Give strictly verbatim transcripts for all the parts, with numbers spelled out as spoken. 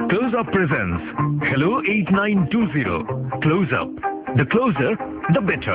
Close Up presents Hello eight nine two zero. Close Up. The closer, the better.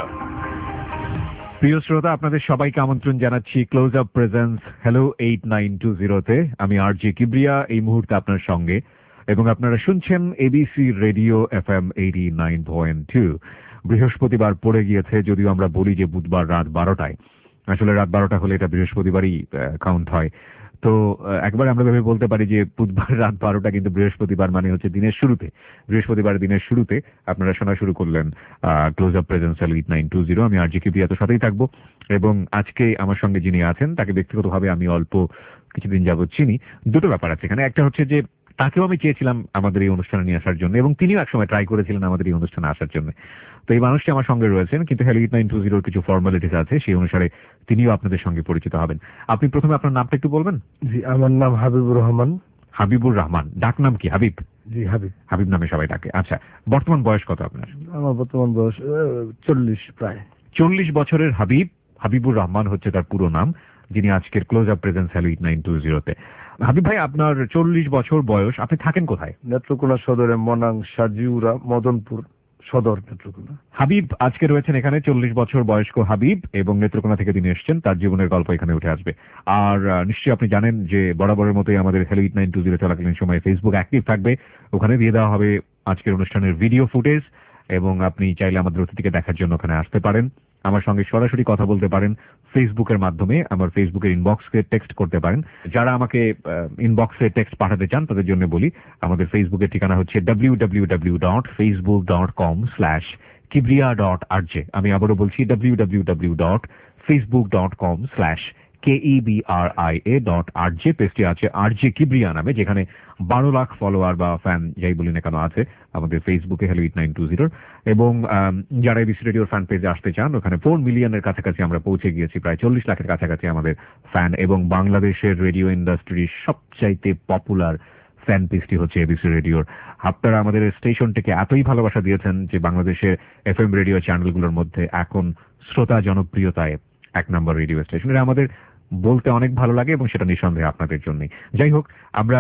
প্রিয় শ্রোতা, আপনাদের সবাইকে আমন্ত্রণ জানাচ্ছি close up presence hello eight nine two জিরোতে। আমি আর জে কিবরিয়া এই মুহূর্তে আপনার সঙ্গে, এবং আপনারা শুনছেন ABC radio F M eighty nine point two. বৃহস্পতিবার পড়ে গিয়েছে, যদিও আমরা বলি যে বুধবার রাত বারোটায়, আসলে রাত বারোটা হলে এটা বৃহস্পতিবারই কাউন্ট হয়। তো একবার আমরা ভেবে বলতে পারি যে বুধবার রাত বারোটা, কিন্তু বৃহস্পতিবার মানে হচ্ছে দিনের শুরুতে। বৃহস্পতিবার দিনের শুরুতে আপনারা শোনা শুরু করলেন close up presence eight nine two zero. আমি আর জি কিবরিয়া তো সাথেই থাকবো, এবং আজকে আমার সঙ্গে যিনি আছেন তাকে ব্যক্তিগতভাবে আমি অল্প কিছুদিন যাবৎ চিনি। দুটো ব্যাপার আছে এখানে। একটা হচ্ছে যে তাকেও আমি চেয়েছিলাম আমাদের এই অনুষ্ঠানে নিয়ে আসার জন্য, এবং তিনিও একসময় ট্রাই করেছিলেন আমাদের এই অনুষ্ঠানে আসার জন্য। তো এই মানুষটি আমার সঙ্গে রয়েছেন, কিন্তু হ্যালো এইট নাইন টু জিরোর কিছু ফর্মালিটিস আছে, সেই অনুসারে তিনিও আপনাদের সঙ্গে পরিচিত হবেন। আপনি প্রথমে আপনার নামটা একটু বলবেন? জি, আমার নাম হাবিবুর রহমান। হাবিবুর রহমান, ডাক নাম কি? হাবিব? জি, হাবিব। হাবিব নামে সবাই ডাকে। আচ্ছা, বর্তমান বয়স কত আপনার? আমার বর্তমান বয়স চল্লিশ, প্রায় চল্লিশ বছরের হাবিব। হাবিবুর রহমান হচ্ছে তার পুরো নাম, যিনি আজকের close up presence hello eight nine two জিরোতে। হাবিব ভাই, আপনার চল্লিশ বছর বয়স, আপনি থাকেন কোথায়? নেত্রকোনা সদরে মনাং সাজিউরা মদনপুর সদর, নেত্রকোনা। হাবিব আজকে রয়েছেন এখানে, চল্লিশ বছর বয়স্ক হাবিব, এবং নেত্রকোনা থেকে তিনি এসেছেন। তার জীবনের গল্প এখানে উঠে আসবে। আর নিশ্চয়ই আপনি জানেন যে বরাবরের মতোই আমাদের hello eight nine two zero চলাকালীন সময় ফেসবুক অ্যাক্টিভ থাকবে। ওখানে দিয়ে দেওয়া হবে আজকের অনুষ্ঠানের ভিডিও ফুটেজ, এবং আপনি চাইলে আমাদের অতিথিকে দেখার জন্য ওখানে আসতে পারেন। আমার সঙ্গে সরাসরি কথা বলতে পারেন ফেসবুকের মাধ্যমে। আমার ফেসবুকের ইনবক্সকে টেক্সট করতে পারেন। যারা আমাকে ইনবক্সে টেক্সট পাঠাতে চান তাদের জন্য বলি, আমাদের ফেসবুকের ঠিকানা হচ্ছে W W W dot Facebook dot com slash Kibria dot R J. আমি আবারও বলছি W W W dot Facebook dot com slash K E B R I A dot R J. পেজটি আছে আর জে কিবরিয়া নামে, যেখানে বারো লাখ ফলোয়ার বা fan যাই বলি না কেন আছে আমাদের ফেসবুকে হ্যালো এইট নাইন টু জিরোর। এবং যারা এবিসি রেডিওর ফ্যান পেজে আসতে চান, ওখানে ফোর মিলিয়নের কাছাকাছি আমরা পৌঁছে গিয়েছি, প্রায় চল্লিশ লাখের কাছাকাছি আমাদের ফ্যান। এবং বাংলাদেশের রেডিও ইন্ডাস্ট্রির সবচাইতে পপুলার ফ্যান পেজটি হচ্ছে এবিসি রেডিওর। আপনারা আমাদের স্টেশনটিকে এতই ভালোবাসা দিয়েছেন যে বাংলাদেশের এফ এম রেডিও চ্যানেলগুলোর মধ্যে এখন শ্রোতা জনপ্রিয়তায় এক নম্বর রেডিও স্টেশন। এটা আমাদের বলতে অনেক ভালো লাগে, এবং সেটা নিঃসন্দেহে আপনাদের জন্যই। যাই হোক, আমরা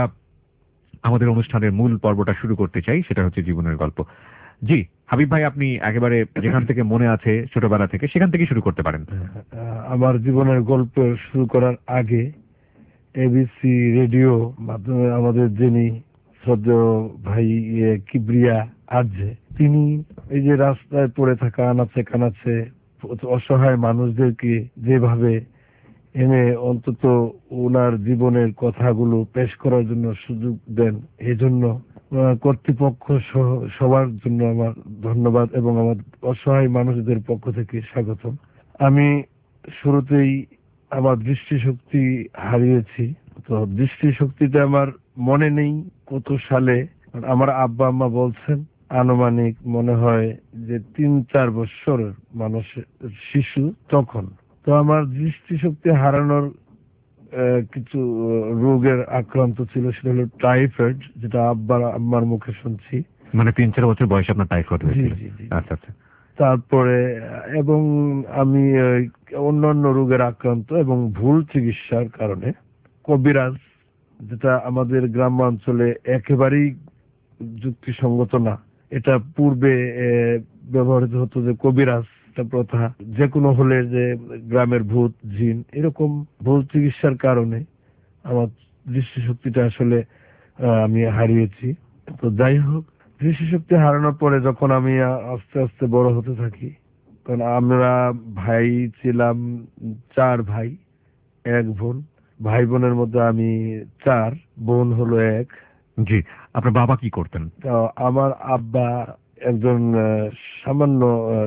আমাদের অনুষ্ঠানের মূল পর্বটা শুরু করতে চাই, সেটা হচ্ছে জীবনের গল্প। জি হাবিব ভাই, আপনি একেবারে যেখান থেকে মনে আছে ছোটবেলা থেকে সেখান থেকে শুরু করতে পারেন। আমার জীবনের গল্প শুরু করার আগে এবিসি রেডিও মাধ্যমে আমাদের যিনি শ্রদ্ধেয় ভাই কিবরিয়া আরজে, তিনি এই যে রাস্তায় পড়ে থাকা আনাচে কানাচে অসহায় মানুষদেরকে যেভাবে এনে অন্তত ওনার জীবনের কথাগুলো পেশ করার জন্য সুযোগ দেন, এজন্য কর্তৃপক্ষ সহ সবার জন্য আমার ধন্যবাদ, এবং আমার অসহায় মানুষদের পক্ষ থেকে স্বাগতম। আমি শুরুতেই আমার দৃষ্টিশক্তি হারিয়েছি। তো দৃষ্টিশক্তিটা আমার মনে নেই কত সালে। আমার আব্বা আম্মা বলছেন আনুমানিক মনে হয় যে তিন চার বছর মানুষের শিশু তখন। তো আমার দৃষ্টিশক্তি হারানোর কিছু রোগের আক্রান্ত ছিল, সেটা হলো টাইফয়েড, যেটা আব্বার আম্মার মুখে শুনছি। মানে তিন চার বছর বয়সে আপনার টাইফয়েড হয়েছিল? আচ্ছা আচ্ছা। তারপরে এবং আমি অন্যান্য রোগের আক্রান্ত, এবং ভুল চিকিৎসার কারণে কবিরাজ, যেটা আমাদের গ্রামাঞ্চলে একেবারেই যুক্তিসঙ্গত না। এটা পূর্বে ব্যবহৃত হতো যে কবিরাজ প্রথা, যে কোনো হলে যে গ্রামের ভূত জিন, এরকম ভুল চিকিৎসার কারণে আমার দৃষ্টিশক্তিটা আসলে আমি হারিয়েছি। তো যাই হোক, দৃষ্টিশক্তি হারানোর পরে যখন আমি আস্তে আস্তে বড় হতে থাকি, কারণ আমরা ভাই ছিলাম চার ভাই এক বোন। ভাই বোনের মধ্যে আমি চার, বোন হলো এক। জি, আপনার বাবা কি করতেন? তো আমার আব্বা একজন সামান্য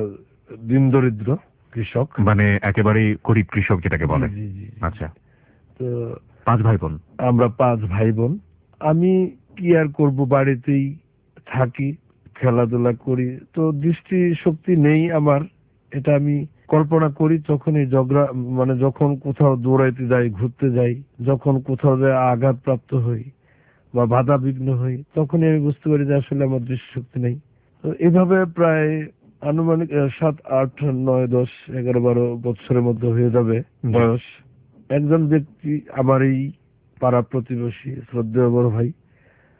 দিন দরিদ্র কৃষক, মানে একেবারেই গরিব কৃষক যেটাকে বলে। আচ্ছা। তো পাঁচ ভাই বোন? আমরা পাঁচ ভাই বোন। আমি কি আর করব, বাড়িতেই থাকি, খেলাধুলা করি। তো দৃষ্টি শক্তি নেই আমার, এটা আমি কল্পনা করি যখনই ঝগড়া, মানে যখন কোথাও দৌড়াইতে যাই, ঘুরতে যাই, যখন কোথাও যাই আঘাতপ্রাপ্ত হই বা বাধা বিঘ্ন হই, তখনই আমি বুঝতে পারি যে আসলে আমার দৃষ্টি শক্তি নেই। তো এভাবে প্রায় আনুমানিক সাত আট নয় দশ এগারো বারো বছরের মধ্যে হয়ে যাবে বয়স। একজন ব্যক্তি, আমার এই পাড়া প্রতিবেশী শ্রদ্ধেয় বড় ভাই,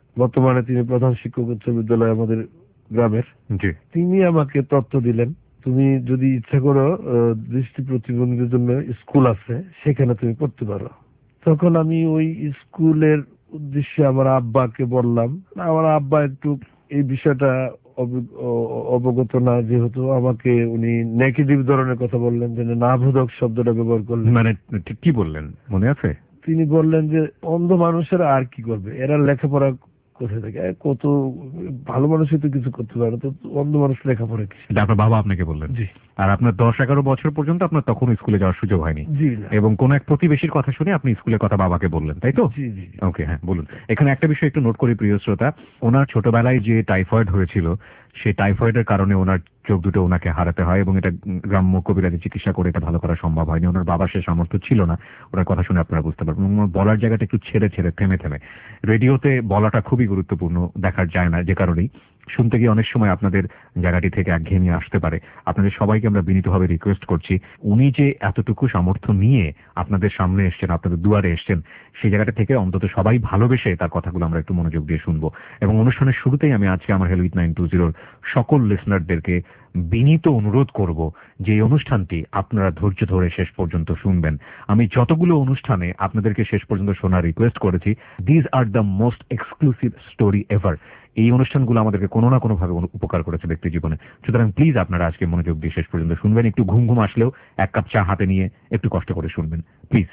বর্তমানে তিনি প্রধান শিক্ষক উচ্চ বিদ্যালয় আমাদের গ্রামের। জি। তিনি আমাকে তথ্য দিলেন, তুমি যদি ইচ্ছা করো আহ, দৃষ্টি প্রতিবন্ধীদের জন্য স্কুল আছে, সেখানে তুমি পড়তে পারো। তখন আমি ওই স্কুলের উদ্দেশ্যে আমার আব্বাকে বললাম। আমার আব্বা একটু এই বিষয়টা অবি- অ- অবগত না, যেহেতু আমাকে উনি নেগেটিভ ধরনের কথা বললেন, যে না বোধক শব্দটা ব্যবহার করলেন। মানে ঠিক কি বললেন মনে আছে? তিনি বললেন যে অন্ধ মানুষেরা আর কি করবে, এরা লেখাপড়া কোথায় থেকে, এ কত ভালো মানুষই তো কিছু করতে পারে, তো অন্ধ মানুষ লেখাপড়া কি? এটা আপনার বাবা আপনাকে বললেন? জি। আর আপনার দশ এগারো বছর পর্যন্ত আপনার তখন স্কুলে যাওয়ার সুযোগ হয়নি? জি না। এবং কোন এক প্রতিবেশীর কথা শুনে আপনি স্কুলের কথা বাবাকে বললেন, তাই তো? জি জি জি। ওকে, হ্যাঁ বলুন। এখানে একটা বিষয় একটু নোট করি প্রিয় শ্রোতা, ওনার ছোটবেলায় যে টাইফয়েড হয়েছিল সেই টাইফয়েডের কারণে ওনার চোখ দুটো ওনাকে হারাতে হয়, এবং এটা গ্রাম্য কবিরাজি চিকিৎসা করে এটা ভালো করা সম্ভব হয়নি। ওনার বাবার সে সামর্থ্য ছিল না। ওনার কথা শুনে আপনারা বুঝতে পারবেন। এবং ওনার বলার জায়গাটা একটু ছেড়ে ছেড়ে থেমে থেমে, রেডিওতে বলাটা খুবই গুরুত্বপূর্ণ, দেখার যায় না, যে কারণেই শুনতে গিয়ে অনেক সময় আপনাদের জায়গাটি থেকে একঘেয়েমি আসতে পারে। আপনাদের সবাইকে আমরা বিনীতভাবে রিকোয়েস্ট করছি, উনি যে এতটুকু সামর্থ্য নিয়ে আপনাদের সামনে এসছেন, আপনাদের দুয়ারে এসছেন, সেই জায়গাটা থেকে অন্তত সবাই ভালোবেসে তার কথাগুলো আমরা একটু মনোযোগ দিয়ে শুনবো। এবং অনুষ্ঠানের শুরুতেই আমি আজকে আমার হেলথ নাইন টু জিরোর সকল লিসনারদেরকে বিনীত অনুরোধ করব যে এই অনুষ্ঠানটি আপনারা ধৈর্য ধরে শেষ পর্যন্ত শুনবেন। আমি যতগুলো অনুষ্ঠানে আপনাদেরকে শেষ পর্যন্ত শোনার রিকোয়েস্ট করেছি, these are the most exclusive story ever. এই অনুষ্ঠানগুলো আমাদেরকে কোনো না কোনো ভাবে উপকার করেছে ব্যক্তি জীবনে। সুতরাং প্লিজ আপনারা আজকে মনোযোগ দিয়ে শেষ পর্যন্ত শুনবেন। একটু ঘুম ঘুম আসলেও এক কাপ চা হাতে নিয়ে একটু কষ্ট করে শুনবেন প্লিজ।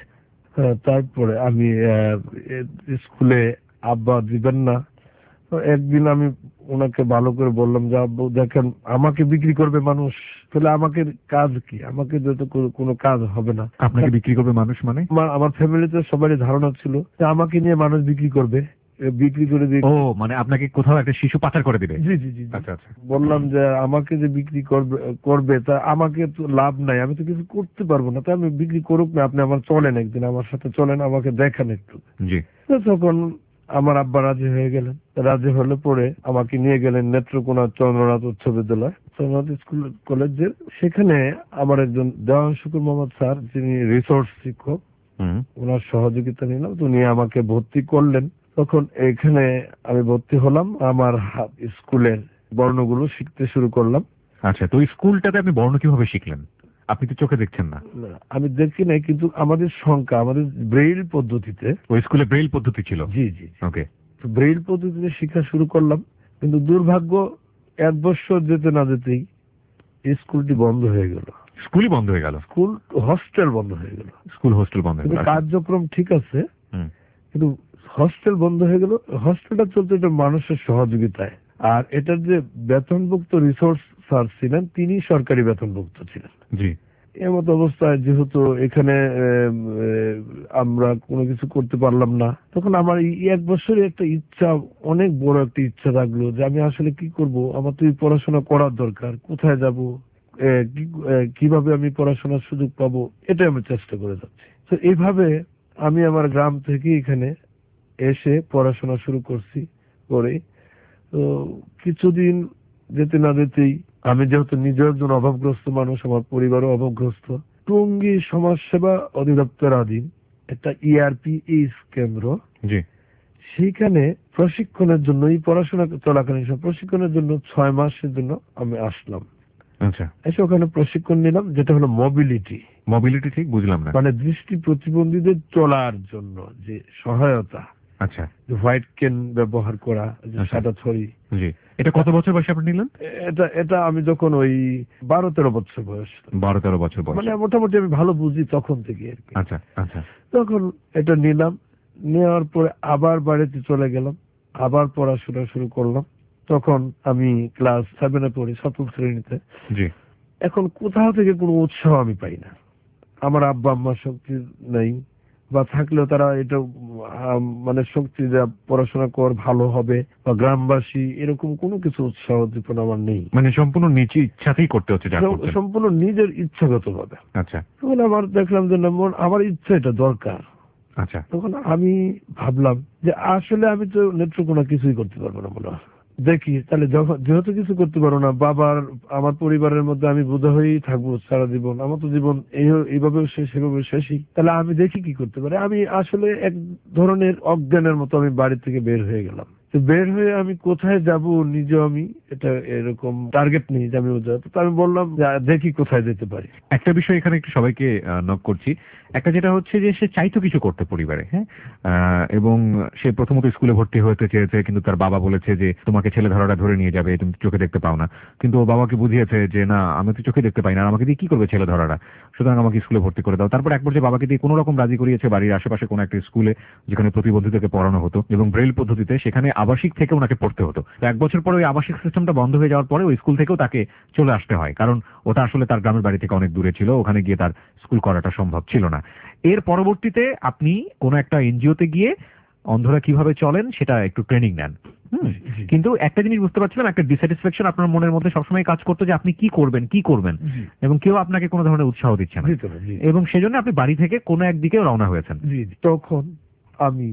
তারপরে আমি আহ, এ- স্কুলে আব্বা দিবেন না, তো একদিন আমি ওনাকে ভালো করে বললাম যে আব্বু দেখেন, আমাকে বিক্রি করবে মানুষ, তাহলে আমাকে কাজ কি, আমাকে যত কোনো কাজ হবে না। আপনাকে বিক্রি করবে মানুষ মানে? আমার আমার ফ্যামিলিতে সবারই ধারণা ছিল যে আমাকে নিয়ে মানুষ বিক্রি করবে, এ বিক্রি করে দিয়ে। ও মানে আপনাকে কোথাও একটা শিশু পাচার করে দিবে? জি জি জি জি। আচ্ছা আচ্ছা। বললাম যে আমাকে যে বিক্রি করবে করবে তা আমাকে তো লাভ নাই, আমি তো কিছু করতে পারবো না, তা আমি বিক্রি করুক না, আপনি আমার চলেন, একদিন আমার সাথে চলেন, আমাকে দেখান একটু। জি। তো তখন আমার আব্বা রাজি হয়ে গেলেন। রাজি হলে পরে আমাকে নিয়ে গেলেন নেত্রকোনা চন্দ্রনাথ উচ্চ বিদ্যালয়, চন্দ্রনাথ স্কুল কলেজের। সেখানে আমার একজন দেওয়ান শুকুর মোহাম্মদ স্যার, যিনি রিসোর্স শিক্ষক, হুম। ওনার সহযোগিতা নিলাম, তো নিয়ে আমাকে ভর্তি করলেন। তখন এখানে আমি ভর্তি হলাম, আমার হা- স্কুলের বর্ণগুলো শিখতে শুরু করলাম। আচ্ছা, তো ওই স্কুলটাতে আপনি বর্ণ কিভাবে শিখলেন? আপনি তো চোখে দেখছেন না। আমি দেখি নাই, কিন্তু আমাদের সংখ্যা আমাদের ব্রেইল পদ্ধতিতে। ওই স্কুলে ব্রেইল পদ্ধতি ছিল? জি জি। ওকে। তো ব্রেইল পদ্ধতিতে শিক্ষা শুরু করলাম, কিন্তু দুর্ভাগ্য এক বছর যেতে না যেতেই স্কুলটি বন্ধ হয়ে গেল। স্কুলই বন্ধ হয়ে গেল? স্কুল হস্টেল বন্ধ হয়ে গেল। স্কুল হোস্টেল বন্ধ হয়ে কিন্তু গেল। কার্যক্রম ঠিক আছে, হুম। কিন্তু হস্টেল বন্ধ হয়ে গেল। হস্টেলটা চলতে এটা মানুষের সহযোগিতায়, আর এটার যে বেতনভুক্ত রিসোর্স স্যার ছিলেন, তিনি সরকারি বেতনভুক্ত ছিলেন। জি। এমত অবস্থায় যেহেতু এখানে আহ, আমরা কোনো কিছু করতে পারলাম না, তখন আমার এই এক বছরের একটা ইচ্ছা, অনেক বড় একটা ইচ্ছা থাকলো যে আমি আসলে কি করব, আমার তো এই পড়াশোনা করার দরকার, কোথায় যাব, কিভাবে আমি পড়াশোনার সুযোগ পাবো, এটাই আমি চেষ্টা করে যাচ্ছি। তো এইভাবে আমি আমার গ্রাম থেকে এখানে এসে পড়াশোনা শুরু করছি। করে তো কিছুদিন যেতে না যেতেই, আমি যেহেতু নিজে একজন অভাবগ্রস্ত মানুষ, আমার পরিবারও অভাবগ্রস্ত, টঙ্গী সমাজসেবা অধিদপ্তরাধীন একটা ইআরপি এইস কেন্দ্র, জি। সেইখানে প্রশিক্ষণের জন্য, এই পড়াশোনা চলাকালীন সময় প্রশিক্ষণের জন্য ছয় মাসের জন্য আমি আসলাম। আচ্ছা। এসে ওখানে প্রশিক্ষণ নিলাম, যেটা হলো মোবিলিটি। মোবিলিটি ঠিক বুঝলাম না। মানে দৃষ্টি প্রতিবন্ধীদের চলার জন্য যে সহায়তা, আচ্ছা। হোয়াইট কেন ব্যবহার করা, যে আচ্ছা। সাদা ছড়ি। জি। এটা কত বছর বয়সে আপনি নিলেন? এটা এটা আমি যখন ওই বারো তেরো বছর বয়স, বারো তেরো বছর বয়স। মানে মোটামুটি আমি ভালো বুঝি তখন থেকে আর কি। আচ্ছা আচ্ছা। তখন এটা নিলাম, নেওয়ার পরে আবার বাড়িতে চলে গেলাম, আবার পড়াশোনা শুরু করলাম। তখন আমি ক্লাস সেভেনে পড়ি, সপ্তম শ্রেণীতে। জি। এখন কোথাও থেকে কোনো উৎসাহ আমি পাই না। আমার আব্বা আম্মার শক্তি নেই, বা থাকলেও তারা এটা আহ, মানে শক্তি যা পড়াশোনা কর, ভালো হবে, বা গ্রামবাসী এরকম কোনো কিছু উৎসাহ উদ্দীপনা আমার নেই। মানে সম্পূর্ণ নিচে ইচ্ছাতেই করতে হচ্ছে যা সম- করছেন? সম্পূর্ণ নিজের ইচ্ছাগত ভাবে। আচ্ছা তখন আমার দেখলাম যে না, মন- আমার ইচ্ছা এটা দরকার। আচ্ছা। তখন আমি ভাবলাম যে আসলে আমি তো নেত্রকোনা কিছুই করতে পারবো না মনে হয়। দেখি তাহলে, যখন যেহেতু কিছু করতে পারবো না, বাবার আমার পরিবারের মধ্যে আমি বোঝা হয়েই থাকবো সারা জীবন, আমার তো জীবন এই এইভাবে শেষ, সেভাবে শেষই, তাহলে আমি দেখি কি করতে পারি। আমি আসলে এক ধরনের অজ্ঞানের মতো আমি বাড়ি থেকে বের হয়ে গেলাম। তো তো বের হয়ে আমি কোথায় যাব নিজে, আমি এটা এরকম টার্গেট নেই যে আমি তো আমি বললাম যে দেখি কোথায় যেতে পারি। একটা বিষয় এখানে একটু সবাইকে নক করছি, একটা যেটা হচ্ছে যে সে চাইতো কিছু করতে পরিবারে, হ্যাঁ, এবং সে প্রথমত স্কুলে ভর্তি হতে চেয়েছে, কিন্তু তার বাবা বলেছে যে তোমাকে ছেলে ধরাটা ধরে নিয়ে যাবে, তুমি চোখে দেখতে পাও না। কিন্তু ও বাবাকে বুঝিয়েছে যে না, আমি তো চোখে দেখতে পাই না, আমাকে দিয়ে কি করবে ছেলে ধরাটা, সুতরাং আমাকে স্কুলে ভর্তি করে দাও। তারপর এক পর্যায়ে বাবাকে দিয়ে কোনো রকম রাজি করিয়েছে বাড়ির আশেপাশে কোনো একটা স্কুলে, যেখানে প্রতিবন্ধীদেরকে পড়ানো হতো এবং ব্রেইল পদ্ধতিতে, সেখানে আবাসিক থেকে ওনাকে পড়তে হতো। তো এক বছর পরে ওই আবাসিক সিস্টেমটা বন্ধ হয়ে যাওয়ার পরে ওই স্কুল থেকেও তাকে চলে আসতে হয়, কারণ ওটা আসলে তার গ্রামের বাড়ি থেকে অনেক দূরে ছিল, ওখানে গিয়ে তার স্কুল করাটা সম্ভব ছিল না। এর পরবর্তীতে আপনি কোনো একটা এনজিওতে গিয়ে অন্ধরা কিভাবে চলেন সেটা একটু ট্রেনিং নেন। কিন্তু একটা জিনিস বুঝতে পারছিলাম, একটা ডিস্যাটিসফ্যাকশন আপনার মনের মধ্যে সবসময় কাজ করতো যে আপনি কি করবেন কি করবেন, এবং কেউ আপনাকে কোনো ধরনের উৎসাহ দিচ্ছে না, এবং সেজন্য আপনি বাড়ি থেকে কোনো একদিকে রওনা হয়েছেন। তখন আমি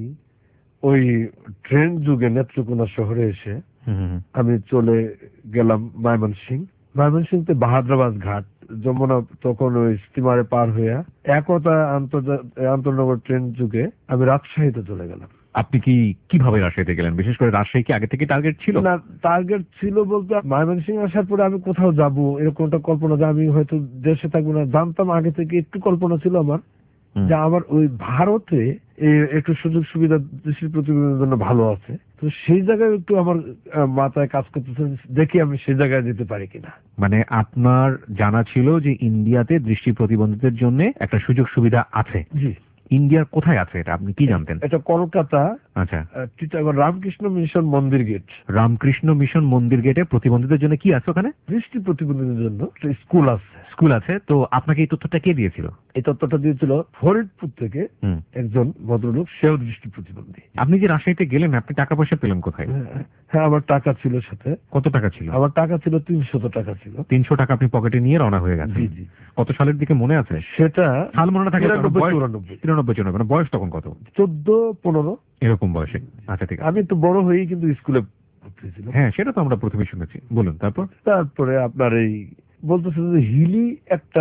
ওই ট্রেন যুগে নেত্রকোনা শহরে এসে আমি চলে গেলাম ময়মনসিংহ। ময়মনসিংহতে বাহাদ্রাবাদ ঘাট, যমুনা তখন ওই স্টিমারে পার হইয়া একতা আন্তর্নগর ট্রেন যুগে আমি রাজশাহীতে চলে গেলাম। আপনি কি কিভাবে রাজশাহীতে গেলেন? বিশেষ করে রাজশাহী কি আগে থেকে টার্গেট ছিল? না, টার্গেট ছিল বলতে ময়মনসিংহ আসার পরে আমি কোথাও যাব এরকম একটা কল্পনা, যে আমি হয়তো দেশে থাকবো না জানতাম আগে থেকে, একটু কল্পনা ছিল আমার যে আমার ওই ভারতে একটু সুযোগ সুবিধা দৃষ্টি প্রতিবন্ধীদের জন্য ভালো আছে, তো সেই জায়গায় একটু আমার মাথায় কাজ করতেছে, দেখি আমি সেই জায়গায় যেতে পারি কিনা। মানে আপনার জানা ছিল যে ইন্ডিয়াতে দৃষ্টি প্রতিবন্ধীদের জন্য একটা সুযোগ সুবিধা আছে। জি। ইন্ডিয়ার কোথায় আছে এটা আপনি কি জানতেন? এটা কলকাতা, আচ্ছা, টিটাগড় রামকৃষ্ণ মিশন মন্দির গেট। রামকৃষ্ণ মিশন মন্দির গেটে প্রতিবন্ধীদের জন্য কি আছে ওখানে? দৃষ্টি প্রতিবন্ধীদের জন্য স্কুল আছে। স্কুল আছে। তো আপনাকে এই তথ্যটা কে দিয়েছিল? এই তথ্যটা দিয়েছিল ফরিদপুর থেকে একজন ভদ্রলোক, সেও দৃষ্টি প্রতিবন্ধী। আপনি যে রাজশাহীতে গেলেন, আপনি টাকা পয়সা পেলেন কোথায়? হ্যাঁ, আমার টাকা ছিল সাথে। কত টাকা ছিল? আমার টাকা ছিল তিনশত টাকা ছিল। তিনশো টাকা আপনি পকেটে নিয়ে রওনা হয়ে গেছেন। জি জি। কত সালের দিকে মনে আছে? সেটা সাল মনে না থাকে, তিরানব্বই চুরানব্বই তিরানব্বই চুরানব্বই। মানে বয়স তখন কত? চোদ্দ পনেরো এরকম বয়সে। আচ্ছা ঠিক আছে। আমি তো বড় হয়েই কিন্তু স্কুলে ভর্তি ছিলাম। হ্যাঁ, সেটা তো আমরা প্রথমে শুনেছি। বলুন তারপর। তারপরে আপনার এই বলতেছে যে হিলি একটা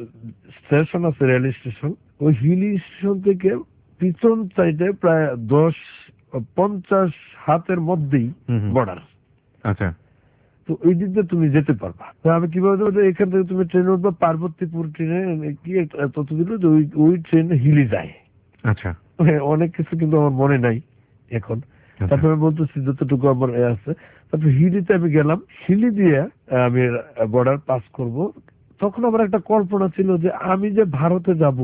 স্টেশন আছে, রেল স্টেশন, ওই হিলি স্টেশন থেকে পিছন সাইডে প্রায় দশ পঞ্চাশ হাতের মধ্যেই বর্ডার। আচ্ছা। তো ওই দিক দিয়ে তুমি যেতে পারবা। আমি কিভাবে যাবো, এখান থেকে তুমি ট্রেনে উঠবা, পার্বতীপুর ট্রেনে কি তত দিল যে ওই ওই ট্রেন হিলি যায়। আচ্ছা। অনেক কিছু কিন্তু আমার মনে নাই এখন। তারপরে বলতেছি যতটুকু আমার আছে। তারপর হিলিতে আমি গেলাম, হিলি দিয়ে আমি বর্ডার পাস করব। তখন আমার একটা কল্পনা ছিল যে আমি যে ভারতে যাব,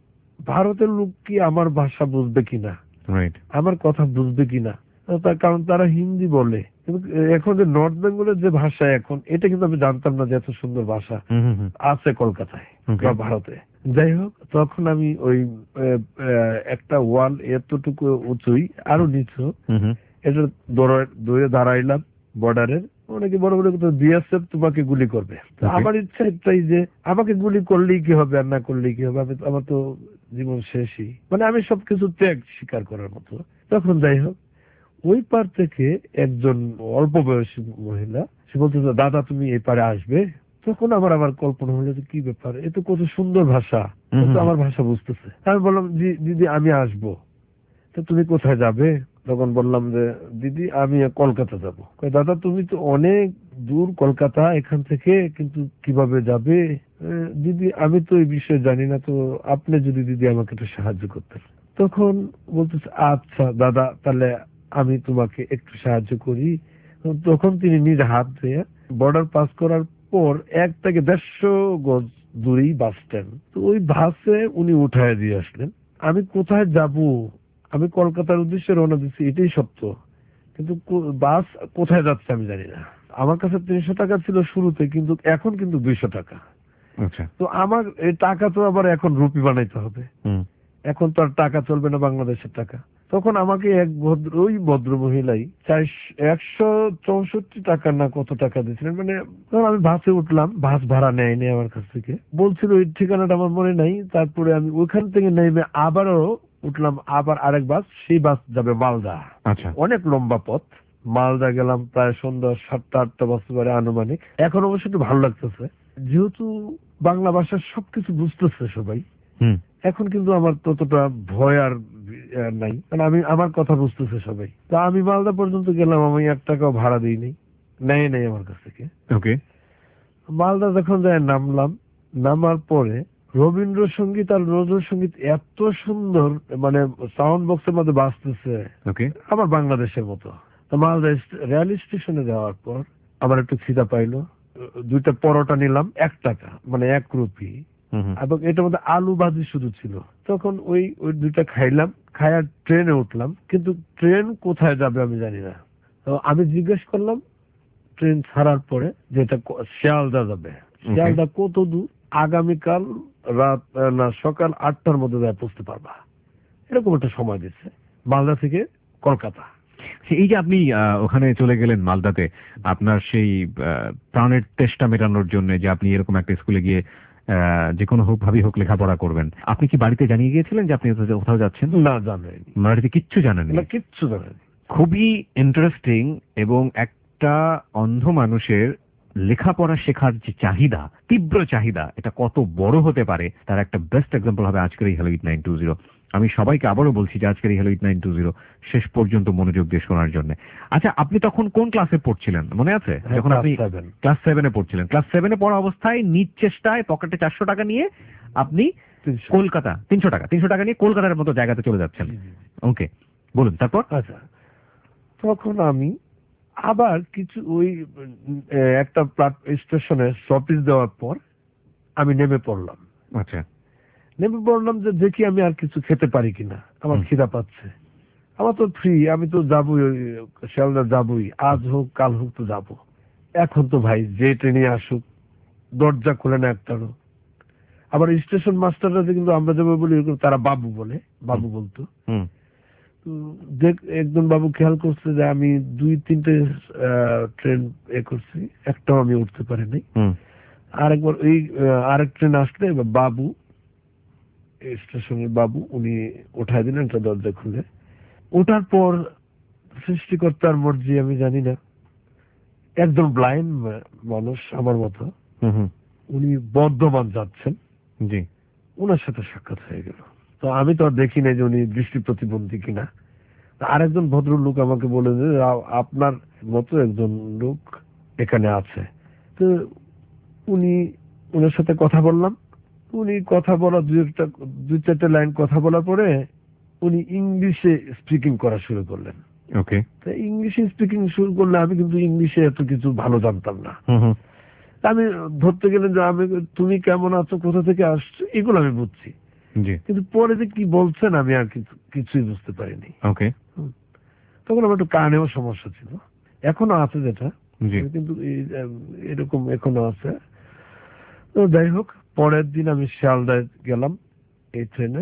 ভারতের লোক কি আমার ভাষা বুঝবে কিনা, আমার কথা বুঝবে কিনা, তার কারণ তারা হিন্দি বলে। কিন্তু এখন যে নর্থ বেঙ্গলের যে ভাষা, এখন এটা কিন্তু আমি জানতাম না যে এত সুন্দর ভাষা আছে কলকাতায় বা ভারতে। যাই হোক, তখন আমি ওই একটা ওয়াল এতটুকু উঁচুই আরো নিচু, এটা দৌড়ে দাঁড়াইলাম বর্ডারের। অনেকে বড় বড় কথা, বিএসএফ তোমাকে গুলি করবে। আমার ইচ্ছা একটাই যে আমাকে গুলি করলেই কি হবে আর না করলেই কি হবে, আমার তো জীবন শেষই, মানে আমি সবকিছু ত্যাগ স্বীকার করার মতো। তখন যাই হোক, ওই পার থেকে একজন অল্প বয়সী মহিলা, সে বলতেছে দাদা তুমি এই পারে আসবে। তখন আমার আবার কল্পনা হলো যে কি ব্যাপার, এ তো কত সুন্দর ভাষা, আমার ভাষা বুঝতেছে। আমি বললাম দিদি আমি আসবো, তো তুমি কোথায় যাবে? তখন বললাম যে দিদি আমি কলকাতা যাব। দাদা তুমি তো অনেক দূর কলকাতা এখান থেকে, কিন্তু কিভাবে যাবে? দিদি আমি তো এই বিষয়ে জানি না, তো আপনি যদি দিদি আমাকে একটু সাহায্য করতেন। তখন বলতেছে আচ্ছা দাদা, তাহলে আমি তোমাকে একটু সাহায্য করি। তখন তিনি নিজ হাত দিয়ে বর্ডার পাস করার পর এক থেকে দেড়শো গজ দূরেই বাস স্ট্যান্ড, তো ওই বাসে উনি উঠায় দিয়ে আসলেন। আমি কোথায় যাব, আমি কলকাতার উদ্দেশ্যে রওনা দিচ্ছি এটাই সত্য, কিন্তু বাস কোথায় যাচ্ছে আমি জানি না। আমার কাছে তিনশো টাকা ছিল শুরুতে, কিন্তু এখন কিন্তু দুইশো টাকা। তো আমার এই টাকা তো আবার এখন রুপি বানাইতে হবে, এখন তো আর টাকা চলবে না বাংলাদেশের টাকা। তখন আমাকে এক ভদ্র ওই ভদ্র মহিলাই একশো চৌষট্টি টাকা না কত টাকা দিয়েছিলেন। মানে তখন আমি বাসে উঠলাম, বাস ভাড়া নেয়নি আমার কাছ থেকে, বলছিল ওই ঠিকানাটা আমার মনে নাই। তারপরে আমি ওইখান থেকে নেমে আবারও উঠলাম, আবার আরেক বাস, সেই বাস যাবে মালদা। আচ্ছা, অনেক লম্বা পথ। মালদা গেলাম প্রায় সন্ধ্যা সাতটা আটটা বাজতে পারে আনুমানিক। এখন অবশ্য একটু ভালো লাগতেছে, যেহেতু বাংলা ভাষার সবকিছু বুঝতেছে সবাই, এখন কিন্তু আমার ততটা ভয় আর আর নাই, কারণ আমি আমার কথা বুঝতেছে সবাই। তা আমি মালদা পর্যন্ত গেলাম, আমি এক টাকাও ভাড়া দিইনি, নেয় নেই আমার কাছ থেকে। ওকে। মালদা যখন যায় নামলাম, নামার পরে রবীন্দ্রসঙ্গীত আর নজরুলসঙ্গীত এত সুন্দর, মানে সাউন্ড বক্সের মধ্যে বাজতেছে ওকে। আমার বাংলাদেশের মতো। তো মালদা রেল স্টেশনে যাওয়ার পর আমার একটু খিদা পাইলো, দুইটা পরোটা নিলাম, এক টাকা মানে এক রুপি, এবং এটার মধ্যে আলু ভাজি শুধু ছিল। তখন ওই ওই দুইটা খাইলাম, খাইয়া ট্রেনে উঠলাম, কিন্তু ট্রেন কোথায় যাবে আমি জানি না। তো আমি জিজ্ঞেস করলাম ট্রেন ছাড়ার পরে যে এটা ক- শিয়ালদা যাবে। শিয়ালদা কত দূর? আগামীকাল রাত আহ, না সকাল আটটার মধ্যে যায় পৌঁছতে পারবা, এরকম একটা সময় দিচ্ছে মালদা থেকে কলকাতা। এই যে আপনি আহ, ওখানে চলে গেলেন মালদাতে, আপনার সেই আহ, প্রাণের তেষ্টা মেটানোর জন্য যে আপনি এরকম একটা স্কুলে গিয়ে আহ, যে কোনো হোক ভাবেই হোক লেখাপড়া করবেন, আপনি কি বাড়িতে জানিয়ে গিয়েছিলেন যে আপনি কোথাও কোথাও যাচ্ছেন? না, জানাইনি, বাড়িতে কিচ্ছু জানেন না না? কিচ্ছু জানাইনি। খুবই ইন্টারেস্টিং। এবং একটা অন্ধ মানুষের লেখাপড়া শেখার যে চাহিদা, তীব্র চাহিদা, এটা কত বড় হতে পারে তার একটা বেস্ট এক্সাম্পল হবে আজকের এই hello eight nine two zero. আমি সবাইকে আবারও বলছি যে আজকের এই hello eight nine two zero শেষ পর্যন্ত মনোযোগ দিয়ে শোনার জন্য। আচ্ছা, আপনি তখন কোন ক্লাসে পড়ছিলেন মনে আছে? হ্যাঁ, যখন class আপনি seven। ক্লাস সেভেনে পড়ছিলেন। ক্লাস সেভেনে পড়া অবস্থায় নিজ চেষ্টায় পকেটে চারশো টাকা নিয়ে আপনি তিনশো। কলকাতা, তিনশো টাকা তিনশো টাকা নিয়ে কলকাতার মতো জায়গাতে চলে যাচ্ছেন। জি, জি, জি। ওকে, বলুন তারপর। আচ্ছা, তখন আমি আবার কিছু ওই উম, এ, একটা স্টেশনে স্টপেজ দেওয়ার পর আমি নেমে পড়লাম। আচ্ছা। নেমে পড়লাম যে দেখি আমি আর কিছু খেতে পারি কিনা, আমার হুম। খিদা পাচ্ছে। আমার তো ফ্রি, আমি তো যাবোই, ওই শিয়ালদা যাবোই, আজ হোক কাল হোক তো যাবো। এখন তো ভাই যে ট্রেনে আসুক দরজা খুলে না একটারও। আবার স্টেশন মাস্টাররা যে কিন্তু আমরা যাবো বলি এরকম তারা বাবু বলে, বাবু বলতো। হুম। তো দেখ একজন বাবু খেয়াল করছে যে আমি দুই তিনটে ট্রেন এ করছি, একটাও আমি উঠতে পারিনি। হুম। আরেকবার ওই আহ, আরেক ট্রেন আসলে এবার বাবু, স্টেশনের বাবু, উনি উঠাই দিলেন একটা দরজা খুলে। ওঠার পর সৃষ্টিকর্তার মর্জি আমি জানি না, একদম ব্লাইন্ড মানুষ আমার মতো, হুম। হুম। উনি বর্ধমান যাচ্ছেন, জি। ওনার সাথে সাক্ষাৎ হয়ে গেল। তো আমি তো আর দেখি নাই যে উনি দৃষ্টি প্রতিবন্ধী কিনা। তা আরেকজন ভদ্রলোক আমাকে বলে যে আ- আপনার মতো একজন লোক এখানে আছে। তো উনি, ওনার সাথে কথা বললাম। উনি কথা বলা দুই একটা দুই চারটে লাইন কথা বলার পরে উনি ইংলিশে স্পিকিং করা শুরু করলেন। ওকে। তা ইংলিশে স্পিকিং শুরু করলে আমি কিন্তু ইংলিশে এত কিছু ভালো জানতাম না। হুম। হুম। তা আমি ধরতে গেলেন যে আমি, তুমি কেমন আছো, কোথা থেকে আসছো, এগুলো আমি বুঝছি, জি। কিন্তু পরে যে কি বলছেন আমি আর কিছু কিছুই বুঝতে পারিনি। ওকে। হুম। তখন আমার একটু কানেও সমস্যা ছিল, এখনো আছে যেটা, জি। কিন্তু এই, উম, এরকম এখনো আছে। তো যাই হোক, পরের দিন আমি শিয়ালদায় গেলাম এই ট্রেনে,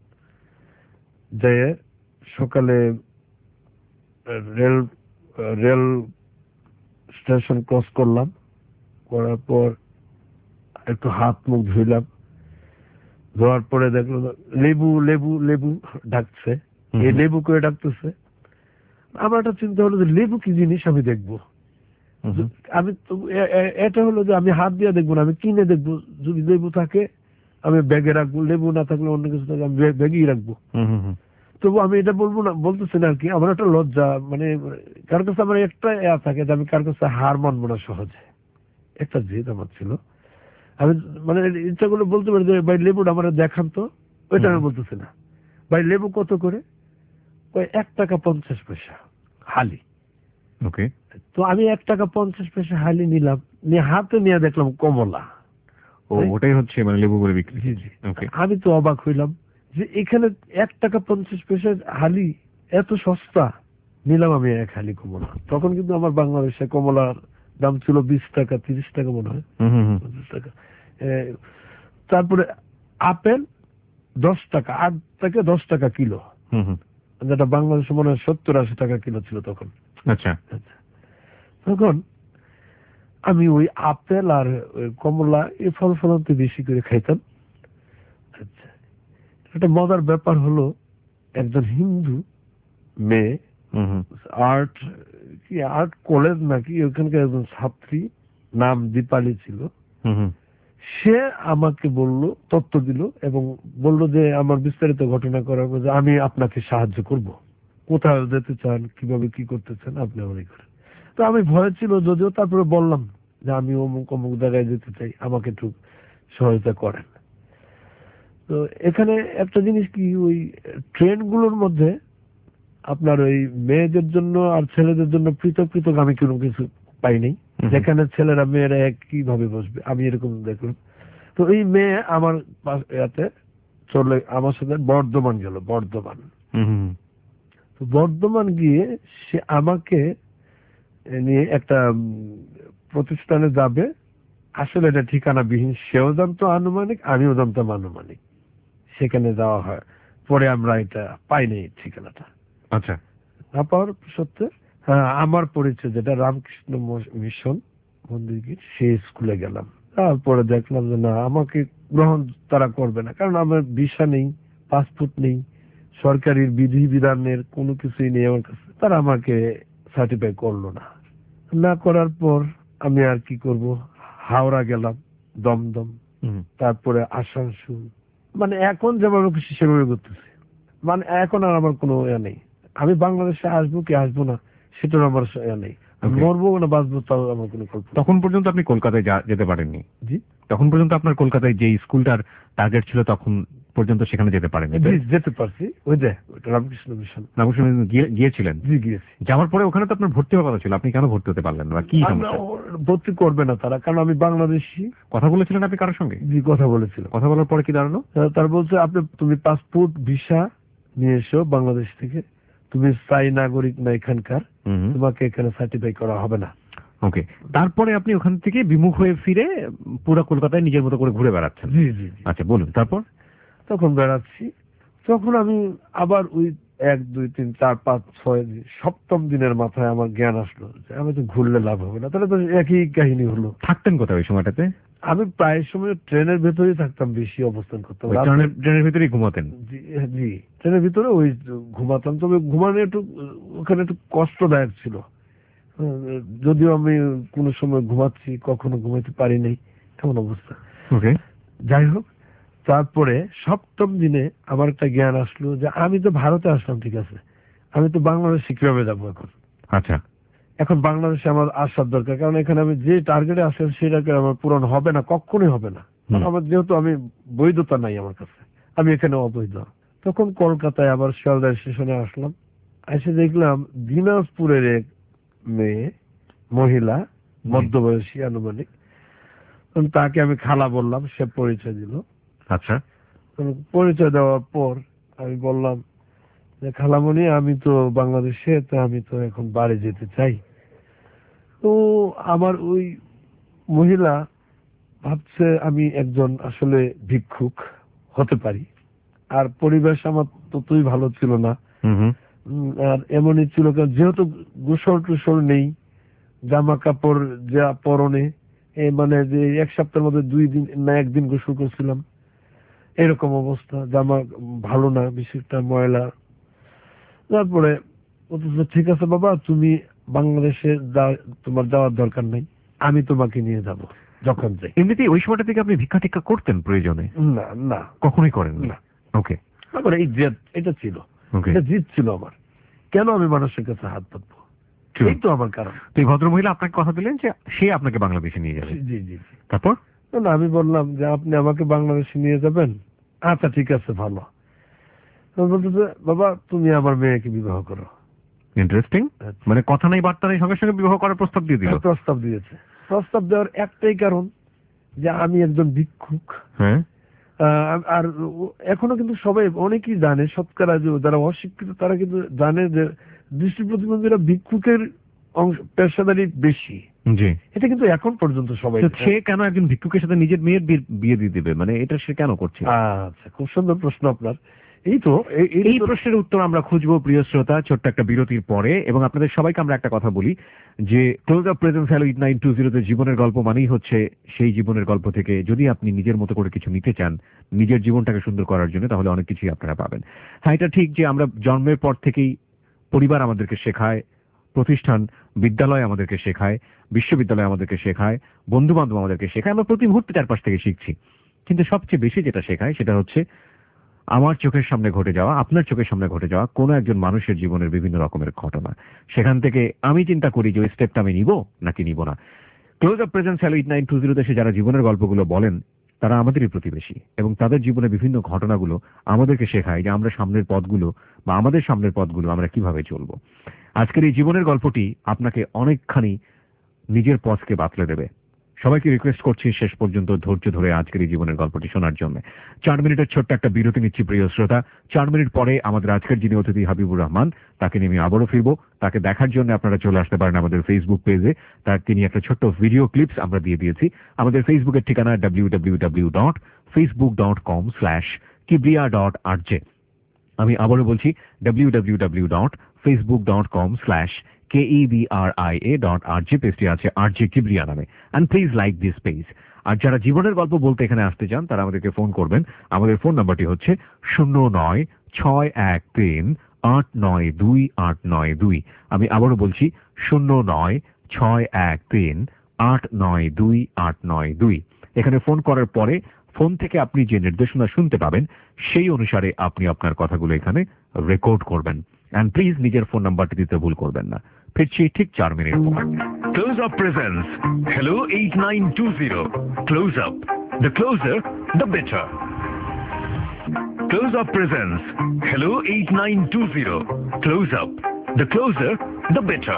যেয়ে সকালে রেল রেল স্টেশন ক্রস করলাম। করার পর একটু হাত মুখ ধুইলাম, ধোয়ার পরে দেখলো লেবু লেবু লেবু ডাকছে। হুম। এই হুম। লেবু করে ডাকতেছে। আমার একটা চিন্তা হলো যে লেবু কি জিনিস আমি দেখবো। হুম। হুম। আমি তো এ- এ- এটা হলো যে আমি হাত দিয়ে দেখবো না, আমি কিনে দেখবো। যদি লেবু থাকে আমি ব্যাগে রাখবো, লেবু না থাকলে অন্য কিছু থাকে আমি ব্যাগ- ব্যাগেই রাখবো। হুম। হুম। হুম। তবু আমি এটা বলবো না, বলতেছি না আর কি, আমার একটা লজ্জা, মানে কার কাছে আমার একটা ইয়া থাকে যে আমি কার কাছে হার মানবো না সহজে, একটা জেদ আমার ছিল। আমি মানে ইচ্ছা করলে বলতে পারি যে ভাই লেবুটা আমার দেখান তো, ওইটা আমি বলতেছি না। ভাই লেবু কত করে? ওই এক টাকা পঞ্চাশ পয়সা হালি। ওকে। তো আমি এক টাকা পঞ্চাশ পয়সা হালি নিলাম, নিয়ে হাতে নিয়ে দেখলাম কমলা। ও, ওটাই হচ্ছে মানে লেবু করে বিক্রি। জি জি। ওকে। আমি তো অবাক হইলাম যে এখানে এক টাকা পঞ্চাশ পয়সার হালি এত সস্তা। নিলাম আমি এক হালি কমলা। তখন কিন্তু আমার বাংলাদেশে কমলার দাম ছিল বিশ টাকা, তিরিশ টাকা মনে হয়, হুম। হুম। হুম। পঞ্চাশ টাকা। এ, তারপরে আপেল দশ টাকা, আট থেকে দশ টাকা কিলো, হুম। হুম। যেটা বাংলাদেশে মনে হয় সত্তর আশি টাকা কিলো ছিল তখন। আচ্ছা। আচ্ছা। তখন আমি ওই আপেল আর ওই কমলা এই ফল ফলান্তে বেশি করে খাইতাম। আচ্ছা, একটা মজার ব্যাপার হলো, একজন হিন্দু মেয়ে, হুম। হুম। আর্ট কি আর্ট কলেজ নাকি, ওখানকার একজন ছাত্রী, নাম দীপালি ছিল। হুম। হুম। সে আমাকে বলল, তথ্য দিল এবং বলল যে আমার বিস্তারিত ঘটনা করার পর যে আমি আপনাকে সাহায্য করব, কোথায় যেতে চান, কিভাবে কি করতে চান আপনি আমারই করেন। তো আমি ভয় ছিল যদিও, তারপরে বললাম যে আমি অমুক অমুক জায়গায় যেতে চাই, আমাকে একটু সহায়তা করেন। তো এখানে একটা জিনিস কি, ওই ট্রেনগুলোর মধ্যে আপনার ওই মেয়েদের জন্য আর ছেলেদের জন্য পৃথক পৃথক আমি কোনো কিছু পাইনি, যেখানে ছেলেরা মেয়েরা একইভাবে বসবে আমি এরকম দেখলাম। তো এই মেয়ে আমার ইয়াতে চলে আমার সাথে বর্ধমান গেল, বর্ধমান। তো বর্ধমান গিয়ে সে আমাকে নিয়ে একটা প্রতিষ্ঠানে যাবে, আসলে এটা ঠিকানাবিহীন, সেও জানতো আনুমানিক, আমিও জানতাম আনুমানিক, সেখানে যাওয়া হয়। পরে আমরা এটা পাইনি ঠিকানাটা। আচ্ছা, না পাওয়ার সত্ত্বে হ্যাঁ আমার পরিচয় যেটা রামকৃষ্ণ মিশন মন্দির, সেই স্কুলে গেলাম। তারপরে দেখলাম যে না, আমাকে গ্রহণ তারা করবে না, কারণ আমার ভিসা নেই, পাসপোর্ট নেই, সরকারি বিধি বিধানের কোনো কিছুই নেই আমার কাছে। তারা আমাকে সার্টিফাই করলো না। না করার পর আমি আর কি করব, হাওড়া গেলাম, দমদম, তারপরে আসানসোল। মানে এখন যেভাবে খুশি সেভাবে করতেছে, মানে এখন আর আমার কোনো ইয়ে নেই। আমি বাংলাদেশে আসবো কি আসবো না সেটার আমার ইয়ে নেই, মরবো না বাঁচবো তাও আমার কোনো কল্পনা। তখন পর্যন্ত আপনি কলকাতায় যেতে পারেননি? জি, তখন পর্যন্ত আপনার কলকাতায় যে স্কুলটার টার্গেট ছিল তখন পর্যন্ত সেখানে যেতে পারেননি? জি যেতে পারছি, ওই যে রামকৃষ্ণ মিশন। রামকৃষ্ণ গিয়েছিলেন? জি গিয়েছি। যাওয়ার পরে ওখানে তো আপনার ভর্তি হওয়ার কথা ছিল, আপনি কেন ভর্তি হতে পারলেন না? কি সমস্যা? ভর্তি করবে না তারা, কারণ আমি বাংলাদেশি। কথা বলেছিলেন আপনি কারোর সঙ্গে? জি কথা বলেছিল। কথা বলার পরে কি দাঁড়ালো? তার বলছে আপনি তুমি পাসপোর্ট ভিসা নিয়ে এসো বাংলাদেশ থেকে, তুমি স্থায়ী নাগরিক না এখানকার, তোমাকে এখানে সার্টিফাই করা হবে না। ওকে, তারপরে আপনি ওখান থেকে বিমুখ হয়ে ফিরে পুরো কলকাতায় নিজের মতো করে ঘুরে বেড়াচ্ছেন? জি জি। আচ্ছা বলুন তারপর। তখন বেড়াচ্ছি, তখন আমি আবার ওই এক দুই তিন চার পাঁচ ছয় সপ্তম দিনের মাথায় আমার জ্ঞান আসলো যে আমি তো ঘুরলে লাভ হবে না, তাহলে তো একই কাহিনী হলো। থাকতেন কোথায় ওই সময়টাতে? আমি প্রায় সময় ট্রেনের ভেতরেই থাকতাম, বেশি অবস্থান করতাম। ট্রেনের ভিতরেই ঘুমাতেন? জি, ট্রেনের ভিতরে ওই ঘুমাতাম, তবে ঘুমানো একটু ওখানে একটু কষ্টদায়ক ছিল, যদিও আমি কোনো সময় ঘুমাচ্ছি, কখনো ঘুমাইতে পারি নাই, এমন অবস্থা। ওকে, যাই হোক, তারপরে সপ্তম দিনে আমার একটা জ্ঞান আসলো যে আমি তো ভারতে আসলাম, ঠিক আছে, আমি তো বাংলাদেশে কিভাবে যাবো এখন? আচ্ছা, এখন বাংলাদেশে আমার আসার দরকার, কারণ এখানে আমি যে টার্গেটে আসলাম সেই টার্গেট আমার পূরণ হবে না, কখনোই হবে না। আমার যেহেতু আমি বৈধতা নাই আমার কাছে, আমি এখানে অবৈধ। তখন কলকাতায় আবার শিয়ালদা স্টেশনে আসলাম, এসে দেখলাম দিনাজপুরের এক মেয়ে, মহিলা, মধ্যবয়সী আনুমানিক, তাকে আমি খালা বললাম, সে পরিচয় দিল। আচ্ছা, পরিচয় দেওয়ার পর আমি বললাম যে খালামণি, আমি তো বাংলাদেশে, তো আমি তো এখন বাড়ি যেতে চাই। তো আমার ওই মহিলা ভাবছে আমি একজন আসলে ভিক্ষুক হতে পারি, আর পরিবেশ আমার ততই ভালো ছিল না। আর এমনই ছিল, যেহেতু গোসল টোসল নেই, জামা কাপড় যা পরনে, মানে যে এক সপ্তাহের মধ্যে দুই দিন না একদিন গোসল করছিলাম, এরকম অবস্থা, জামা ভালো না, বেশিটা ময়লা। তারপরে ঠিক আছে বাবা, তুমি বাংলাদেশে তোমার যাওয়ার দরকার নাই, আমি তোমাকে নিয়ে যাব যখন যাই। এমনিতেই ওই সময়টা থেকে আপনি ভিক্ষা টিক্ষা করতেন প্রয়োজনে? না না, কখনোই করেন না? ওকে, তারপরে এই জেদ এটা ছিল, এটা জিদ ছিল আমার, কেন আমি মানুষের কাছে হাত পাতবো, এই তো আমার কারণ। তো এই ভদ্রমহিলা আপনাকে কথা দিলেন যে সে আপনাকে বাংলাদেশে নিয়ে যাবে? জি জি। তারপর? না, আমি বললাম যে আপনি আমাকে বাংলাদেশে নিয়ে যাবেন, আচ্ছা ঠিক আছে ভালো। বলতেছে বাবা তুমি আমার মেয়েকে বিবাহ করো। ইন্টারেস্টিং, মানে কথা নাই বার্তা নেই, সঙ্গে সঙ্গে বিবাহ করার প্রস্তাব দিয়ে দিল? প্রস্তাব দিয়েছে। প্রস্তাব দেওয়ার একটাই কারণ যে আমি একজন ভিক্ষুক। হ্যাঁ, আর এখনো কিন্তু সবাই অনেকেই জানে, শতকরা যারা অশিক্ষিত তারা কিন্তু জানে যে দৃষ্টি প্রতিবন্ধীরা ভিক্ষুকের অংশ পেশাদারি বেশি। জি, এটা কিন্তু এখন পর্যন্ত সবাই। সে কেন একজন ভিক্ষুকের সাথে নিজের মেয়ের বিয়ে দিয়ে দিবে, মানে এটা সে কেন করছে? আচ্ছা, খুব সুন্দর প্রশ্ন আপনার। এই তো এই প্রশ্নের উত্তর আমরা খুঁজবো প্রিয় শ্রোতা ছোট্ট একটা বিরতির পরে, এবং আপনাদের সবাইকে আমরা একটা কথা বলি যে close up presence hello eight nine two জিরোতে জীবনের গল্প মানেই হচ্ছে সেই জীবনের গল্প থেকে যদি আপনি নিজের মতো করে কিছু নিতে চান নিজের জীবনটাকে সুন্দর করার জন্য, তাহলে অনেক কিছুই আপনারা পাবেন। হ্যাঁ, এটা ঠিক যে আমরা জন্মের পর থেকেই পরিবার আমাদেরকে শেখায় প্রতিষ্ঠান, বিদ্যালয় আমাদেরকে শেখায়, বিশ্ববিদ্যালয় আমাদেরকে শেখায়, বন্ধু বান্ধব আমাদেরকে শেখায়, আমরা প্রতি মুহূর্তে চারপাশ থেকে শিখছি। কিন্তু সবচেয়ে বেশি যেটা শেখায় সেটা হচ্ছে আমার চোখের সামনে ঘটে যাওয়া, আপনার চোখের সামনে ঘটে যাওয়া কোনো একজন মানুষের জীবনের বিভিন্ন রকমের ঘটনা। সেখান থেকে আমি চিন্তা করি যে ওই স্টেপটা আমি নিব নাকি নিব না। Close up presence hello eight nine two zero দেশে যারা জীবনের গল্পগুলো বলেন তারা আমাদেরই প্রতিবেশী, এবং তাদের জীবনে বিভিন্ন ঘটনাগুলো আমাদেরকে শেখায় যে আমরা সামনের পথগুলো বা আমাদের সামনের পথগুলো আমরা কিভাবে চলবো। আজকের এই জীবনের গল্পটি আপনাকে অনেকখানি নিজের পথকে বাতলে দেবে। সবাইকে রিকোয়েস্ট করছি শেষ পর্যন্ত ধৈর্য ধরে আজকের এই জীবনের গল্পটি শোনার জন্য। চার মিনিটের ছোট্ট একটা বিরতি নিচ্ছি প্রিয় শ্রোতা। চার মিনিট পরে আমাদের আজকের যিনি অতিথি হাবিবুর রহমান, তাকে নিয়ে আমি আবারও ফিরবো। তাকে দেখার জন্য আপনারা চলে আসতে পারেন আমাদের ফেসবুক পেজে। তার তিনি একটা ছোট্ট ভিডিও ক্লিপস আমরা দিয়ে দিয়েছি। আমাদের ফেসবুকের ঠিকানা W W W dot Facebook dot com slash Kibria dot R J. আমি আবারও বলছি W W W dot Facebook dot com slash K E B R I A dot R G. পেজটি আছে আর জে কিবরিয়া নামে। And please like this page. আর যারা জীবনের গল্প বলতে এখানে আসতে চান তারা আমাদেরকে ফোন করবেন। আমাদের ফোন নাম্বারটি হচ্ছে শূন্য নয় ছয় এক তিন আট নয় দুই আট নয় দুই। আমি আবারও বলছি শূন্য নয় ছয় এক তিন আট নয় দুই আট নয় দুই। এখানে ফোন করার পরে ফোন থেকে আপনি যে নির্দেশনা শুনতে পাবেন সেই অনুসারে আপনি আপনার কথাগুলো এখানে রেকর্ড করবেন। অ্যান্ড প্লিজ নিজের ফোন নাম্বারটি দিতে ভুল করবেন না। ফিরছি ঠিক চার মিনিট পর। Close up presence hello eight nine two zero. Close up, the closer the better. Close up presence hello eight nine two zero. Close up, the closer the better.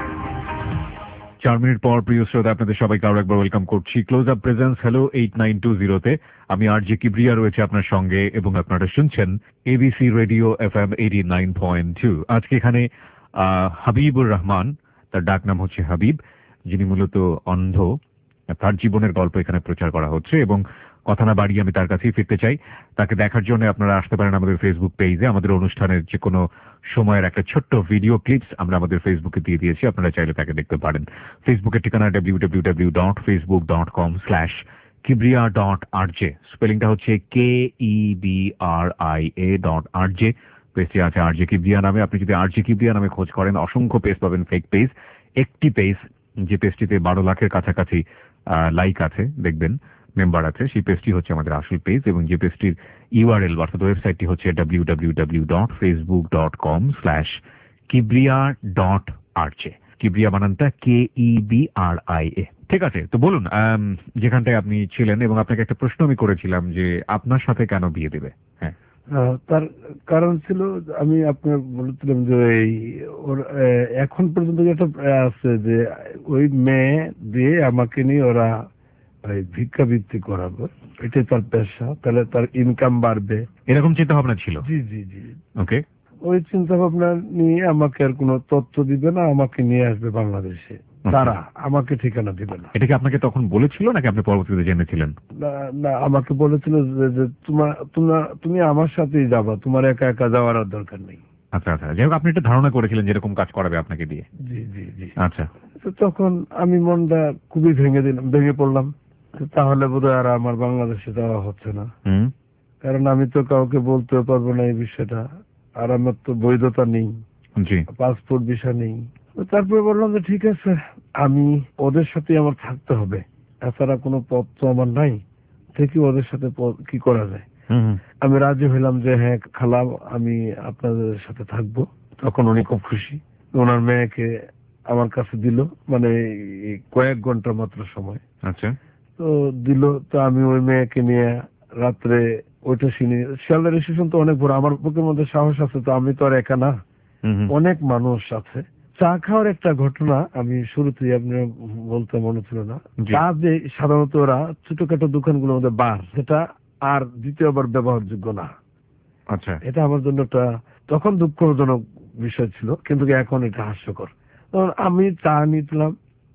চার মিনিট পর প্রিয় শ্রোতা আপনাদের সবাইকে আরো একবার ওয়েলকাম করছি close up presence hello eight nine two জিরোতে। আমি আর জে কিবরিয়া রয়েছে আপনার সঙ্গে এবং আপনারা শুনছেন ABC radio F M eighty nine point two. আজকে এখানে আহ হাবিবুর রহমান, তার ডাক নাম হচ্ছে হাবিব, যিনি মূলত অন্ধ। তার জীবনের গল্প এখানে প্রচার করা হচ্ছে এবং কথা না বাড়িয়ে আমি তার কাছেই ফিরতে চাই। তাকে দেখার জন্য আপনারা আসতে পারেন আমাদের ফেসবুক পেজে। আমাদের অনুষ্ঠানের যে কোনো সময়ের একটা ছোট্ট ভিডিও ক্লিপস আমরা আমাদের ফেসবুকে দিয়ে দিয়েছি, আপনারা চাইলে তাকে দেখতে পারেন। ফেসবুকের ঠিকানা W W W dot Facebook dot com slash Kibria dot R J. স্পেলিংটা হচ্ছে K E B R I A dot R J. পেজটি আছে আর জে কিবরিয়া নামে। আপনি যদি আর জে কিবরিয়া নামে খোঁজ করেন অসংখ্য পেজ পাবেন, ফেক পেজ। একটি পেজ যে পেজটিতে বারো লাখের কাছাকাছি লাইক আছে, দেখবেন মেম্বার আছে, সেই পেজটি হচ্ছে আমাদের আসল পেজ। এবং যে পেজটির ইউআরএল অর্থাৎ ওয়েবসাইটটি হচ্ছে W W W dot Facebook dot com slash Kibria dot R J. Kibria বানানটা K E B R I এ। ঠিক আছে, তো বলুন যেখানটায় আপনি ছিলেন, এবং আপনাকে একটা প্রশ্ন আমি করেছিলাম যে আপনার সাথে কেন বিয়ে দেবে। হ্যাঁ, তার কারণ ছিল আমি আপনার বলেছিলাম যে এই ওর এখন পর্যন্ত যেটা আছে যে ওই মেয়ে দিয়ে আমাকে নিয়ে ওরা ওই ভিক্ষাবৃত্তি করাবো, এটাই তার পেশা, তাহলে তার ইনকাম বাড়বে, এরকম চিন্তা ভাবনা ছিল। জি জি জি ওকে। ওই চিন্তা ভাবনা নিয়ে আমাকে আর কোনো তথ্য দিবে না, আমাকে নিয়ে আসবে বাংলাদেশে, তারা আমাকে ঠিকানা দিবে না। এটা কি আপনাকে তখন বলেছিল নাকি আপনি পরবর্তীতে জেনেছিলেন? না, আমাকে বলেছিল যে তোমার তোমার তুমি আমার সাথেই যাবা, তোমার একা একা যাওয়ার আর দরকার নেই। আচ্ছা আচ্ছা, যাই হোক আপনি একটা ধারণা করেছিলেন যেরকম কাজ করাবে আপনাকে দিয়ে। জি জি জি। আচ্ছা, তো তখন আমি মনটা খুবই ভেঙে দিলাম, ভেঙে পড়লাম। তাহলে বোধহয় আর আমার বাংলাদেশে যাওয়া হচ্ছে না, কারণ আমি তো কাউকে বলতেও পারবো না এই বিষয়টা, আর আমার তো বৈধতা নেই, পাসপোর্ট ভিসা নেই। তারপরে বললাম যে ঠিক আছে, আমি ওদের সাথে আমার থাকতে হবে, এছাড়া কোনো পথ তো আমার নাই, থেকে ওদের সাথে কি করা যায়। আমি রাজি হইলাম যে হ্যাঁ খালা আমি আপনাদের সাথে থাকবো। তখন উনি খুব খুশি, ওনার মেয়েকে আমার কাছে দিল, মানে কয়েক ঘন্টা মাত্র সময়। আচ্ছা, তো দিল, তো আমি ওই মেয়েকে নিয়ে রাত্রে ওইটা শুনি। শিয়ালদার স্টেশন তো অনেক বড়, আমার বুকের মধ্যে সাহস আছে, তো আমি তো আর একা না, অনেক মানুষ আছে। চা খাওয়ার একটা ঘটনা আমি শুরুতেই আপনি বলতে মনে ছিল না, চা যে সাধারণত ওরা ছোটখাটো দোকানগুলোর মধ্যে বার, সেটা আর দ্বিতীয়বার ব্যবহারযোগ্য না। আচ্ছা, এটা আমার জন্য একটা তখন দুঃখজনক বিষয় ছিল, কিন্তু এখন এটা হাস্যকর। আমি চা নিলাম,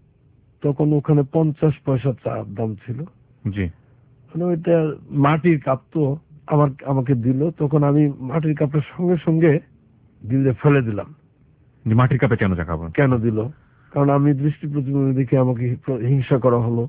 তখন ওখানে পঞ্চাশ পয়সা চা দাম ছিল। জি, মানে ওইটা মাটির কাপ, তো আমার আমাকে দিল, তখন আমি মাটির কাপের সঙ্গে সঙ্গে দিলে ফেলে দিলাম। মাটির কাপে কেন চা খাবো? কেন দিল? কারণ আমি দৃষ্টি প্রতিবন্ধী দেখে আমাকে হিংসা করা হলো।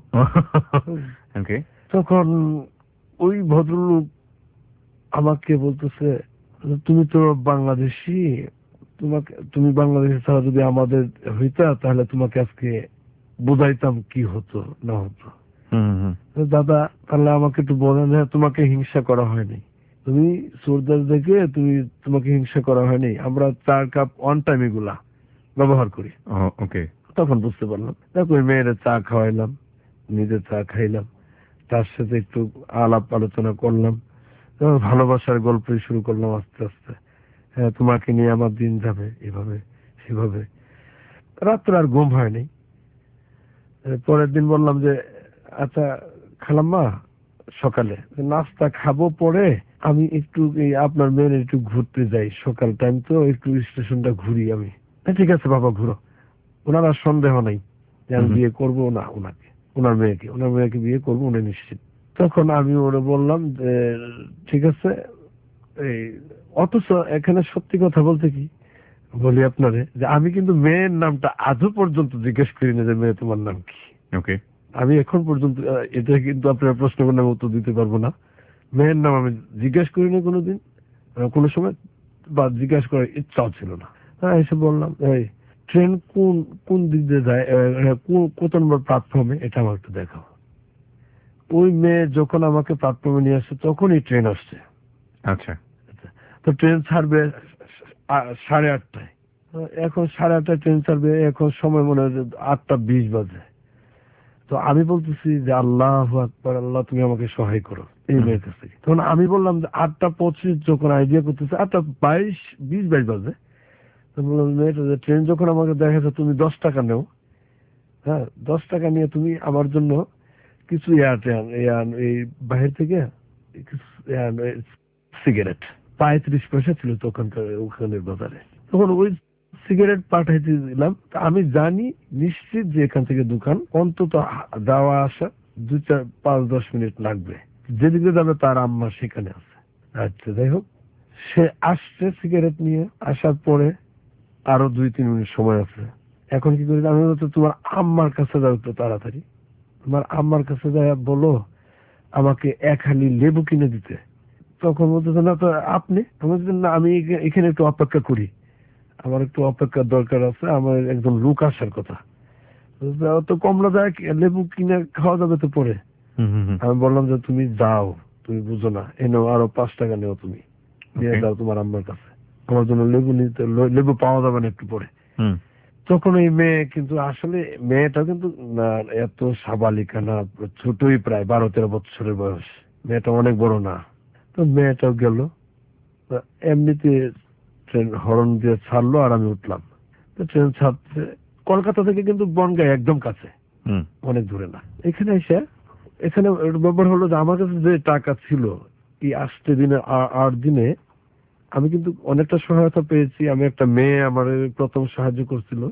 তখন ওই ভদ্রলোক আমাকে বলতেছে তুমি তো বাংলাদেশি, তোমাকে, তুমি বাংলাদেশে ছাড়া যদি আমাদের হইতা তাহলে তোমাকে আজকে বোঝাইতাম কি হতো না হতো। তো দাদা তাহলে আমাকে একটু বলেন, হ্যাঁ তোমাকে হিংসা করা হয়নি, তুমি সর্দার দেখে তুমি তোমাকে হিংসা করা হয়নি, আমরা চার কাপ অন টাইম এগুলা ব্যবহার করি। ওকে। তখন বুঝতে পারলাম, দেখো ওই মেয়েরা চা খাওয়াইলাম, নিজে চা খাইলাম, তার সাথে একটু আলাপ আলোচনা করলাম, এবং ভালোবাসার গল্পই শুরু করলাম আস্তে আস্তে। হ্যাঁ তোমাকে নিয়ে আমার দিন যাবে এভাবে সেভাবে। রাত্রে আর ঘুম হয়নি। পরের দিন বললাম যে আচ্ছা খালাম্মা, সকালে নাস্তা খাবো, পরে আমি একটু এই আপনার মেয়ের একটু ঘুরতে যাই, সকাল টাইম তো একটু স্টেশনটা ঘুরি আমি। হ্যাঁ, ঠিক আছে বাবা ঘুরো। ওনার আর সন্দেহ নাই যে আমি বিয়ে করবো না ওনাকে, ওনার মেয়েকে, ওনার মেয়েকে বিয়ে করবো উনি নিশ্চিত। তখন আমি ওরা বললাম যে ঠিক আছে। এই অথচ এখানে সত্যি কথা বলতে কি বলি আপনারে, যে আমি কিন্তু মেয়ের নামটা আজও পর্যন্ত জিজ্ঞেস করি না যে মেয়ে তোমার নাম কি। ওকে। আমি এখন পর্যন্ত আহ, এটা কিন্তু আপনার প্রশ্ন করলে উত্তর দিতে পারবো না। মেয়ের নাম আমি জিজ্ঞেস করি না কোনোদিন, আহ, কোনো সময়, বা জিজ্ঞাসা করার ইচ্ছাও ছিল না। হ্যাঁ এসে বললাম এই ট্রেন কোন কোন দিক দিয়ে যায়, আহ, কোন কত নম্বর প্ল্যাটফর্মে, এটা আমার একটু দেখাও। ওই মেয়ে যখন আমাকে প্ল্যাটফর্মে নিয়ে আসছে তখনই ট্রেন আসছে। আচ্ছা। তো ট্রেন ছাড়বে আ- সাড়ে আটটায়। এখন সাড়ে আটটায় ট্রেন ছাড়বে, এখন সময় মনে হয় যে আটটা বিশ বাজে। তো আমি বলতেছি যে আল্লাহু আকবার, আল্লাহ তুমি আমাকে সহায় করো এই হুম। মেয়ের কাছ থেকে। তখন আমি বললাম যে আটটা পঁচিশ যখন আইডিয়া করতেছে, আটটা বাইশ বিশ বাইশ বাজে, তো বললাম মেয়েটা যে ট্রেন যখন আমাকে দেখাচ্ছে তুমি দশ টাকা নেও, হ্যাঁ দশ টাকা নিয়ে তুমি আমার জন্য কিছু ইয়াতে আন, এই আন, এই বাহির থেকে কিছু সিগারেট, পঁয়ত্রিশ পয়সা ছিল তখনকার ওখানের বাজারে। তখন ওই সিগারেট পাঠাইতে দিলাম। তা আমি জানি নিশ্চিত যে এখান থেকে দোকান অন্তত যাওয়া আসা দু চার পাঁচ দশ মিনিট লাগবে, যেদিকে যাবে তার আম্মা সেখানে আছে। আচ্ছা যাই হোক, সে আসছে সিগারেট নিয়ে, আসার পরে আরো দুই তিন মিনিট সময় আছে। এখন কি করি, আমি বলতে তোমার আম্মার কাছে যাও তো তাড়াতাড়ি, তোমার আম্মার কাছে যাই বলো আমাকে এক হালি লেবু কিনে দিতে। তখন বলতেছে না তো আপনি, আমি বলছি, না আমি এখা- এখানে একটু অপেক্ষা করি, আমার একটু অপেক্ষার দরকার আছে, আমার একজন লোক আসার কথা। বলছে, তো কমলা যায় লেবু কিনে খাওয়া যাবে তো পরে। হুম হুম হুম। আমি বললাম যে তুমি যাও, তুমি বুঝো না, এনেও আরো পাঁচ টাকা নেও, তুমি নিয়ে Okay. যাও তোমার আম্মার কাছে, আমার জন্য লেবু নিতে, লেবু পাওয়া যাবে না একটু পরে। হুম। তখন এই মেয়ে কিন্তু আসলে মেয়েটা কিন্তু না এত সাবালিকা না, ছোটই, প্রায় বারো তেরো বছরের বয়স, মেয়েটা অনেক বড় না। তো মেয়েটাও গেল, তো এমনিতে ট্রেন হর্ন দিয়ে ছাড়লো আর আমি উঠলাম। তো ট্রেন ছাড়ছে, কলকাতা থেকে কিন্তু বনগাঁ একদম কাছে, হুম। অনেক দূরে না। এখানে এসে এখানে ব্যাপার হলো যে আমার কাছে যে টাকা ছিল এই আসতে দিনে আ- আট দিনে আমি কিন্তু অনেকটা সহায়তা পেয়েছি। আমি একটা মেয়ে আমার প্রথম সাহায্য করছিল,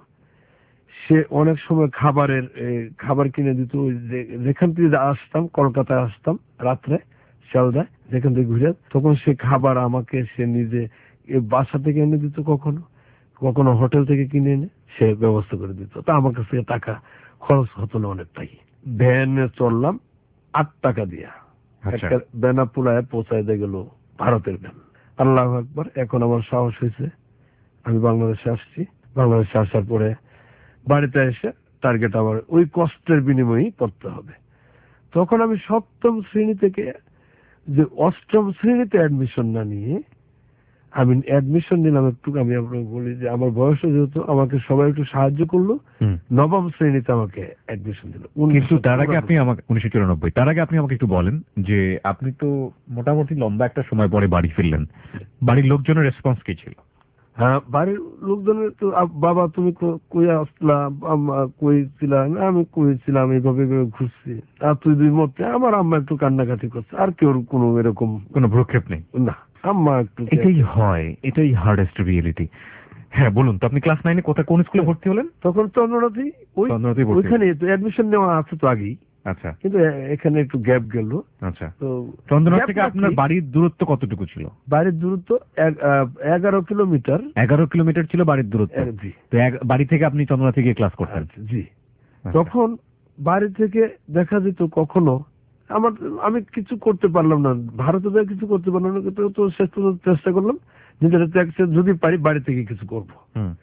সে অনেক সময় খাবারের এ, খাবার কিনে দিত। ওই যে- যেখান থেকে আসতাম, কলকাতায় আসতাম রাত্রে শিয়ালদায়, যেখান থেকে ঘুরে, তখন সে খাবার আমাকে সে নিজে এ বাসা থেকে এনে দিত, কখনো কখনো হোটেল থেকে কিনে এনে সে ব্যবস্থা করে দিত। তা আমার কাছে টাকা খরচ হতো না অনেকটাই। ভ্যানে চললাম আট টাকা দিয়া, আচ্ছা। একটা বেনাপুলায় পৌঁছায় দিয়ে গেল, ভারতের ভ্যান। আল্লাহ আকবার, এখন আমার সাহস হয়েছে, আমি বাংলাদেশে আসছি। বাংলাদেশে আসার পরে বাড়িতে এসে টার্গেট আমার ওই কষ্টের বিনিময়েই করতে হবে। তখন আমি সপ্তম শ্রেণী থেকে যে অষ্টম শ্রেণীতে অ্যাডমিশন না নিয়ে আমি অ্যাডমিশন নিলাম একটু, আমি আপনাকে বলি যে আমার বয়সে যেহেতু আমাকে সবাই একটু সাহায্য করলো, হুম। নবম শ্রেণীতে আমাকে অ্যাডমিশন দিল। কিন্তু তার আগে আপনি আমাকে উনিশশো চুরানব্বই, তার আগে আপনি আমাকে একটু বলেন যে আপনি তো মোটামুটি লম্বা একটা সময় পরে বাড়ি ফিরলেন, বাড়ির লোকজনের রেসপন্স কি ছিল? হ্যাঁ বাড়ির লোকজনের তো আব- বাবা তুমি কো- কই আসলা, আম্মা কই ছিলা, না আমি কই ছিলাম এইভাবে এইভাবে ঘুরছি, আর তুই দুই মতে, আমার আম্মা একটু কান্নাকাটি করছে, আর কেউ কোনো এরকম কোনো ভ্রুক্ষেপ নেই? না, আম্মা একটু এটাই হয়, এটাই হার্ডেস্ট রিয়েলিটি। হ্যাঁ বলুন তো, আপনি ক্লাস নাইনে কোথায়, কোন স্কুলে ভর্তি হলেন? তখন চন্দ্রনাথী, ওই চন্দ্রনাথে ভর্তি ওইখানে হলেন। তো অ্যাডমিশন নেওয়া আছে তো আগেই, আচ্ছা কিন্তু এ- এখানে একটু গ্যাপ গেল। আচ্ছা। তো চন্দ্রনাথ gap থেকে না আপনার কি, বাড়ির দূরত্ব কতটুকু ছিল? বাড়ির দূরত্ব এক- আহ, এগারো কিলোমিটার। এগারো কিলোমিটার ছিল বাড়ির দূরত্ব। এক- জি তো এক- বাড়ি থেকে আপনি চন্দ্রনাথে গিয়ে ক্লাস করতেন? আচ্ছা, জি। আচ্ছা। তখন বাড়ি থেকে দেখা যেত কখনো আমার, আমি কিছু করতে পারলাম না, ভারতে যা কিছু করতে পারলাম না, কিন্তু তো শেষ পর্যন্ত চেষ্টা করলাম নিজের ট্যাক্সে যদি পারি বাড়ি থেকে কিছু করব।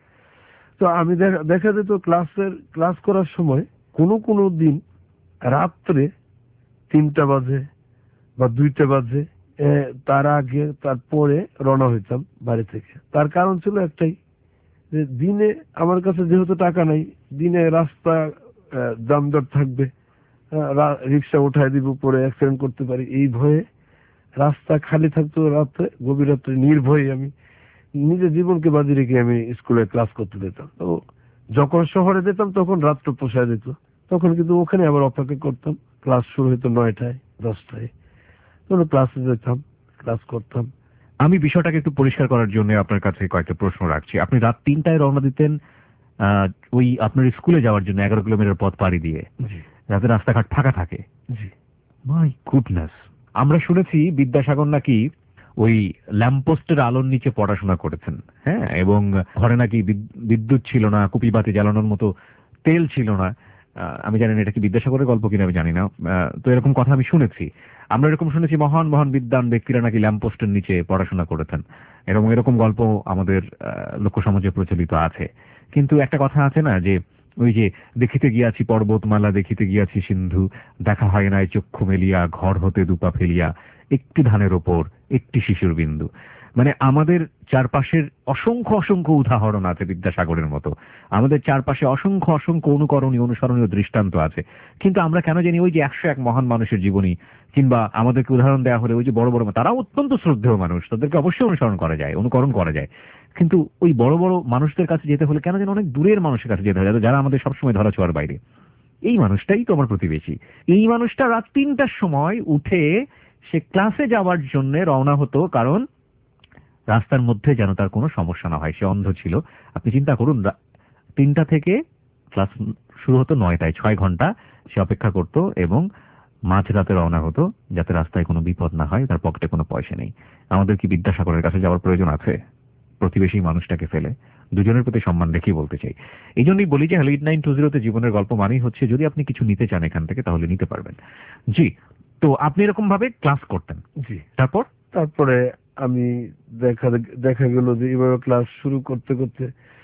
তো আমি দেখা দেখা যেত ক্লাসের ক্লাস করার সময় কোনো কোনো দিন রাত্রে তিনটা বাজে বা দুইটা বাজে, তার আগে তারপরে রওনা হইতাম বাড়ি থেকে। তার কারণ ছিল একটাই, যে দিনে আমার কাছে যেহেতু টাকা নাই, দিনে রাস্তা যানজট থাকবে, রিক্সা উঠায় দিব, পরে অ্যাক্সিডেন্ট করতে পারি, এই ভয়ে রাস্তা খালি থাকতো রাতে, গভীর রাত্রে নির্ভয়ে আমি নিজের জীবনকে বাজি রেখে আমি স্কুলে ক্লাস করতে যেতাম। তো যখন শহরে যেতাম তখন রাত্র পোষায় যেত, তখন কিন্তু ওখানে আবার অপেক্ষা করতাম। ক্লাস শুরু হইতো নয়টায় দশটায়, তখন ক্লাসে যেতাম, ক্লাস করতাম। আমি বিষয়টাকে একটু পরিষ্কার করার জন্য আপনার কাছে কয়েকটা প্রশ্ন রাখছি। আপনি রাত তিনটায় রওনা দিতেন ওই আপনার স্কুলে যাওয়ার জন্য, এগারো কিলোমিটার পথ পাড়ি দিয়ে, যাতে রাস্তাঘাট ফাঁকা থাকে। জি, মাই গুডনেস। আমরা শুনেছি বিদ্যাসাগর নাকি ওই ল্যাম্পপোস্টের আলোর নিচে পড়াশোনা করেছেন, হ্যাঁ, এবং ঘরে নাকি বিদ্যুৎ ছিল না, কুপি বাতি জ্বালানোর মতো তেল ছিল না। আমি জানি না এটা কি বিদ্যাসাগরের গল্প কিনা, আমি জানি না। তো এরকম কথা আমি শুনেছি। আমরা এরকম শুনেছি মহান মহান বিদ্বান ব্যক্তিরা নাকি ল্যাম্পপোস্টের নিচে পড়াশোনা করেছেন, এরকম এরকম গল্প আমাদের লোক সমাজে প্রচলিত আছে। কিন্তু একটা কথা আছে না, যে ওই যে দেখিতে গিয়াছি পর্বতমালা, দেখিতে গিয়াছি সিন্ধু, দেখা হয় নাই চক্ষু মেলিয়া, ঘর হতে দুপা ফেলিয়া, একটি ধানের ওপর একটি শিশুর বিন্দু। মানে আমাদের চারপাশের অসংখ্য অসংখ্য উদাহরণ আছে বিদ্যাসাগরের মতো, আমাদের চারপাশে অসংখ্য অসংখ্য অনুকরণীয় অনুসরণীয় দৃষ্টান্ত আছে। কিন্তু আমরা কেন জানি ওই যে একশো এক মহান মানুষের জীবনী, কিংবা আমাদেরকে উদাহরণ দেওয়া হলে ওই যে বড় বড়, তারাও অত্যন্ত শ্রদ্ধেয় মানুষ, তাদেরকে অবশ্যই অনুসরণ করা যায়, অনুকরণ করা যায়, কিন্তু ওই বড় বড় মানুষদের কাছে যেতে হলে কেন যেন অনেক দূরের মানুষের কাছে যেতে হয়, যারা আমাদের সবসময় ধরা ছোঁয়ার বাইরে। এই মানুষটাই তো আমার প্রতিবেশী। এই মানুষটা রাত তিনটার সময় উঠে সে ক্লাসে যাওয়ার জন্য রওনা হতো, কারণ রাস্তার মধ্যে যেন তার কোনো সমস্যা না হয়। সে অন্ধ ছিল। আপনি চিন্তা করুন, তিনটা থেকে ক্লাস শুরু হতো নয়টায়, ছয় ঘন্টা সে অপেক্ষা করত এবং মাঝরাতে রওনা হতো, যাতে রাস্তায় কোনো বিপদ না হয়। তার পকেটে কোনো পয়সা নেই। আমাদের কি বিদ্যাসাগরের কাছে যাওয়ার প্রয়োজন আছে প্রতিবেশী মানুষটাকে ফেলে? দুজনের প্রতি সম্মান রেখেই বলতে চাই। এই জন্যই বলি যে হ্যালো এইট নাইন টু জিরোতে জীবনের গল্প মানেই হচ্ছে, যদি আপনি কিছু নিতে চান এখান থেকে তাহলে নিতে পারবেন। জি, তো আপনি এরকম ভাবে ক্লাস করতেন। জি, তারপর তারপরে আমি দেখা দেখা গেল যে এভাবে ক্লাস শুরু করতে করতে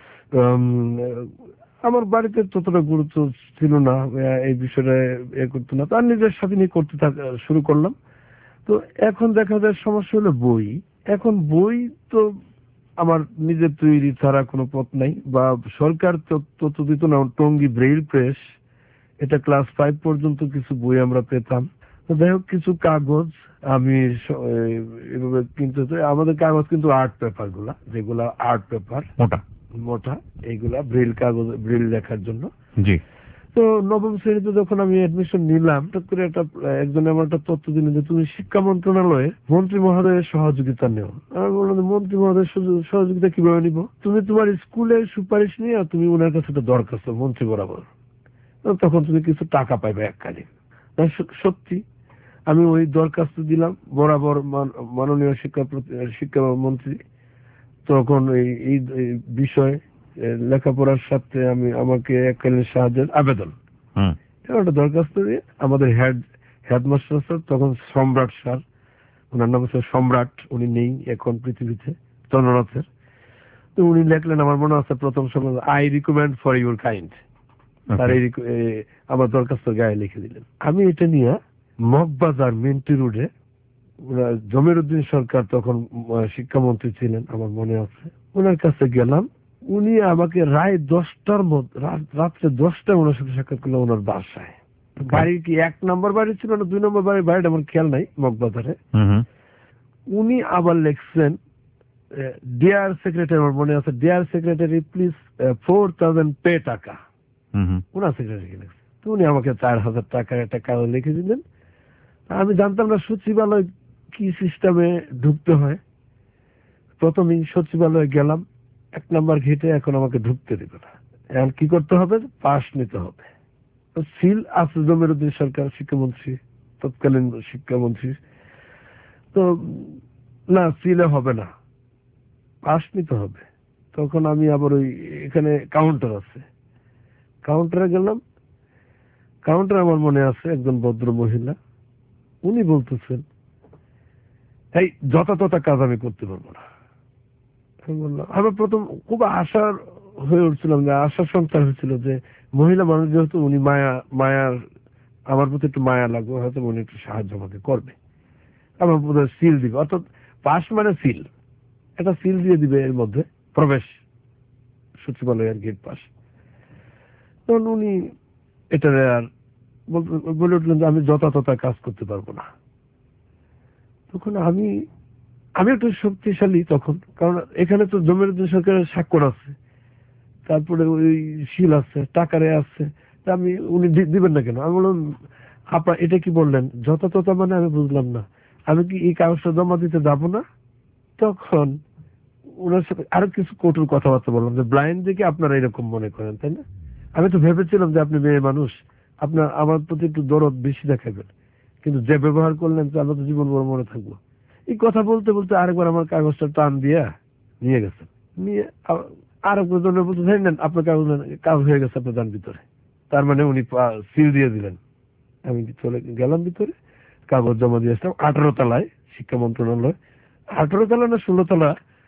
আমার বাড়িতে ততটা গুরুত্ব ছিল না, এই বিষয়টা এ করতো না, তার নিজের সাথে নিয়ে করতে শুরু করলাম। তো এখন দেখা যায় সমস্যা হলো বই। এখন বই তো আমার নিজের তৈরি ছাড়া কোনো পথ নাই, বা সরকার তত দিত না। টঙ্গী ব্রেইল প্রেস, এটা ক্লাস ফাইভ পর্যন্ত কিছু বই আমরা পেতাম। তো যাই হোক, কিছু কাগজ আমি এভাবে কিনতে, আমাদের কাগজ কিন্তু আর্ট পেপার গুলা, যেগুলা আর্ট পেপার মোটা মোটা, এইগুলা ব্রেইল কাগজ, ব্রেইল লেখার জন্য। জি। তো নবম শ্রেণীতে যখন আমি অ্যাডমিশন নিলাম, হঠাৎ করে একটা একজন আমার একটা তথ্য দিলেন যে তুমি শিক্ষা মন্ত্রণালয়ে মন্ত্রী মহোদয়ের সহযোগিতা নেও। আমি বললাম মন্ত্রী মহোদয়ের সহযোগিতা কিভাবে নিব? তুমি তোমার স্কুলের সুপারিশ নিয়ে তুমি ওনার কাছে একটা দরখাস্ত মন্ত্রী বরাবর, তখন তুমি কিছু টাকা পাইবে এককালীন। সত্যি আমি ওই দরখাস্ত দিলাম বরাবর মাননীয় শিক্ষা শিক্ষামন্ত্রী। তখন এই বিষয় লেখাপড়ার সাথে আমি আমাকে এককালীন সাহায্যের আবেদন, একটা দরখাস্ত দিয়ে আমাদের হেড হেডমাস্টার স্যার, তখন সম্রাট স্যার, ওনার নাম হচ্ছে সম্রাট, উনি নেই এখন পৃথিবীতে, চন্দ্রনাথের। তো উনি লেখলেন, আমার মনে আছে প্রথম সময়, I recommend for your kind, তার এই আমার দরখাস্ত গায়ে লিখে দিলেন। আমি এটা নিয়ে মগবাজার মিন্টি রোডে, জমির উদ্দিন সরকার তখন শিক্ষামন্ত্রী ছিলেন আমার মনে আছে, ওনার কাছে গেলাম। উনি আমাকে রায় দশটার মধ্যে, রাত্রে দশটায় ওনার সাথে সাক্ষাৎ করলাম ওনার বাসায়। বাড়ি কি এক নম্বর বাড়ি ছিল না দুই নম্বর বাড়ি, বাড়িটা আমার খেয়াল নাই, মগবাজারে। উনি আবার লিখছেন, ডিয়ার সেক্রেটারি, আমার মনে আছে, dear secretary please four thousand pay taka, ওনার সেক্রেটারি লিখছে। তো উনি আমাকে চার হাজার টাকার একটা কাগজ লিখে দিলেন। আমি জানতাম না সচিবালয় কি সিস্টেমে ঢুকতে হয়। প্রথমেই সচিবালয়ে গেলাম, এক নাম্বার ঘেটে, এখন আমাকে ঢুকতে দিবে না। এখন কি করতে হবে? পাস নিতে হবে। সিল আছে জমির উদ্দিন সরকার, শিক্ষামন্ত্রী, তৎকালীন শিক্ষামন্ত্রী। তো না, সিলে হবে না, পাস নিতে হবে। তখন আমি আবার ওই এখানে কাউন্টার আছে, কাউন্টারে গেলাম। কাউন্টার আমার মনে আছে একজন ভদ্র মহিলা, উনি বলতেছেন, এই যথাযথ কাজ আমি করতে পারবো না, আমি বললাম, আমার প্রথম খুব আশার হয়ে উঠছিলাম, যে আশার সন্তান হয়েছিল যে মহিলা মানুষ যেহেতু উনি মায়া মায়ার আমার প্রতি একটু মায়া লাগবে, হয়তো উনি একটু সাহায্য আমাকে করবে, আমার বোধহয় সিল দিবে, অর্থাৎ পাশ মানে সিল, একটা সিল দিয়ে দিবে এর মধ্যে, প্রবেশ সচিবালয়ের গেট পাস। তখন উনি এটা আর বলে উঠলেন যে আমি যথাযথ কাজ করতে পারবো না। তখন আমি আমি একটু শক্তিশালী তখন, কারণ এখানে তো জমির সরকারের স্বাক্ষর আছে, তারপরে ওই শিল আছে, টাকারে আছে, তা আমি উনি দিবেন না কেন? আমি বললাম আপনার এটা কি বললেন যথাযথ, মানে আমি বুঝলাম না, আমি কি এই কাগজটা জমা দিতে যাবো না? তখন ওনার সাথে আরো কিছু কঠোর কথাবার্তা বললাম, যে ব্লাইন্ড দেখে আপনারা এরকম মনে করেন, তাই না? আমি তো ভেবেছিলাম যে আপনি মেয়ে মানুষ, আপনার আমার প্রতি একটু দরদ বেশি দেখাবেন, কিন্তু যে ব্যবহার করলেন তো আমরা তো জীবন বড় মনে থাকবো। এই কথা বলতে বলতে আরেকবার আমার কাগজটা টান দিয়া নিয়ে গেছেন, নিয়ে আরেকজনের বলতে নেন আপনার কাগজ, কাজ হয়ে গেছে আপনার যান ভিতরে। তার মানে উনি সিল দিয়ে দিলেন। আমি চলে গেলাম ভিতরে, কাগজ জমা দিয়ে আসলাম আঠারো তলায় শিক্ষা মন্ত্রণালয়, আঠারো তলা না ষোলো তলা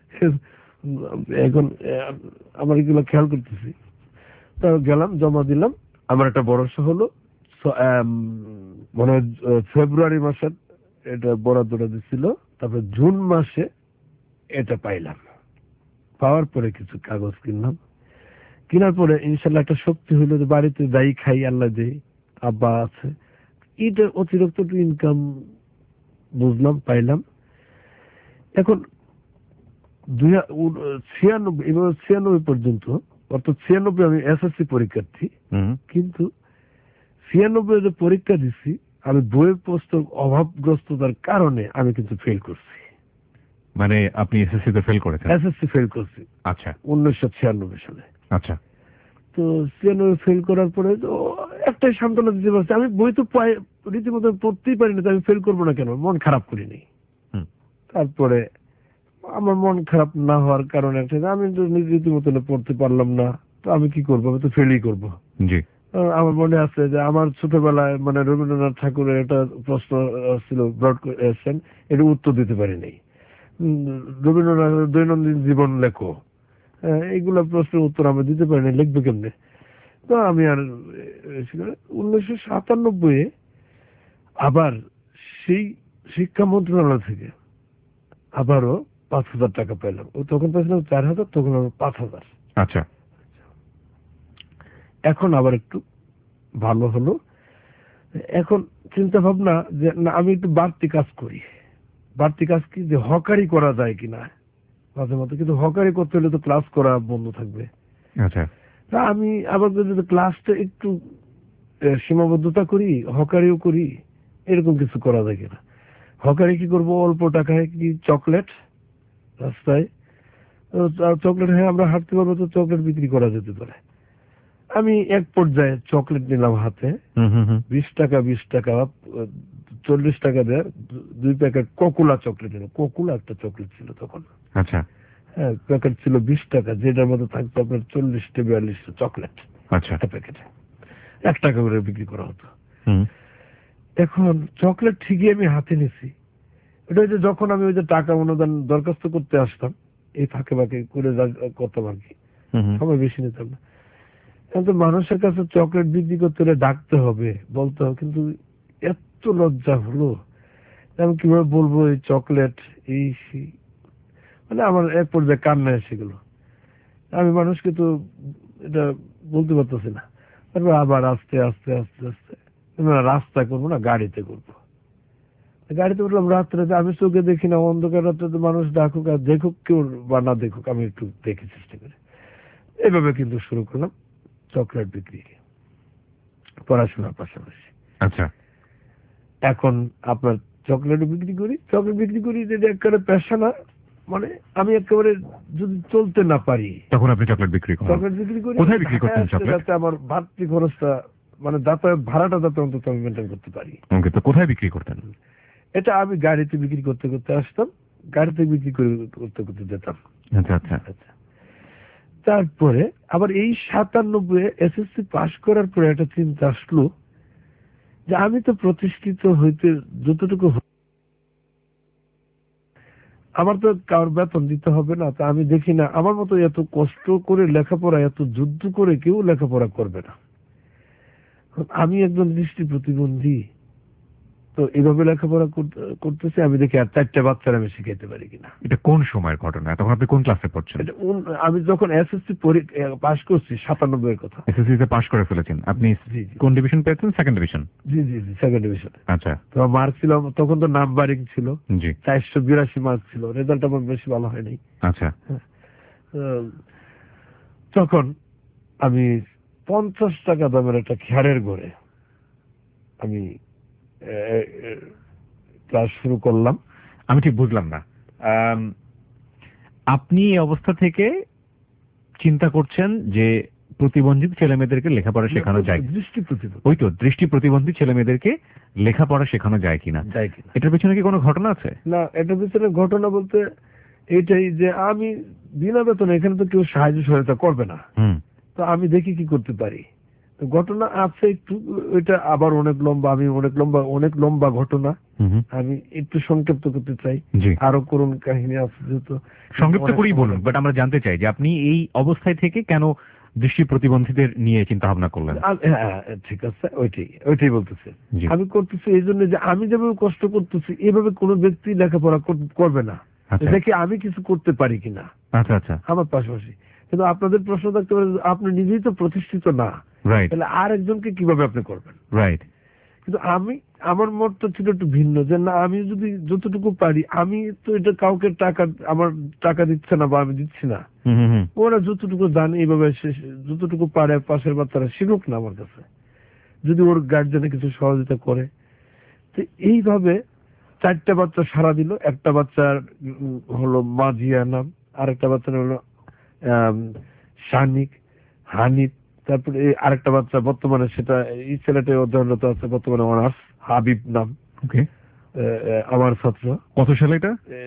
এখন আমার এগুলো খেয়াল করতেছি। তো গেলাম, জমা দিলাম, আমার একটা ভরসা হলো, মনে হয় ফেব্রুয়ারি মাসে এটা বরাদ্দটা দিচ্ছিল, তারপরে জুন মাসে এটা পাইলাম। পাওয়ার পরে কিছু কাগজ কিনলাম, কেনার পরে ইনশাল্লাহ একটা শক্তি হইলো যে বাড়িতে যাই খাই আল্লাহ দেই, আব্বা আছে, এটা অতিরিক্ত ইনকাম বুঝলাম, পাইলাম। এখন দুই ছিয়ানব্বই এবার ছিয়ানব্বই পর্যন্ত, অর্থাৎ ছিয়ানব্বই আমি এসএসসি পরীক্ষার্থী, কিন্তু ছিয়ানব্বই যে পরীক্ষা দিচ্ছি আমি বইয়ের পুস্তক অভাবগ্রস্ততার কারণে আমি কিন্তু ফেল করছি। মানে আপনি এসএসসি তে ফেল করেছেন? এসএসসি ফেল করছি, আচ্ছা, উনিশশো ছিয়ানব্বই সালে। আচ্ছা, তো ছিয়ানব্বই ফেল করার পরে তো একটাই সান্ত্বনা দিতে পারছি, আমি বই তো রীতিমতো পড়তেই পারিনি, তো আমি ফেল করবো না কেন, মন খারাপ করিনি। তারপরে আমার মন খারাপ না হওয়ার কারণে একটা, আমি তো রীতিমতো পড়তে পারলাম না, তো আমি কি করবো, আমি তো ফেলই করবো। জি, আমার মনে আছে যে আমার ছোটবেলায় মানে রবীন্দ্রনাথ ঠাকুরের একটা প্রশ্ন ছিল, ব্রড কোয়েশ্চেন, এটা উত্তর দিতে পারিনি। রবীন্দ্রনাথের দৈনন্দিন জীবন লেখো, এইগুলা প্রশ্নের উত্তর আমি দিতে পারিনি, লিখবে কেমনে? তো আমি আর উনিশশো সাতানব্বই আবার সেই শিক্ষা মন্ত্রণালয় থেকে আবারও পাঁচ হাজার টাকা পেলাম। ও তখন পেয়েছিলাম চার হাজার, তখন আমার পাঁচ হাজার। আচ্ছা, এখন আবার একটু ভালো হলো। এখন চিন্তা ভাবনা যে না, আমি একটু বাড়তি কাজ করি। বাড়তি কাজ কি, যে হকারি করা যায় কিনা মাঝে মধ্যে, কিন্তু হকারি করতে হলে তো ক্লাস করা বন্ধ থাকবে। আচ্ছা, তা আমি আবার যদি ক্লাসটা একটু সীমাবদ্ধতা করি, হকারিও করি, এরকম কিছু করা যায় কিনা। হকারি কি করবো, অল্প টাকায় কি চকলেট রাস্তায়, চকলেট, হ্যাঁ আমরা হাঁটতে পারবো, তো চকলেট বিক্রি করা যেতে পারে। আমি এক পর্যায়ে চকলেট নিলাম হাতে, বিশ টাকা বিশ টাকা চল্লিশ টাকা দেয় দুই প্যাকেট কোকুলা চকলেট নিলাম। কোকুলা একটা চকলেট ছিল তখন। আচ্ছা, হ্যাঁ, প্যাকেট ছিল বিশ টাকা, যেটার মধ্যে থাকতো আপনার চল্লিশটা বিয়াল্লিশটা চকলেট। আচ্ছা, একটা প্যাকেটে এক টাকা করে বিক্রি করা হতো। এখন চকলেট ঠিকই আমি হাতে নিছি, এটা হচ্ছে যখন আমি ওই যে টাকা অনুদান দরখাস্ত করতে আসতাম, এই ফাঁকে ফাঁকে করে করতাম আর কি, সময় বেশি নিতাম না। কিন্তু মানুষের কাছে চকলেট বিক্রি করতে হলে ডাকতে হবে, বলতে হবে, কিন্তু এত লজ্জা হলো, আমি কিভাবে বলবো এই চকলেট, এই মানে আমার এক পর্যায়ে কান্না এসে গেল। আমি মানুষকে তো এটা বলতে পারতেছি না। তারপর আবার আস্তে আস্তে আস্তে আস্তে রাস্তা করবো না, গাড়িতে করবো। গাড়িতে উঠলাম রাত্রে, আমি চোখে দেখি না, অন্ধকার রাত্রে তো মানুষ ডাকুক আর দেখুক, কেউ বা না দেখুক, আমি একটু দেখে চেষ্টা করি। এভাবে কিন্তু শুরু করলাম চকলেট বিক্রি, পড়াশোনার পাশাপাশি। আচ্ছা, এখন আপনার চকলেট বিক্রি করি, চকলেট বিক্রি করি, যেটা একেবারে পেশা না, মানে আমি একেবারে যদি চলতে না পারি তখন আপনি চকলেট বিক্রি করেন। চকলেট বিক্রি করি, কোথায় বিক্রি করতেন চকলেট? যাতে আমার বাড়তি খরচটা, মানে যাতায়াত ভাড়াটা যাতে অন্তত আমি মেনটেন করতে পারি। ওকে, তো কোথায় বিক্রি করতেন? এটা আমি গাড়িতে বিক্রি করতে করতে আসতাম, গাড়িতে বিক্রি করে করতে করতে যেতাম। আচ্ছা আচ্ছা আচ্ছা। তারপরে আবার এই সাতানব্বই এসএসসি পাস করার পরে একটা চিন্তা আসলো যে আমি তো প্রতিষ্ঠিত হইতে যতটুকু আমার তো কারোর বেতন দিতে হবে না, তা আমি দেখি না আমার মতো এত কষ্ট করে লেখাপড়া, এত যুদ্ধ করে কেউ লেখাপড়া করবে না। আমি একজন দৃষ্টি প্রতিবন্ধী, তো এইভাবে লেখাপড়া করতেছি, আমি দেখি আর চারটা বাচ্চারা আমি শিখাইতে পারি কিনা। এটা কোন সময়ের ঘটনা? তখন আপনি কোন ক্লাসে পড়ছেন? এটা উন- আমি যখন এসএসসি পাস করছি সাতানব্বই এর কথা। এসএসসি তে পাশ করে ফেলেছেন আপনি? জি জি কোন ডিভিশন পেয়েছেন? Second division? জি জি জি সেকেন্ড ডিভিশনে। আচ্ছা। তো মার্ক ছিল তখন, তো নাম্বারিং ছিল, জি। চারশো বিরাশি মার্ক ছিল, রেজাল্ট আমার বেশি ভালো হয়নি। আচ্ছা। আহ, তখন আমি পঞ্চাশ টাকা দামের একটা খ্যারের ঘরে আমি ক্লাস শুরু করলাম। আমি ঠিক বুঝলাম না, আম, আপনি এই অবস্থা থেকে চিন্তা করছেন যে প্রতিবন্ধী ছেলে মেয়েদেরকে লেখাপড়া শেখানো যায়, দৃষ্টি প্রতিবন্ধী, ওই তো দৃষ্টি প্রতিবন্ধী ছেলে মেয়েদেরকে লেখাপড়া শেখানো যায় কিনা, যায় কিনা। এটার পিছনে কি কোনো ঘটনা আছে? না, এটার পিছনে ঘটনা বলতে এটাই যে আমি বিনা বেতনে, এখানে তো কেউ সাহায্য সহায়তা করবে না, হুম। তো আমি দেখি কি করতে পারি। তো ঘটনা আছে একটু, এটা আবার অনেক লম্বা, আমি অনেক লম্বা অনেক লম্বা ঘটনা, হুম। আমি একটু সংক্ষিপ্ত করতে চাই। জি, আরো করুন কাহিনী আছে যেহেতু, সংক্ষিপ্ত করেই বলুন, বাট আমরা জানতে চাই যে আপনি এই অবস্থায় থেকে কেন দৃষ্টি প্রতিবন্ধীদের নিয়ে চিন্তা ভাবনা করলেন। আ- হ্যাঁ ঠিক আছে, ওইটাই ওইটাই বলতেছে। জি। আমি করতেছি এই জন্য যে আমি যেভাবে কষ্ট করতেছি এভাবে কোনো ব্যক্তি লেখাপড়া কর- করবে না, আচ্ছা দেখি আমি কিছু করতে পারি কিনা আচ্ছা আচ্ছা, আমার পাশাপাশি। কিন্তু আপনাদের প্রশ্ন থাকতে পারে, আপনি নিজেই তো প্রতিষ্ঠিত না, রাইট তাহলে আর একজনকে কিভাবে আপনি করবেন। রাইট। কিন্তু আমি, আমার মতটা ছিল একটু ভিন্ন, যে না আমি যদি যতটুকু পারি, আমি তো এটা কাউকে টাকা, আমার টাকা দিচ্ছে না বা আমি দিচ্ছি না, হুম হুম হুম। ওরা যতটুকু জানে এইভাবে সে- যতটুকু পারে পাশের বাচ্চারা শিখুক না আমার কাছে, যদি ওর গার্জেনে কিছু সহযোগিতা করে। তো এইভাবে চারটা বাচ্চা সারা দিল। একটা বাচ্চার উম, হলো মাজিয়া নাম, আর একটা বাচ্চার হলো আম, শানিক, হানিফ, তারপরে এই আরেকটা বাচ্চা বর্তমানে, সেটা এই ছেলেটা অধ্যয়নরত আছে বর্তমানে, অনার্স, হাবিব নাম, ওকে। আমার ছাত্র। কত সালে এটা? এ,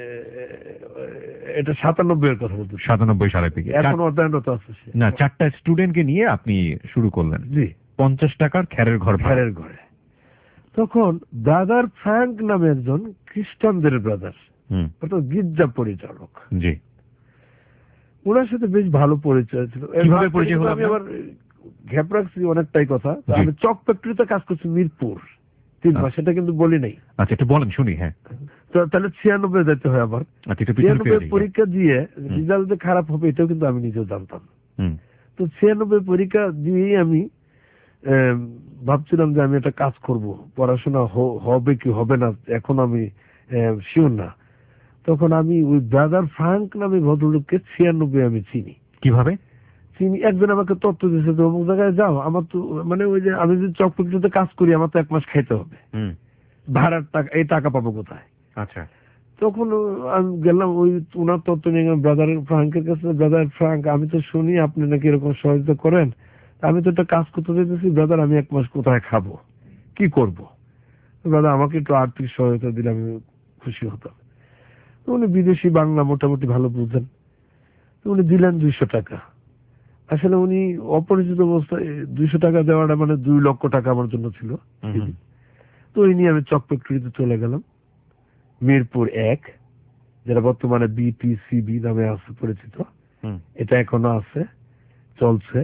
এটা সাতানব্বই এর কথা বলতে, সাতানব্বই সালে থেকে এখন অধ্যয়নরত আছে সে। না, চারটা স্টুডেন্টকে নিয়ে আপনি শুরু করলেন। জি, পঞ্চাশ টাকার খ্যারের ঘর ভাড়া। ঘরের ঘরে। তখন ব্রাদার ফ্র্যাঙ্ক নামে একজন খ্রিস্টানদের ব্রাদার, হুম। অর্থাৎ গির্জা পরিচালক, জি। ওনার সাথে বেশ ভালো পরিচয় ছিল। এর কিভাবে মাঝখানে পরিচয় হলো আমি আপনার? আবার গ্যাপ রাখছি অনেকটাই কথা। তো জি। আমি চক ফ্যাক্টরিতে কাজ করছি মিরপুর তিন মাস, সেটা কিন্তু বলি নাই। আচ্ছা, একটু বলেন শুনি। হ্যাঁ, তো তাহলে ছিয়ানব্বই যেতে হয় আবার। আচ্ছা, একটু পিছনে ছিয়ানব্বই ফিরে যাই। পরীক্ষা দিয়ে রেজাল্ট যে খারাপ হবে এটাও কিন্তু আমি নিজেও জানতাম। হুম। তো ছিয়ানব্বই পরীক্ষা দিয়েই আমি আহ, ভাবছিলাম যে আমি একটা কাজ করব, পড়াশোনা হ- হবে কি হবে না এখন আমি শিওর না। তখন আমি ওই ব্রাদার ফ্রাঙ্ক নামে ভদ্রলোককে ছিয়ানব্বই আমি চিনি। কিভাবে? চিনি, একজন আমাকে তথ্য দিয়েছে, তো অমুক জায়গায় যাও, আমার তো মানে ওই যে আমি যদি চক ফ্যাক্টরিতে কাজ করি আমার তো এক মাস খাইতে হবে, হুম। ভাড়ার টাকা, এই টাকা পাবো কোথায়। আচ্ছা। তখন আমি গেলাম ওই ওনার তথ্য নিয়ে ব্রাদার ফ্রাঙ্কের কাছে। ব্রাদার ফ্রাঙ্ক, আমি তো শুনি আপনি নাকি এরকম সহযোগিতা করেন, তা আমি তো একটা কাজ করতে চাইতেছি ব্রাদার, আমি এক মাস কোথায় খাবো, কি করব। ব্রাদার আমাকে একটু আর্থিক সহায়তা দিলে আমি খুশি হতাম। তো উনি বিদেশি বাংলা মোটামুটি ভালো বুঝেন, তো উনি দিলেন দুইশো টাকা। আসলে উনি অপরিচিত অবস্থায় দুইশো টাকা দেওয়াটা মানে দুই লক্ষ টাকা আমার জন্য ছিল। হুম। তো এই নিয়ে আমি চক ফ্যাক্টরিতে চলে গেলাম, মিরপুর এক, যেটা বর্তমানে বিপিসিবি নামে আছে পরিচিত, হুম। এটা এখনো আছে, চলছে।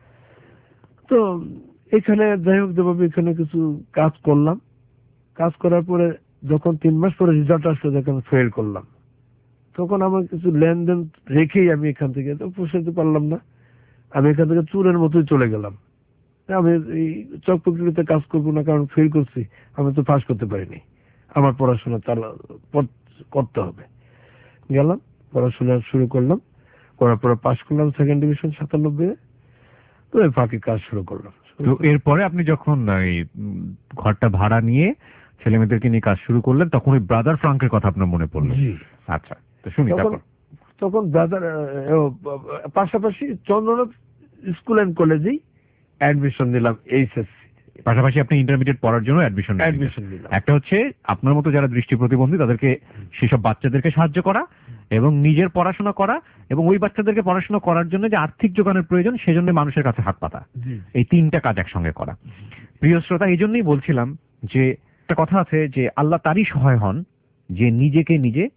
তো এখানে যাই হোক যেভাবে এখানে কিছু কাজ করলাম, কাজ করার পরে যখন তিন মাস পরে রেজাল্ট আসলো, যখন ফেল করলাম, তখন আমার কিছু লেনদেন রেখেই আমি এখান থেকে তো পোষাতে পারলাম না, আমি এখান থেকে চুরের মতোই চলে গেলাম। আমি এই চক ফ্যাক্টরিতে কাজ করবো না, কারণ ফেল করছি, আমি তো পাস করতে পারিনি, আমার পড়াশোনা চালা করতে হবে। গেলাম, পড়াশোনা শুরু করলাম, করার পরে পাস করলাম সেকেন্ড ডিভিশন সাতানব্বই। তো এই ফাঁকে কাজ শুরু করলাম। তো এরপরে আপনি যখন এই উম, ঘরটা ভাড়া নিয়ে ছেলে মেয়েদেরকে নিয়ে কাজ শুরু করলেন, তখন ওই ব্রাদার ফ্রাঙ্কের কথা আপনার মনে পড়লো? জি। আচ্ছা, তো শুনি তখন তারপর। তখন ব্রাদার পাশাপাশি চন্দ্রনাথ স্কুল অ্যান্ড কলেজেই অ্যাডমিশন নিলাম, এইচএসসি পাশাপাশি আপনি ইন্টারমিডিয়েট পড়ার জন্য অ্যাডমিশন অ্যাডমিশন নিলাম। একটা হচ্ছে আপনার মতো যারা দৃষ্টি প্রতিবন্ধী তাদেরকে, সেসব বাচ্চাদেরকে সাহায্য করা এবং নিজের পড়াশোনা করা, এবং ওই বাচ্চাদেরকে পড়াশোনা করার জন্য যে আর্থিক যোগানের প্রয়োজন সেজন্য মানুষের কাছে হাত পাতা, জি, এই তিনটা কাজ একসঙ্গে করা। প্রিয় শ্রোতা, এই জন্যই বলছিলাম যে একটা কথা আছে যে আল্লাহ তারই সহায় হন যে নিজেকে নিজে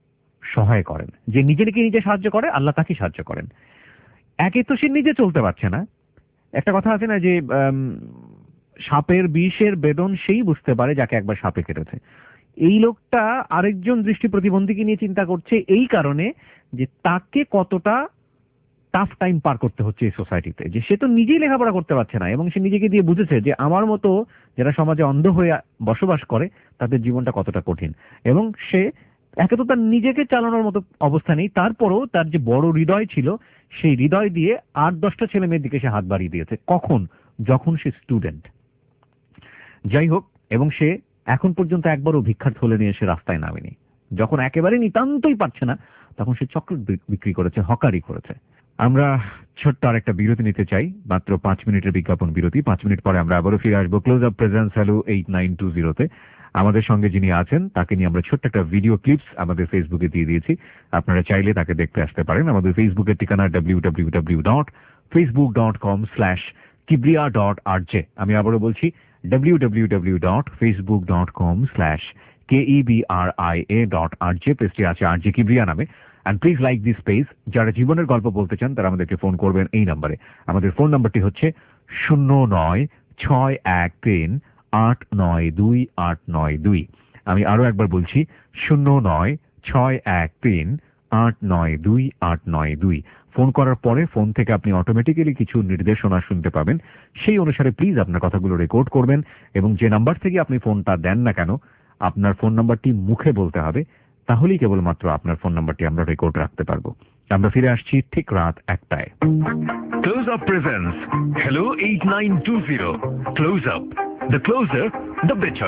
সহায় করেন। যে নিজেকে নিজে সাহায্য করে আল্লাহ তাকে সাহায্য করেন। একে তো সে নিজে চলতে পারছে না। একটা কথা আছে না যে আম, সাপের বিষের বেদন সেই বুঝতে পারে যাকে একবার সাপে কেটেছে। এই লোকটা আরেকজন দৃষ্টি প্রতিবন্ধীকে নিয়ে চিন্তা করছে এই কারণে যে তাকে কতটা টাফ টাইম পার করতে হচ্ছে এই সোসাইটিতে, যে সে তো নিজেই লেখাপড়া করতে পারছে না এবং সে নিজেকে দিয়ে বুঝেছে যে আমার মতো যারা সমাজে অন্ধ হয়ে বসবাস করে তাদের জীবনটা কতটা কঠিন। এবং সে একে তো তার নিজেকে চালানোর মতো অবস্থা নেই, তারপরেও তার যে বড় হৃদয় ছিল সেই হৃদয় দিয়ে আট দশটা ছেলে মেয়ের দিকে সে হাত বাড়িয়ে দিয়েছে। কখন? যখন সে স্টুডেন্ট। যাই হোক, এবং সে এখন পর্যন্ত একবারও ভিক্ষার থলে নিয়ে সে রাস্তায় নামেনি। যখন একেবারে নিতান্তই পারছে না তখন সে চকলেট বিক্রি করেছে, হকারি করেছে। আমরা ছোট্ট আর একটা বিরতি নিতে চাই, মাত্র পাঁচ মিনিটের বিজ্ঞাপন বিরতি। পাঁচ মিনিট পরে আমরা আবারও ফিরে আসবো close up presence hello eight nine two জিরোতে। আমাদের সঙ্গে যিনি আছেন তাকে নিয়ে আমরা ছোট্ট একটা ভিডিও ক্লিপস আমাদের ফেসবুকে দিয়ে দিয়েছি, আপনারা চাইলে তাকে দেখতে আসতে পারেন। আমাদের ফেসবুকের ঠিকানা W W W dot Facebook dot com slash Kibria dot R J. আমি আবারও বলছি W W W dot Facebook dot com slash K E B R I A dot R J. পেজটি আছে আর জে কিবরিয়া নামে। And please like this page. যারা জীবনের গল্প বলতে চান তারা আমাদেরকে ফোন করবেন এই নাম্বারে। আমাদের ফোন নাম্বারটি হচ্ছে শূন্য নয় ছয় এক তিন আট নয় দুই আট নয় দুই। আমি আরো একবার বলছি শূন্য নয় ছয় এক তিন আট নয় দুই আট নয় দুই। ফোন করার পরে ফোন থেকে আপনি অটোমেটিক্যালি কিছু নির্দেশনা শুনতে পাবেন, সেই অনুসারে প্লিজ আপনার কথাগুলো রেকর্ড করবেন এবং যে নাম্বার থেকে আপনি ফোনটা দেন না কেন আপনার ফোন নাম্বারটি মুখে বলতে হবে, তাহলেই কেবলমাত্র আপনার ফোন নাম্বারটি আমরা রেকর্ড রাখতে পারবো। আমরা ফিরে আসছি ঠিক রাত একটায়। Close Up presents Hello eight nine two zero. Close Up. The closer, the better.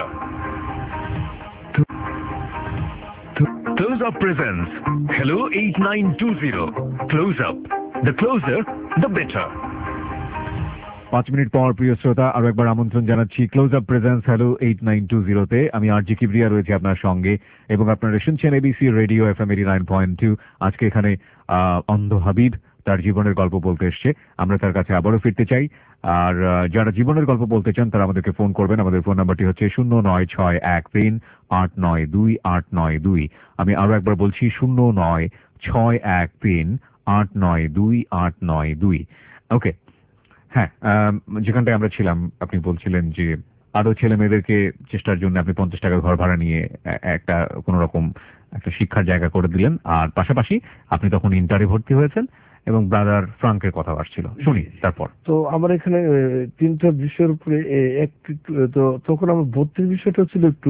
Close Up presents Hello eight nine two zero. Close Up. The closer, the better. পাঁচ মিনিট পর প্রিয় শ্রোতা আরো একবার আমন্ত্রণ জানাচ্ছি close up presence hello eight nine two জিরোতে। আমি আর জি কিবরিয়া রয়েছি আপনার সঙ্গে এবং আপনারা শুনছেন ABC radio F M eighty nine point two. আজকে এখানে আহ অন্ধ হাবিব তার জীবনের গল্প বলতে এসছে, আমরা তার কাছে আবারও ফিরতে চাই। আর যারা জীবনের গল্প বলতে চান তারা আমাদেরকে ফোন করবেন। আমাদের ফোন নাম্বারটি হচ্ছে শূন্য নয় ছয় এক তিন আট নয় দুই আট নয় দুই। আমি আরো একবার বলছি শূন্য নয় ছয় এক তিন আট নয় দুই আট নয় দুই। ওকে, হ্যাঁ, যেখানটায় আমরা ছিলাম আপনি বলছিলেন যে আরো ছেলে মেয়েদেরকে চেষ্টার জন্য আপনি পঞ্চাশ টাকা ঘর ভাড়া নিয়ে একটা কোন রকম একটা শিক্ষার জায়গা করে দিলেন, আর পাশাপাশি আপনি তখন ইন্টারে ভর্তি হয়েছেন এবং ব্রাদার ফ্রাঙ্কের কথা আসছিল, শুনি তারপর। তো আমার এখানে তিনটা বিষয়ের উপরে একটু, তো তখন আমার ভর্তির বিষয়টা ছিল একটু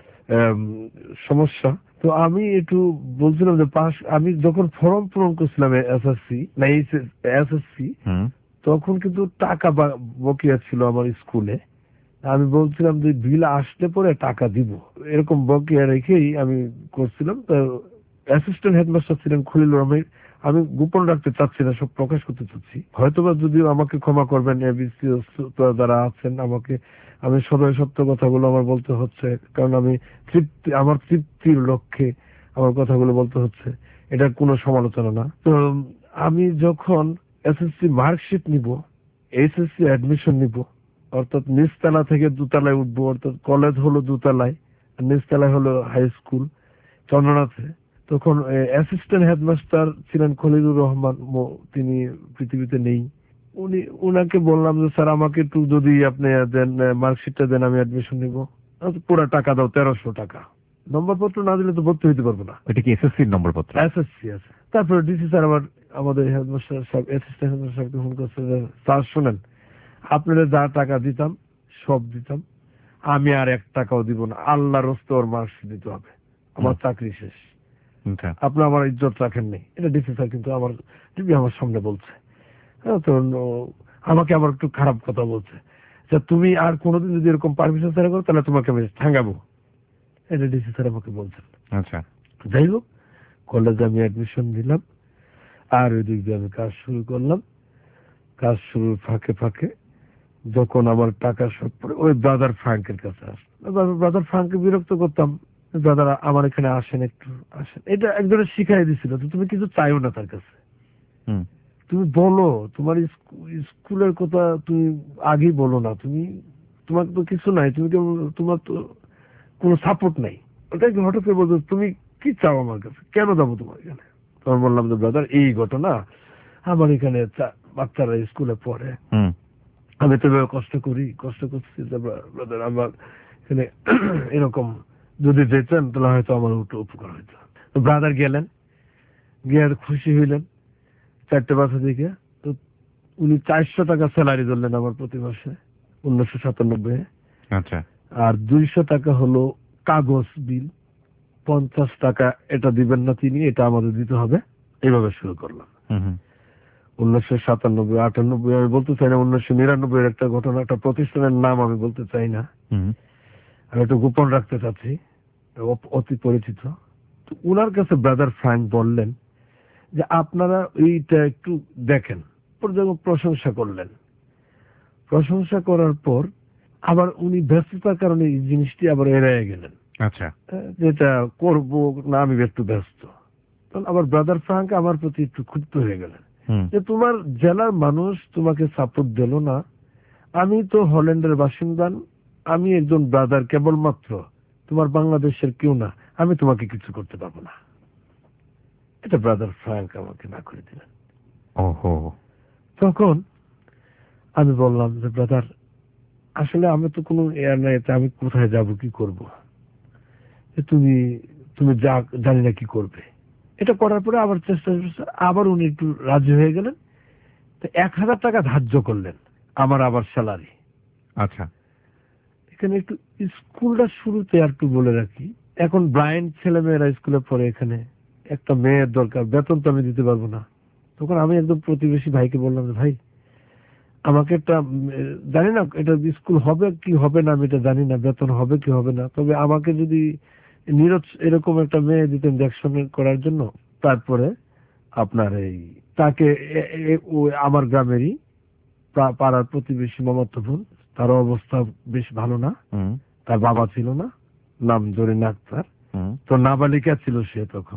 সমস্যা। তো আমি একটু বলছিলাম যে পাস, আমি যখন ফর্ম পূরণ করছিলাম এসএসসি না এসএসসি তখন কিন্তু টাকা বকেয়া ছিল আমার স্কুলে। আমি বলছিলাম যে বিল আসলে পরে টাকা দিব, এরকম বকেয়া রেখেই আমি করছিলাম। তো অ্যাসিস্ট্যান্ট হেডমাস্টার ছিলেন খলিলুর রহমান, আমি গোপন রাখতে চাচ্ছি না, সব প্রকাশ করতে চাচ্ছি। হয়তোবা যদিও আমাকে ক্ষমা করবেন এবিসি যারা আছেন, আমাকে আমি সদয় সত্য কথাগুলো আমার বলতে হচ্ছে, কারণ আমি তৃপ্তি আমার তৃপ্তির লক্ষ্যে আমার কথাগুলো বলতে হচ্ছে, এটা কোনো সমালোচনা না। তো আমি যখন এসএসসি মার্কশিট নিব, এইচএসসি অ্যাডমিশন নিব, অর্থাৎ নিচতলা থেকে দুতলায় উঠবো, অর্থাৎ কলেজ হলো দুতলায় আর নিচতলায় হলো হাই স্কুল চন্দ্রনাথে। তখন অ্যাসিস্ট্যান্ট হেডমাস্টার ছিলেন খলিলুর রহমান, তিনি পৃথিবীতে নেই। উনি উনাকে বললাম যে স্যার আমাকে একটু যদি আপনি দেন মার্কশিটটা দেন, আমি অ্যাডমিশন নিব। পুরো টাকা দাও, তেরোশো টাকা। নম্বরপত্র না দিলে তো ভর্তি হইতে পারবো না। এটা কি এসএসসির নম্বরপত্র? এসএসসি আছে। তারপরে ডিসি স্যার আবার আমাদের হেডমাস্টার সাহেব অ্যাসিস্ট্যান্ট হেডমাস্টার সাহেবকে ফোন করছে যে স্যার শুনেন, আপনারা যা টাকা দিতাম সব দিতাম, আমি আর এক টাকাও দিব না, আল্লাহর রাস্তে ওর মার্কশিট দিতে হবে, আমার চাকরি শেষ, আপনি আমার ইজ্জত রাখেন নেই। এটা ডিসি স্যার কিন্তু আমার টিভি আমার সামনে বলছে। তো আমাকে আবার একটু খারাপ কথা বলছে যে তুমি আর কোনোদিন যদি এরকম পারমিশন ছাড়া করো তাহলে তোমাকে আমি ঠাঙ্গাবো, এটা ডিসি স্যার আমাকে বলছেন। আচ্ছা, যাই হোক, কলেজে আমি অ্যাডমিশন দিলাম আর ওই দিক দিয়ে আমি কাজ শুরু করলাম। কাজ শুরুর ফাঁকে ফাঁকে যখন আমার টাকা সব পড়ে ওই ব্রাদার ফ্রাঙ্কের কাছে আসলো, ব্রাদার ফ্রাঙ্ককে বিরক্ত করতাম, ব্রাদার আমার এখানে আসেন, একটু আসেন। এটা একজনের শিখাই দিছিল, তো তুমি কিছু চাইও না তার কাছে, তুমি বলো তোমার স্কুলের কথা, তুমি আগেই বলো না, তুমি তোমার তো কিছু নাই, তুমি তোমার তো কোনো সাপোর্ট নাই। ওটা হঠাৎ করে বলতো তুমি কি চাও আমার কাছে, কেন যাবো তোমার এখানে? তখন বললাম যে ব্রাদার এই ঘটনা, আমার এখানে বাচ্চারা স্কুলে পড়ে, আমি তো কষ্ট করি, কষ্ট করছি ব্রাদার, আমার এখানে এরকম যদি যেতেন তাহলে হয়তো আমার একটু উপকার হইতো। ব্রাদার গেলেন, গিয়ে খুশি হইলেন চারটে বাচ্চা দিকে। তো উনি চারশো টাকা স্যালারি ধরলেন আমার প্রতি মাসে উনিশশো সাতানব্বই। আচ্ছা। আর দুইশো টাকা হলো কাগজ বিল, পঞ্চাশ টাকা এটা দিবেন না তিনি, এটা আমাদের দিতে হবে। এইভাবে শুরু করলাম উনিশশো সাতানব্বই আটানব্বই আমি বলতে চাই না, উনিশশো নিরানব্বই এর একটা ঘটনা, একটা প্রতিষ্ঠানের নাম আমি বলতে চাই না, আমি একটু গোপন রাখতে চাচ্ছি, অতি পরিচিত। তো উনার কাছে ব্রাদার ফ্রাঙ্ক বললেন যে আপনারা এইটা একটু দেখেন, যখন প্রশংসা করলেন, প্রশংসা করার পর আবার উনি ব্যস্ততার কারণে এই জিনিসটি আবার এড়িয়ে গেলেন। আচ্ছা, যেটা করব না, আমি একটু ব্যস্ত। তখন আবার ব্রাদার ফ্রাঙ্ক আমার প্রতি একটু ক্ষুব্ধ হয়ে গেলেন যে তোমার জেলার মানুষ তোমাকে সাপোর্ট দিল না, আমি তো হল্যান্ডের বাসিন্দা, আমি একজন ব্রাদার, কেবলমাত্র তোমার বাংলাদেশের কেউ না, আমি তোমাকে কিছু করতে পারবো না। এটা ব্রাদার ফ্রাঙ্ক আমাকে না করে দিলেন। ওহো। তখন আমি বললাম যে ব্রাদার, আসলে আমি তো কোনো এয়ার নাই, আমি কোথায় যাব, কি করব? তুমি তুমি যা জানি না কি করবে। এটা করার পরে আবার চেষ্টা আবার উনি একটু রাজি হয়ে গেলেন। তো এক হাজার টাকা ধার্য করলেন আমার আবার স্যালারি। আচ্ছা, এখানে একটু স্কুলটা শুরুতে আর একটু বলে রাখি, এখন ব্লাইন্ড ছেলে মেয়েরা স্কুলে পড়ে, এখানে একটা মেয়ের দরকার, বেতন তো আমি দিতে পারবো না। তখন আমি একদম প্রতিবেশী ভাইকে বললাম যে ভাই, আমাকে একটা, জানি না এটা স্কুল হবে কি হবে না, আমি এটা জানি না, বেতন হবে কি হবে না, তবে আমাকে যদি নিরজ এরকম একটা মেয়ে দিতেন দেখশন করার জন্য। তারপরে আপনার এই তাকে আমার গ্রামেরই পাড়ার প্রতিবেশী মামাতো বোন, তার অবস্থা বেশ ভালো না, তার বাবা ছিল না, নাম জরিন আক্তার, তো নাবালিকা ছিল সে, তখন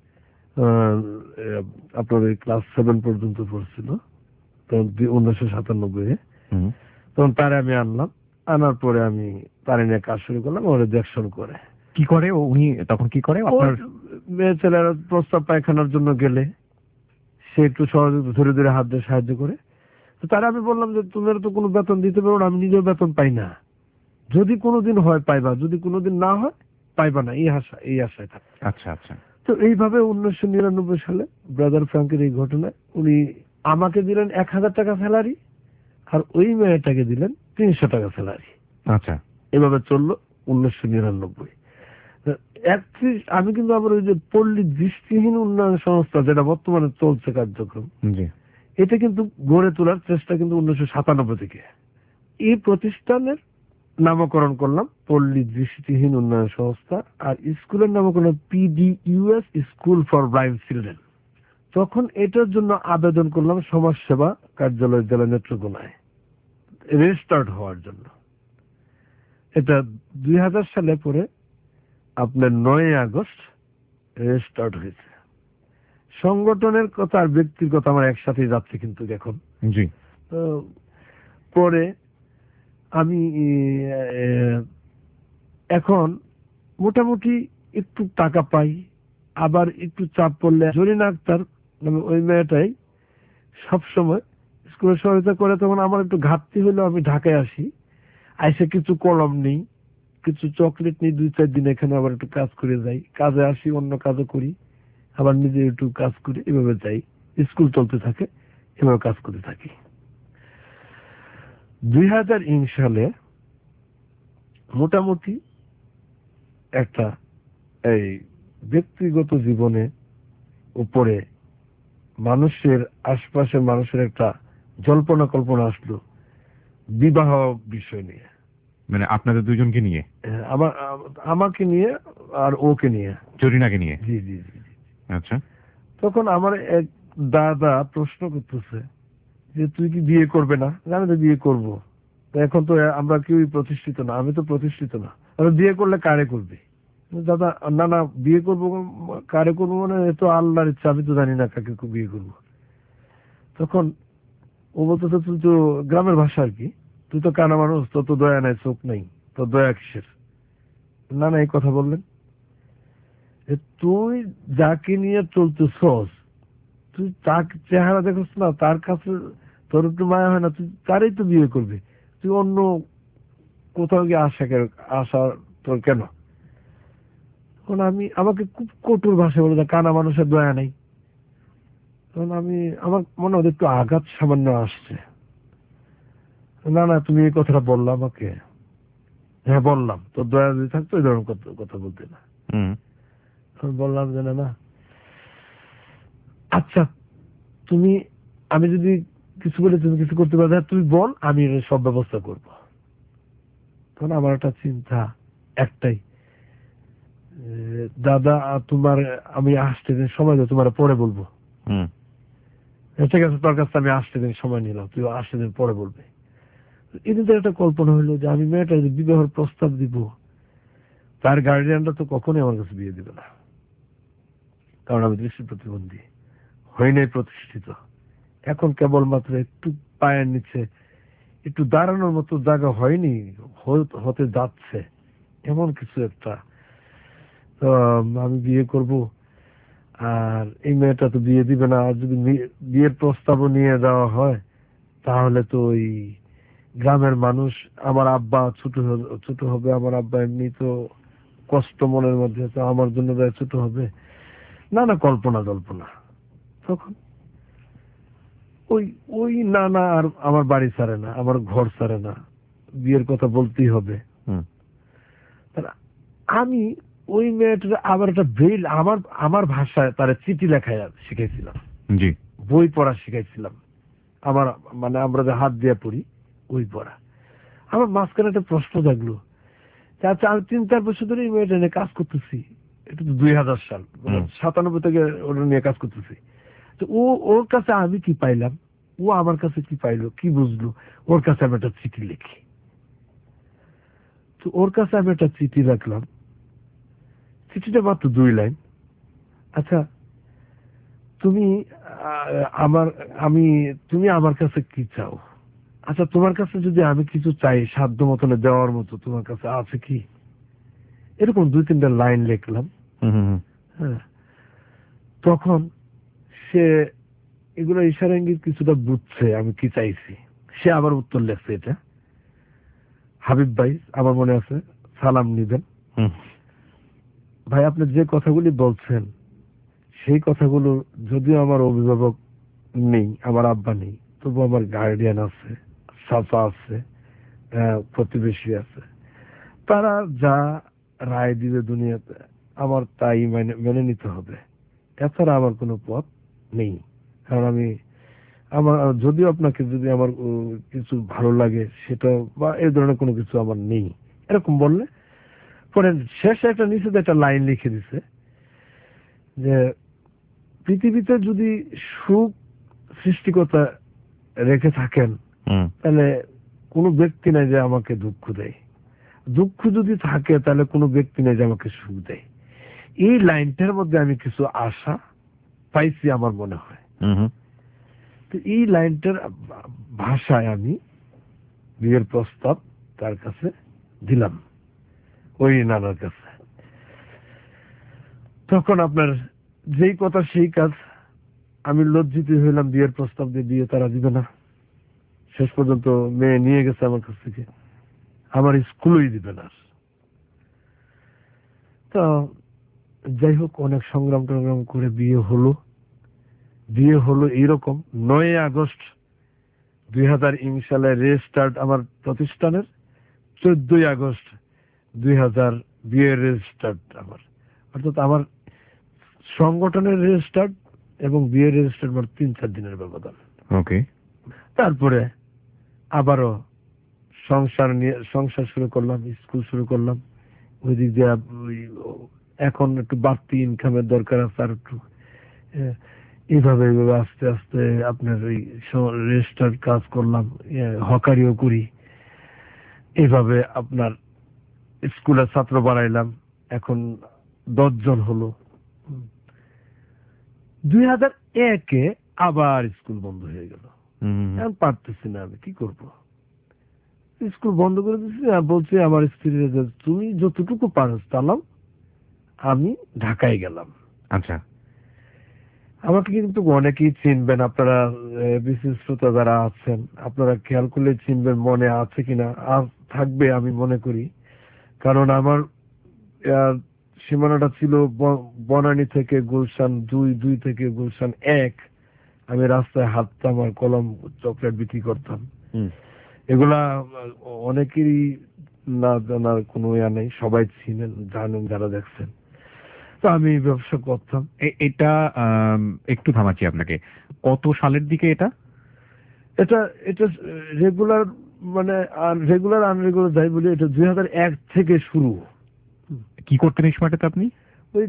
আপনার ওই ক্লাস সেভেন পর্যন্ত পড়ছিল উনিশশো সাতানব্বই। তখন তারে আমি আনলাম, আনার পরে আমি তারে নিয়ে কাজ শুরু করলাম। ওরা দেখশন করে কি করে উনি তখন কি করে? আপনার মেয়ে ছেলেরা প্রস্তাব পায়খানার জন্য গেলে সে একটু সহযোগিতা ধরে ধরে হাত দিয়ে সাহায্য করে। তো তারা আমি বললাম যে তোমার তো কোনো বেতন দিতে পারো না, আমি নিজেও বেতন পাই না, যদি কোনোদিন হয় পাইবা, যদি কোনোদিন না হয় পাইবা না, এই আশা এই আশায় থাকে। আচ্ছা আচ্ছা। তো এইভাবে উনিশশো নিরানব্বই সালে ব্রাদার ফ্রাঙ্কের এই ঘটনায় উনি আমাকে দিলেন এক হাজার টাকা স্যালারি, আর ওই মেয়েটাকে দিলেন তিনশো টাকা স্যালারি। আচ্ছা, এভাবে চললো উনিশশো নিরানব্বই। একত্রিশ আমি কিন্তু আবার ওই যে পল্লী দৃষ্টিহীন উন্নয়ন সংস্থা, যেটা বর্তমানে চলছে কার্যক্রম, এটা কিন্তু গড়ে তোলার চেষ্টা কিন্তু উনিশশো সাতানব্বই থেকে। এই প্রতিষ্ঠানের নামকরণ করলাম পল্লী দৃষ্টিহীন উন্নয়ন সংস্থা, আর স্কুলের নামকরণ PDUS, school for blind children. তখন এটার জন্য আবেদন করলাম সমাজ সেবা কার্যালয়, জেলা নেত্রকোনায়, রেজিস্টার্ড হওয়ার জন্য। এটা দুই হাজার সালে পরে আপনার নয় আগস্ট রেজিস্টার্ড হয়েছে। সংগঠনের কথা আর ব্যক্তির কথা আমার একসাথে যাচ্ছে কিন্তু এখন। জি। তো পরে আমি এখন মোটামুটি একটু টাকা পাই, আবার একটু চাপ পড়লে জরিনা আক্তার মানে ওই মেয়েটাই সবসময় স্কুলে সহায়তা করে। তখন আমার একটু ঘাটতি হলে আমি ঢাকায় আসি, আইসে কিছু কলম নেই, কিছু চকলেট নিই, দুই চার দিন এখানে আবার একটু কাজ করে যাই, কাজে আসি, অন্য কাজও করি, আবার নিজে একটু কাজ করি, এভাবে যাই, স্কুল চলতে থাকে, এভাবে কাজ করতে থাকি। দুই হাজার সালে মোটামুটি একটা এই ব্যক্তিগত জীবনে উপরে মানুষের আশপাশের মানুষের একটা জল্পনা কল্পনা আসলো বিবাহ বিষয় নিয়ে। মানে আপনাদের দুজনকে নিয়ে? আমার আমাকে নিয়ে আর ওকে নিয়ে, জরিনাকে নিয়ে। জি জি জি। আচ্ছা। তখন আমার এক দাদা প্রশ্ন করতেছে যে তুই কি বিয়ে করবে না? আমি তো বিয়ে করবো, এখন তো আমরা কেউই প্রতিষ্ঠিত না, আমি তো প্রতিষ্ঠিত না, আমি বিয়ে করলে কারে করবে? দাদা না না বিয়ে করবো, কারে করবো মানে এ তো আল্লাহর ইচ্ছা, আমি তো জানি না কাকে বিয়ে করবো। তখন ও বলতেছে তুই তো গ্রামের ভাষা আর কি, তুই তো কানা মানুষ, তোর তো দয়া নাই, চোখ নেই, তোর দয়া কিসের? না না এই কথা বললেন। যে তুই যাকে নিয়ে চলতেছস, তুই তার চেহারা দেখছ না, তার কাছে তোর একটু মায়া হয় না, তুই তারই তো বিয়ে করবি, তুই অন্য কোথাও গিয়ে আসা কেন, আসা তোর কেন? তখন আমি, আমাকে খুব কঠোর ভাষায় বলে, কানা মানুষের দয়া নেই। তখন আমি, আমার মনে হয় একটু আঘাত সামান্য আসছে। না না, তুমি এই কথাটা বললা আমাকে? হ্যাঁ বললাম। তোর দয়া যদি থাকতো এই ধরনের কথা কথা বলতে না। আমি বললাম যে না না, আচ্ছা তুমি, আমি যদি কিছু বলে তুমি কিছু করতে পারো, তুমি বল, আমি এর সব ব্যবস্থা করব। তখন আমার একটা চিন্তা একটাই, দাদা তোমার, আমি আসতে দিন সময় দাও, তোমার পরে বলবো। ঠিক আছে, তোর কাছে আমি আসতে দিন সময় নিলাম, তুই আসতে দিন পরে বলবে। এদিন একটা কল্পনা হইলো যে আমি মেয়েটা যদি বিবাহের প্রস্তাব দিব, তার গার্ডিয়ানরা তো কখনোই আমার কাছে বিয়ে দিবে না, কারণ আমি দৃষ্টি প্রতিবন্ধী, হই নাই প্রতিষ্ঠিত। এখন কেবলমাত্র একটু পায়ের নিচে একটু দাঁড়ানোর মতো জায়গা হয়নি, হতে যাচ্ছে এমন কিছু একটা। তো আমি বিয়ে করব, আর এই মেয়েটা তো বিয়ে দিবে না। আর যদি বিয়ের প্রস্তাবও নিয়ে দেওয়া হয়, তাহলে তো ওই গ্রামের মানুষ, আমার আব্বা ছোট ছোট হবে, আমার আব্বা এমনি তো কষ্ট মনের মধ্যে, তো আমার জন্য ছোট হবে। না না, কল্পনা জল্পনা। তখন ওই ওই না না, আর আমার বাড়ি ছাড়ে না, আমার ঘর ছাড়ে না, বিয়ের কথা বলতেই হবে। আমি ওই মেয়েটার আবার একটা ব্রেল, আমার আমার ভাষায় তারা চিঠি লেখায় শিখাইছিলাম, জি, বই পড়া শিখাইছিলাম, আমার মানে আমরা যে হাত দিয়ে পড়ি ওই পড়া। আমার মাঝখানে একটা প্রশ্ন জাগলো, আচ্ছা আমি তিন চার বছর ধরে এই মেয়েটা নিয়ে কাজ করতেছি, এটা তো দুই হাজার সাল, সাতানব্বই থেকে ওটা নিয়ে কাজ করতেছি। তো ও, ওর কাছে আমি কি পাইলাম, ও আমার কাছে কি পাইলো, কি বুঝলো, ওর কাছে আমি একটা চিঠি লিখি। তো ওর কাছে আমি একটা চিঠি রাখলাম, চিঠিটা মাত্র দুই লাইন। আচ্ছা তুমি আমার, আমি, তুমি আমার কাছে কি চাও? আচ্ছা তোমার কাছে যদি আমি কিছু চাই সাধ্য মতনে দেওয়ার মতো, তোমার কাছে আছে কি? এরকম দুই তিনটা লাইন লিখলাম। হ্যাঁ, তখন সে এগুলো ইশারা ইঙ্গিত কিছুটা বুঝছে আমি কি চাইছি। সে আবার উত্তর লেখছে, এটা হাবিব ভাই, আমার মনে আছে, সালাম নিবেন ভাই, আপনি যে কথাগুলি বলছেন সেই কথাগুলো, যদিও আমার অভিভাবক নেই, আমার আব্বা নেই, তবু আমার গার্ডিয়ান আছে, চাচা আছে, প্রতিবেশী আছে, তারা যা রায় দিবে দুনিয়াতে আমার তাই মেনে নিতে হবে। এছাড়া আমার কোনো পথ নেই। কারণ আমি, আমার যদিও আপনাকে যদি আমার কিছু ভালো লাগে সেটা বা এই ধরনের কোনো কিছু আমার নেই, এরকম বললে পরে শেষে একটা নিচে একটা লাইন লিখে দিছে যে পৃথিবীতে যদি সুখ সৃষ্টিকর্তা রেখে থাকেন, তাহলে কোনো ব্যক্তি নাই যে আমাকে দুঃখ দেয়, দুঃখ যদি থাকে তাহলে কোনো ব্যক্তি নেই যে আমাকে সুখ দেয়। এই লাইনটার মধ্যে আমি কিছু আশা পাইছি আমার মনে হয়। তো এই লাইনটার ভাষায় আমি বিয়ের প্রস্তাব তার কাছে দিলাম, ওই নানার কাছে। তখন আপনার যেই কথা সেই কাজ, আমি লজ্জিত হইলাম, বিয়ের প্রস্তাব দিয়ে বিয়ে তারা দিবে না। শেষ পর্যন্ত মেয়ে নিয়ে গেছে আমার কাছ থেকে, আমার স্কুলেই দিবে না। তো যাই হোক, অনেক সংগ্রাম টংগ্রাম করে বিয়ে হলো। বিয়ে হলো এইরকম, নয় আগস্ট দুই হাজার সালে রেজিস্টার্ড আমার প্রতিষ্ঠানের, চোদ্দই আগস্ট দুই হাজার বিয়ের রেজিস্টার্ড আমার, অর্থাৎ আমার সংগঠনের রেজিস্টার্ড এবং বিয়ের রেজিস্টার্ড আমার তিন চার দিনের ব্যবধান। ওকে। তারপরে আবারও সংসার নিয়ে সংসার শুরু করলাম, স্কুল শুরু করলাম। ওই দিক দিয়ে এখন একটু বাড়তি ইনকামের দরকার আছে, আর একটু এইভাবে এইভাবে আস্তে আস্তে আপনার ওই রেজিস্টার্ড কাজ করলাম, হকারিও করি। এইভাবে আপনার স্কুলের ছাত্র বাড়াইলাম, এখন দশ জন হলো। দুই হাজার একে আবার স্কুল বন্ধ হয়ে গেল। এখন পারতেছি না, আমি কি করব? স্কুল বন্ধ করে দিচ্ছি আর বলছি আমার স্ত্রী, তুমি যতটুকু পারো চালাও, আমি ঢাকায় গেলাম। আচ্ছা, আমাকে কিন্তু অনেকেই চিনবেন, আপনারা বিশেষ শ্রোতা যারা আছেন আপনারা খেয়াল করলে চিনবেন, মনে আছে কিনা আর থাকবে আমি মনে করি। কারণ আমার আহ, সীমানাটা ছিল ব- বনানী থেকে গুলশান দুই, দুই থেকে গুলশান এক। আমি রাস্তায় হাঁটতাম আর কলম চকলেট বিক্রি করতাম। হুম, এগুলা অনেকেরই না জানার কোনো ইয়া নেই, সবাই চিনেন জানেন যারা দেখছেন। তো আমি ব্যবসা করতাম। এ- এটা আম, একটু থামাচ্ছি আপনাকে। কত সালের দিকে এটা? এটা এটা রেগুলার মানে রেগুলার আনরেগুলার যাই বলি, এটা দুই হাজার এক থেকে শুরু। কি করতেন এই সময়টাতে আপনি? ওই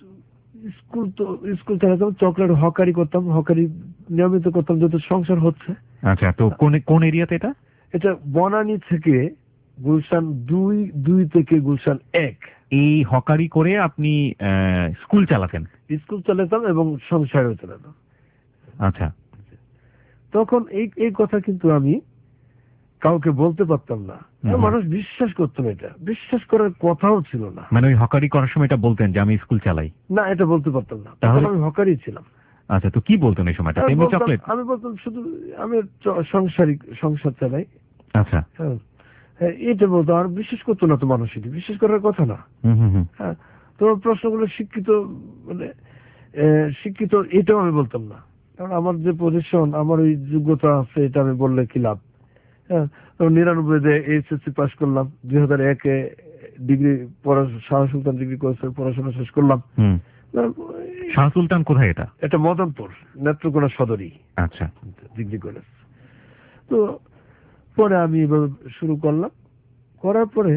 স্কুল তো স্কুল চালাতাম, চকলেট হকারি করতাম, হকারি নিয়মিত করতাম যেহেতু সংসার হচ্ছে। আচ্ছা, তো কোন কোন এরিয়াতে এটা? এটা বনানী থেকে গুলশান দুই, দুই থেকে গুলশান এক। এই হকারি করে আপনি আহ, স্কুল চালাতেন? স্কুল চালাতাম এবং সংসারও চালাতাম। আচ্ছা, তখন এই এই কথা কিন্তু আমি কাউকে বলতে পারতাম না, হুম। মানুষ বিশ্বাস করতো না, এটা বিশ্বাস করার কথাও ছিল না। মানে ওই হকারি করার সময় এটা বলতেন যে আমি স্কুল চালাই? না, এটা বলতে পারতাম না, তাহলে? তখন আমি হকারি ছিলাম। আচ্ছা, তো কি বলতেন এই সময়টা? আমি এমনি বলতাম চকলেট? আমি বলতাম শুধু আমি চ- সাংসারিক সংসার চালাই। আচ্ছা, হ্যাঁ, হ্যাঁ, এটা বলতো, আর বিশ্বাস করতো না তো মানুষ, এটি বিশ্বাস করার কথা না। হুম হুম হুম। হ্যাঁ, তোমার প্রশ্নগুলো শিক্ষিত মানে আহ, শিক্ষিত এটাও আমি বলতাম না, কারণ আমার যে পজিশন, আমার ওই যোগ্যতা আছে, এটা আমি বললে কি লাভ। হ্যাঁ, তো নিরানব্বই যে এইচএসসি পাস করলাম, দুই হাজার একে ডিগ্রি পড়াশোনা শাহ সুলতান ডিগ্রি কোর্সের পড়াশোনা শেষ করলাম। হুম। শাহ সুলতান কোথায় এটা? এটা মদনপুর নেত্রকোনা সদরই আচ্ছা, ডিগ্রি কলেজ। তো পরে আমি এভাবে শুরু করলাম, করার পরে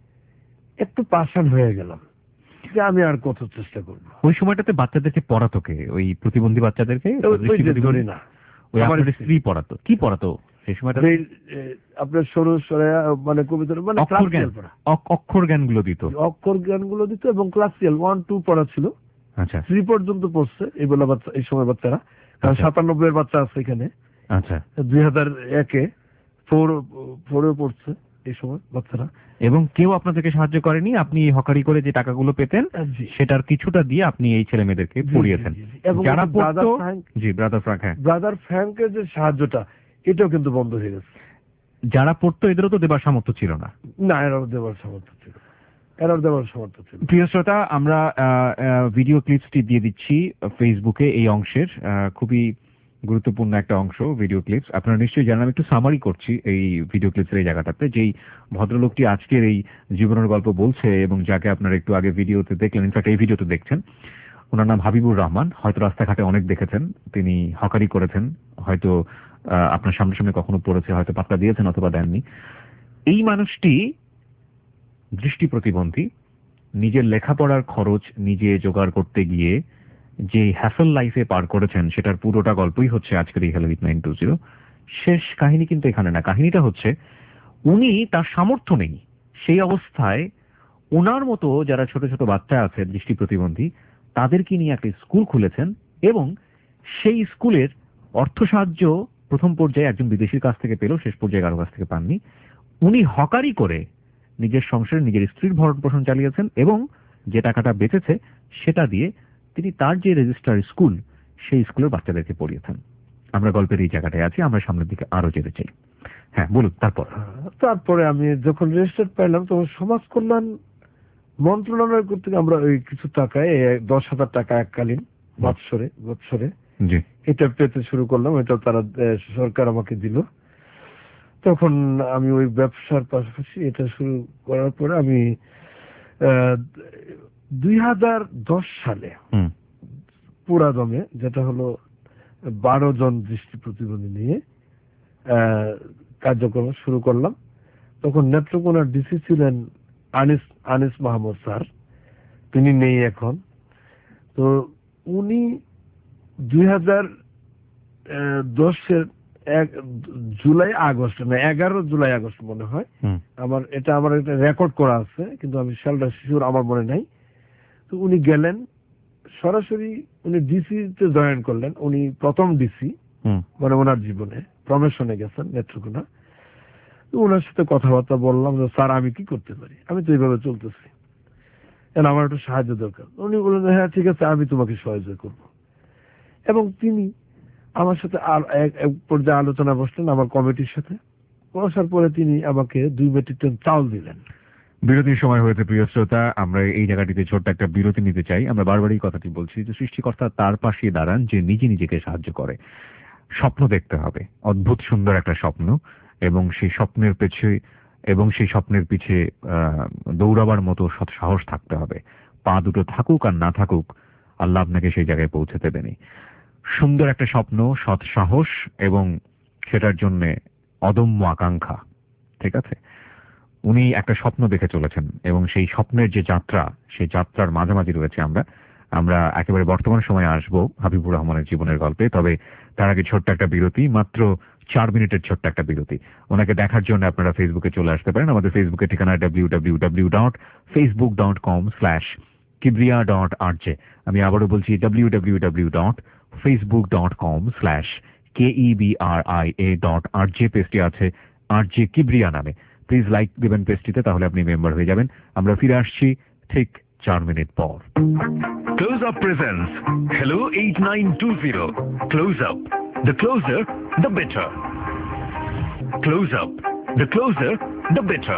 একটু পাষাণ হয়ে গেলাম যে আমি আর কত চেষ্টা করবো। ওই সময়টাতে বাচ্চাদেরকে পড়াতো কে? ওই প্রতিবন্ধী বাচ্চাদেরকে? ওই- ওই দৃষ্টি যে প্রতিবন্ধী? ধরি না, ওই আমার আপনার স্ত্রী। স্ত্রী পড়াতো? কি পড়াতো সেই সময়টা? যে, এ, আপনার সরু সরে মানে কবিতা মানে অক্ষর জ্ঞান, ক্লাসিক্যাল পড়া, অক- অক্ষর জ্ঞান গুলো দিত? অক্ষর জ্ঞানগুলো দিত এবং ক্লাসিক্যাল ওয়ান টু পড়া ছিল। আচ্ছা থ্রি পর্যন্ত পড়ছে এই বলে বাচ্চা, এই সময় বাচ্চারা, কারণ আচ্ছা। সাতানব্বই এর বাচ্চা আছে এখানে, আচ্ছা, দুই হাজার একে ফোর ফোরে পড়ছে এই সময় বাচ্চারা। এবং কেউ আপনাদেরকে সাহায্য করেনি? আপনি হকারি করে যে টাকাগুলো পেতেন জি। সেটার কিছুটা দিয়ে আপনি এই ছেলে মেয়েদেরকে জি, পড়িয়েছেন? জি, জি, জি। এবং যারা ব্রাদার পড়তো? ফ্র্যাঙ্ক জি, ব্রাদার ফ্র্যাঙ্ক, হ্যাঁ। ব্রাদার ফ্র্যাঙ্কের যে সাহায্যটা, এটাও কিন্তু বন্ধ হয়ে গেছে। যারা পড়তো এদেরও তো দেবার সামর্থ্য ছিল না? না, এরাও দেওয়ার সামর্থ্য ছিল, এরাও দেওয়ার সামর্থ্য ছিল। প্রিয় শ্রোতা, আমরা ভিডিও ক্লিপসটি দিয়ে দিচ্ছি ফেসবুকে এই অংশের, আহ, খুবই গুরুত্বপূর্ণ একটা অংশ ভিডিও ক্লিপস। আপনারা নিশ্চয়ই জানেন, আমি একটু সামারি করছি এই ভিডিও ক্লিপসের এই জায়গাটাতে। যেই ভদ্রলোকটি আজকের এই জীবনের গল্প বলছে এবং যাকে আপনারা একটু আগে ভিডিওতে দেখলেন, ইনফ্যাক্ট এই ভিডিওতে দেখছেন, ওনার নাম হাবিবুর রহমান। হয়তো রাস্তাঘাটে অনেক দেখেছেন, তিনি হকারি করেছেন, হয়তো আহ, আপনার সামনে সামনে কখনো পড়েছে, হয়তো পাত্তা দিয়েছেন অথবা দেননি। এই মানুষটি দৃষ্টি প্রতিবন্ধী, নিজের লেখাপড়ার খরচ নিজে জোগাড় করতে গিয়ে যে হ্যাসল লাইফে পার করেছেন সেটার পুরোটা গল্পই হচ্ছে আজকের এই hello with nine two zero. শেষ কাহিনী কিন্তু এখানে না, কাহিনীটা হচ্ছে উনি তার সামর্থ্য নেই সেই অবস্থায় ওনার মতো যারা ছোট ছোট বাচ্চা আছে দৃষ্টি প্রতিবন্ধী তাদেরকে নিয়ে একটা স্কুল খুলেছেন এবং সেই স্কুলের অর্থ সাহায্য প্রথম পর্যায়ে একজন বিদেশির কাছ থেকে পেল, শেষ পর্যায়ে কারো কাছ থেকে পাননি। উনি হকারি করে নিজের সংসারে নিজের স্ত্রীর ভরণ পোষণ চালিয়েছেন এবং যে টাকাটা বেঁচেছে সেটা দিয়ে তিনি তার যে রেজিস্টার স্কুল সেই স্কুলের বাচ্চাদেরকে পড়িয়েছেন। আমরা গল্পের এই জায়গাটায় আছি, আমরা সামনের দিকে আরো যেতে চাই। হ্যাঁ বলুন, তারপর? তারপরে আমি যখন রেজিস্টার পাইলাম তখন সমাজ কল্যাণ মন্ত্রণালয় কর্তৃক আমরা ওই কিছু টাকায় এই দশ হাজার টাকা এককালীন বৎসরে বৎসরে জি। এটা পেতে শুরু করলাম। এটা তারা আহ, সরকার আমাকে দিল। তখন আমি ওই ব্যবসার পাশাপাশি এটা শুরু করার পরে আমি দুই হাজার দশ সালে হুম। পুরা দমে, যেটা হলো বারো জন দৃষ্টি প্রতিবন্ধী নিয়ে আহ, কার্যক্রম শুরু করলাম। তখন নেত্রকোনার ডিসি ছিলেন আনিস আনিস মাহমুদ স্যার, তিনি নেই এখন। তো উনি দুই হাজার দশের এক জুলাই আগস্ট না এগারো জুলাই আগস্ট মনে হয়, হুম। আমার এটা আমার একটা রেকর্ড করা আছে কিন্তু আমি সালটা শিওর আমার মনে নাই। তো উনি গেলেন সরাসরি, উনি ডিসি তে জয়েন করলেন। উনি প্রথম ডিসি হুম। মানে ওনার জীবনে প্রমোশনে গেছেন নেত্রকোনা। তো ওনার সাথে কথাবার্তা বললাম যে স্যার আমি কি করতে পারি, আমি তো এইভাবে চলতেছি। এখন আমার একটু সাহায্য দরকার। উনি বললেন হ্যাঁ ঠিক আছে, আমি তোমাকে সহযোগিতা করব। এবং তিনি আমার সাথে আর এক এক পর্যায়ে আলোচনা বসলেন আমার কমিটির সাথে। বসার পরে তিনি আমাকে দুই মেট্রিক টন চাউল দিলেন। বিরতির সময় হয়েছে প্রিয় শ্রোতা, আমরা এই জায়গাটিতে ছোট্ট একটা বিরতি নিতে চাই। আমরা বারবারই কথাটি বলছি যে সৃষ্টিকর্তা তার পাশে দাঁড়ান যে নিজে নিজেকে সাহায্য করে। স্বপ্ন দেখতে হবে, অদ্ভুত সুন্দর একটা স্বপ্ন, এবং সেই স্বপ্নের পেছে এবং সেই স্বপ্নের পিছে আহ, দৌড়াবার মতো সৎ সাহস থাকতে হবে। পা দুটো থাকুক আর না থাকুক, আল্লাহ আপনাকে সেই জায়গায় পৌঁছে দেবেনই। সুন্দর একটা স্বপ্ন, সৎ সাহস এবং সেটার জন্য অদম্য আকাঙ্ক্ষা। ঠিক আছে, উনি একটা স্বপ্ন দেখে চলেছেন এবং সেই স্বপ্নের যে যাত্রা, সেই যাত্রার মাঝামাঝি রয়েছে আমরা আমরা একেবারে বর্তমান সময়ে আসবো হাবিবুর রহমানের জীবনের গল্পে। তবে তার আগে ছোট্ট একটা বিরতি, মাত্র চার মিনিটের ছোট্ট একটা বিরতি। ওনাকে দেখার জন্য আপনারা ফেসবুকে চলে আসতে পারেন। আমাদের ফেসবুকের ঠিকানা W W W dot Facebook dot com slash Kibria dot R J. আমি আবারও বলছি W W W dot Facebook dot com slash K E B R I A dot R J. পেজটি আছে আর জে কিবরিয়া নামে। প্লিজ লাইক দিবেন পেজটিতে, তাহলে আপনি member হয়ে যাবেন। আমরা ফিরে আসছি ঠিক চার মিনিট পর। Close Up presents Hello eight nine two zero. Close Up. The closer, the better. Close Up. The closer, the better.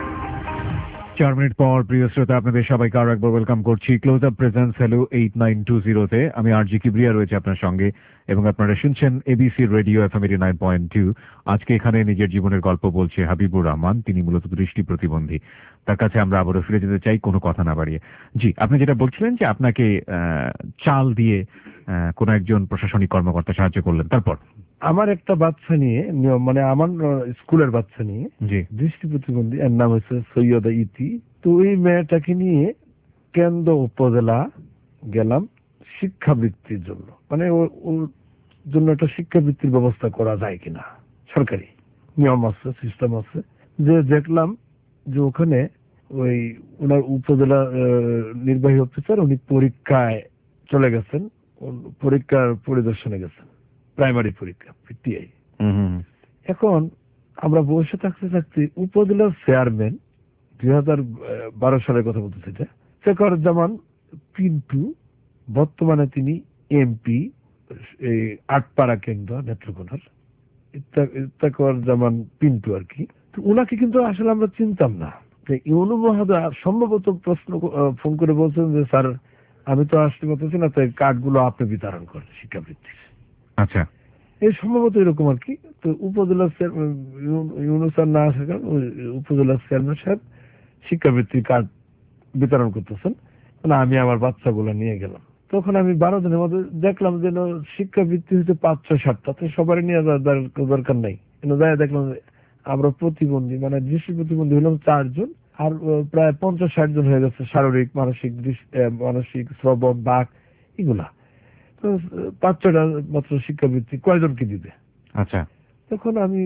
চার মিনিট পর প্রিয় শ্রোতা, আপনাদের সবাইকে আরো একবার ওয়েলকাম করছি close up presence hello eight nine two জিরোতে। আমি আর জি কিবরিয়া রয়েছে আপনার সঙ্গে এবং আপনারা শুনছেন ABC radio FM eighty nine point two. আজকে এখানে নিজের জীবনের গল্প বলছে হাবিবুর রহমান। তিনি মূলত দৃষ্টি প্রতিবন্ধী। তার কাছে আমরা আবারও ফিরে যেতে চাই কোনো কথা না বাড়িয়ে। জি, আপনি যেটা বলছিলেন যে আপনাকে চাল দিয়ে কোন একজন প্রশাসনিক কর্মকর্তা সাহায্য করলেন, তারপর? আমার একটা বাচ্চা নিয়ে, মানে আমার স্কুলের বাচ্চা নিয়ে, জি, দৃষ্টি প্রতিবন্ধী, এর নাম হচ্ছে সৈয়দা ইতি। তো ওই মেয়েটাকে নিয়ে কেন্দ্র উপজেলা গেলাম শিক্ষাবৃত্তির জন্য। মানে ওর জন্য একটা শিক্ষাবৃত্তির ব্যবস্থা করা যায় কিনা, সরকারি নিয়ম আছে, সিস্টেম আছে। যে দেখলাম যে ওখানে ওই ওনার উপজেলা নির্বাহী অফিসার উনি পরীক্ষায় চলে গেছেন, পরীক্ষার পরিদর্শনে গেছেন, প্রাইমারি পরীক্ষা পিটিআই। এখন আমরা বসে থাকতে থাকতে উপজেলার চেয়ারম্যান, দুই হাজার বারো সালের কথা বলতেছে, এটা শেখরুজ্জামান পিন্টু, বর্তমানে তিনি এমপি আটপাড়া কেন্দ্র নেত্রকোনার, ইফতেখারুজ্জামান পিন্টু আর কি। তো উনাকে কিন্তু আসলে আমরা চিনতাম না। ইউনু মহোদয় সম্ভবত প্রশ্ন ফোন করে বলছেন যে স্যার আমি তো আসতে পারতেছি না, তাই কার্ডগুলো আপনি বিতরণ করেন শিক্ষাবৃত্তি। আচ্ছা, এই সম্ভবত এরকম আর কি। তো উপজেলা ইউনু স্যার না আসার কারণে উপজেলা চেয়ারম্যান সাহেব শিক্ষাবৃত্তির কার্ড বিতরণ করতেছেন। মানে আমি আমার বাচ্চাগুলো নিয়ে গেলাম। তখন আমি বারো দিনের মধ্যে দেখলাম যে শিক্ষাবৃত্তি হচ্ছে পাঁচশো ষাটটা, তো সবারই নিয়ে যাওয়ার দরকার নাই। যাই দেখলাম আমরা প্রতিবন্ধী, মানে দৃষ্টি প্রতিবন্ধী হলাম চারজন, আর প্রায় পঞ্চাশ ষাট জন হয়ে গেছে শারীরিক, মানসিক, মানসিক শ্রবণ, বাক, এগুলা। তো পাঁচ ছয়টা মাত্র শিক্ষাবৃত্তি কয়জনকে দিবে? আচ্ছা। তখন আমি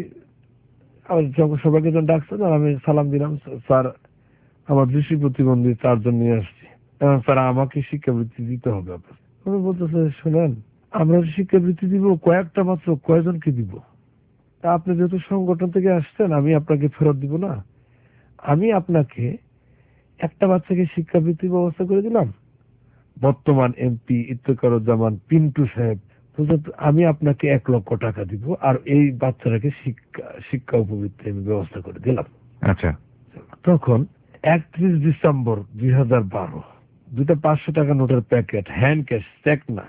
সবাইকে যখন ডাকছেন আমি সালাম দিলাম, স্যার আমার দৃষ্টি প্রতিবন্ধী চারজন নিয়ে আসছি, স্যার আমাকে শিক্ষাবৃত্তি দিতে হবে আপনার। উনি বলতেছে শোনেন, আমরা শিক্ষাবৃত্তি দিব কয়েকটা মাত্র, কয়জনকে দিব? তা আপনি যেহেতু সংগঠন থেকে আসছেন আমি আপনাকে ফেরত দিব না, আমি আপনাকে একটা বাচ্চাকে শিক্ষাবৃত্তির ব্যবস্থা করে দিলাম, বর্তমান এমপি ইফতেখারুজ্জামান পিন্টু সাহেব, আমি আপনাকে এক লক্ষ টাকা দিব, আর এই বাচ্চাটাকে শিক্ষা শিক্ষা উপবৃত্তি আমি ব্যবস্থা করে দিলাম। আচ্ছা। তখন একত্রিশ ডিসেম্বর দুই হাজার বারো দুটা পাঁচশো টাকা নোটের প্যাকেট, হ্যান্ড ক্যাশ, চেক না,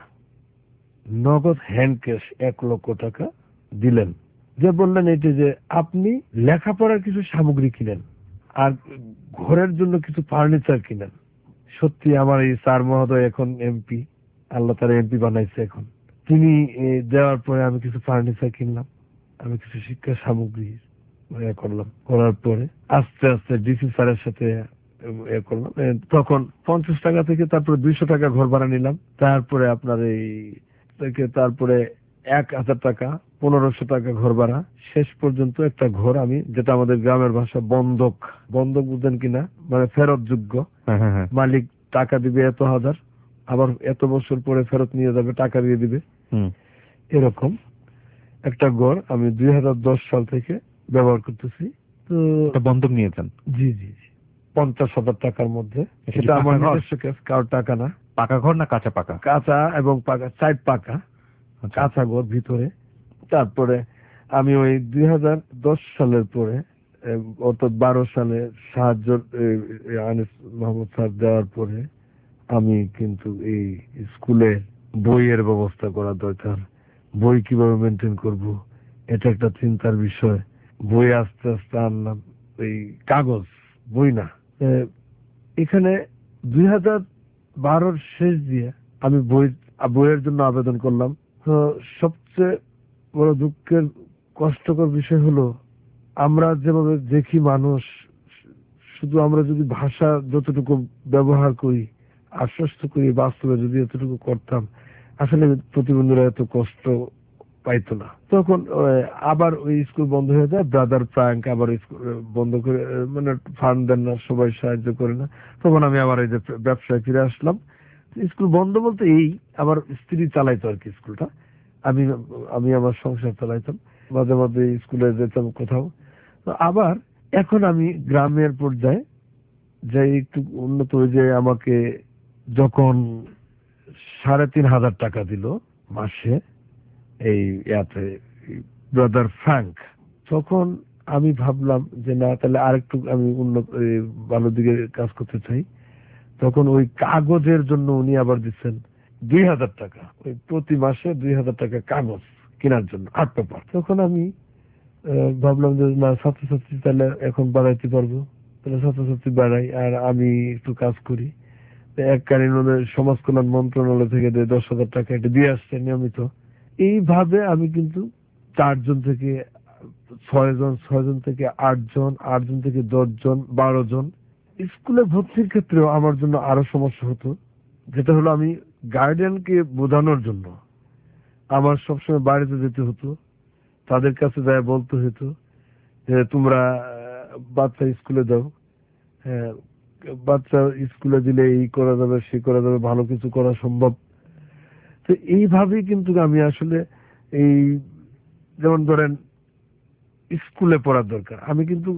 নগদ হ্যান্ড ক্যাশ এক লক্ষ টাকা দিলেন। যে বললেন এটি যে আপনি লেখাপড়ার কিছু সামগ্রী কিনেন আর ঘরের জন্য কিছু ফার্নিচার কিনেন। সত্যি আমার এই স্যার মহোদয় এখন এমপি, আল্লাহ তারা এমপি বানাইছে এখন। তিনি দেওয়ার পরে আমি কিছু ফার্নিচার কিনলাম, আমি কিছু শিক্ষা সামগ্রী করলাম। করার পরে আস্তে আস্তে ডিসি স্যারের সাথে করলাম। তখন পঞ্চাশ টাকা থেকে তারপরে দুইশো টাকা ঘর ভাড়া নিলাম, তারপরে আপনার এই থেকে তারপরে এক হাজার টাকা, পনেরোশো টাকা ঘর ভাড়া, শেষ পর্যন্ত একটা ঘর আমি, যেটা আমাদের গ্রামের ভাষা বন্ধক, বন্ধক বুঝেন কিনা, মানে ফেরত যোগ্য, মালিক টাকা দিবে এত হাজার, আবার এত বছর পরে ফেরত নিয়ে যাবে, টাকা দিয়ে দিবে, এরকম একটা ঘর আমি দুই হাজার দশ সাল থেকে ব্যবহার করতেছি। তো বন্ধক নিয়েছেন? জি জি জি। পঞ্চাশ হাজার টাকার মধ্যে। এটা সেটা কি আমার পাকা ঘর? নিজস্ব কেস, কারোর টাকা না। পাকা ঘর না কাঁচা পাকা? কাঁচা এবং পাকা, সাইড পাকা, আচ্ছা। কাঁচা ঘর ভিতরে। তারপরে আমি ওই দুই হাজার দশ সালের পরে, এ, অর্থাৎ বারো সালে সাহায্য এ, এ, আনিস মোহাম্মদ স্যার দেওয়ার পরে আমি কিন্তু এই স্কুলে বইয়ের ব্যবস্থা করা দরকার, বই কিভাবে মেনটেন করব, এটা একটা চিন্তার বিষয়। বই আস্তে আস্তে আনলাম, এই কাগজ বই না। এ, এখানে দুই হাজার বারোর শেষ দিয়ে আমি বই বইয়ের জন্য আবেদন করলাম। তো সবচেয়ে বড় দুঃখের কষ্টকর বিষয় হলো, আমরা যেভাবে দেখি মানুষ, শুধু আমরা যদি ভাষা যতটুকু ব্যবহার করি, আশ্বস্ত করি, বাস্তবে যদি এতটুকু করতাম, আসলে প্রতিবন্ধীরা এত কষ্ট পাইতো না। তখন আহ, আবার ওই স্কুল বন্ধ হয়ে যায়, ব্রাদার ফ্র্যাঙ্ক আবার স্কুল বন্ধ করে, আহ, মানে ফান্ড দেন না, সবাই সাহায্য করে না। তখন আমি আবার এই যে ব্যবসায় ফিরে আসলাম। স্কুল বন্ধ বলতে এই, আমার স্ত্রী চালাইতো আর কি স্কুলটা, আমি আমি আমার সংসার চালাইতাম, মাঝে মাঝে স্কুলে যেতাম কোথাও। তো আবার এখন আমি গ্রামের পর্যায়ে যাই, একটু উন্নত হয়ে, যে আমাকে যখন সাড়ে তিন হাজার টাকা দিল মাসে এই ইয়াতে ব্রাদার ফ্র্যাঙ্ক, তখন আমি ভাবলাম যে না, তাহলে আরেকটু আমি উন্নত এই ভালো দিকে কাজ করতে চাই। তখন ওই কাগজের জন্য উনি আবার দিচ্ছেন দুই হাজার টাকা, ওই প্রতি মাসে দুই হাজার টাকা কাগজ কেনার জন্য, আর্ট পেপার। তখন আমি আহ, ভাবলাম যে না, ছাত্রছাত্রী তাহলে এখন বাড়াইতে পারবো, তাহলে ছাত্রছাত্রী বাড়াই আর আমি একটু কাজ করি। তো এককালীন ওদের সমাজ কল্যাণ মন্ত্রণালয় থেকে যে দশ হাজার টাকা এটা দিয়ে আসছে নিয়মিত। এইভাবে আমি কিন্তু চারজন থেকে ছয়জন, ছয়জন থেকে আটজন, আটজন থেকে দশজন, বারো জন। স্কুলে ভর্তির ক্ষেত্রেও আমার জন্য আরো সমস্যা হতো, যেটা হলো আমি গার্ডিয়ানকে বোঝানোর জন্য আমার সবসময় বাড়িতে যেতে হতো, তাদের কাছে যায় বলতে হতো যে তোমরা আহ, বাচ্চা স্কুলে দাও, হ্যাঁ, বাচ্চা স্কুলে দিলে এই করা যাবে, সে করা যাবে, ভালো কিছু করা সম্ভব। তো এইভাবেই কিন্তু আমি আসলে এই, যেমন ধরেন স্কুলে পড়ার দরকার, আমি কিন্তু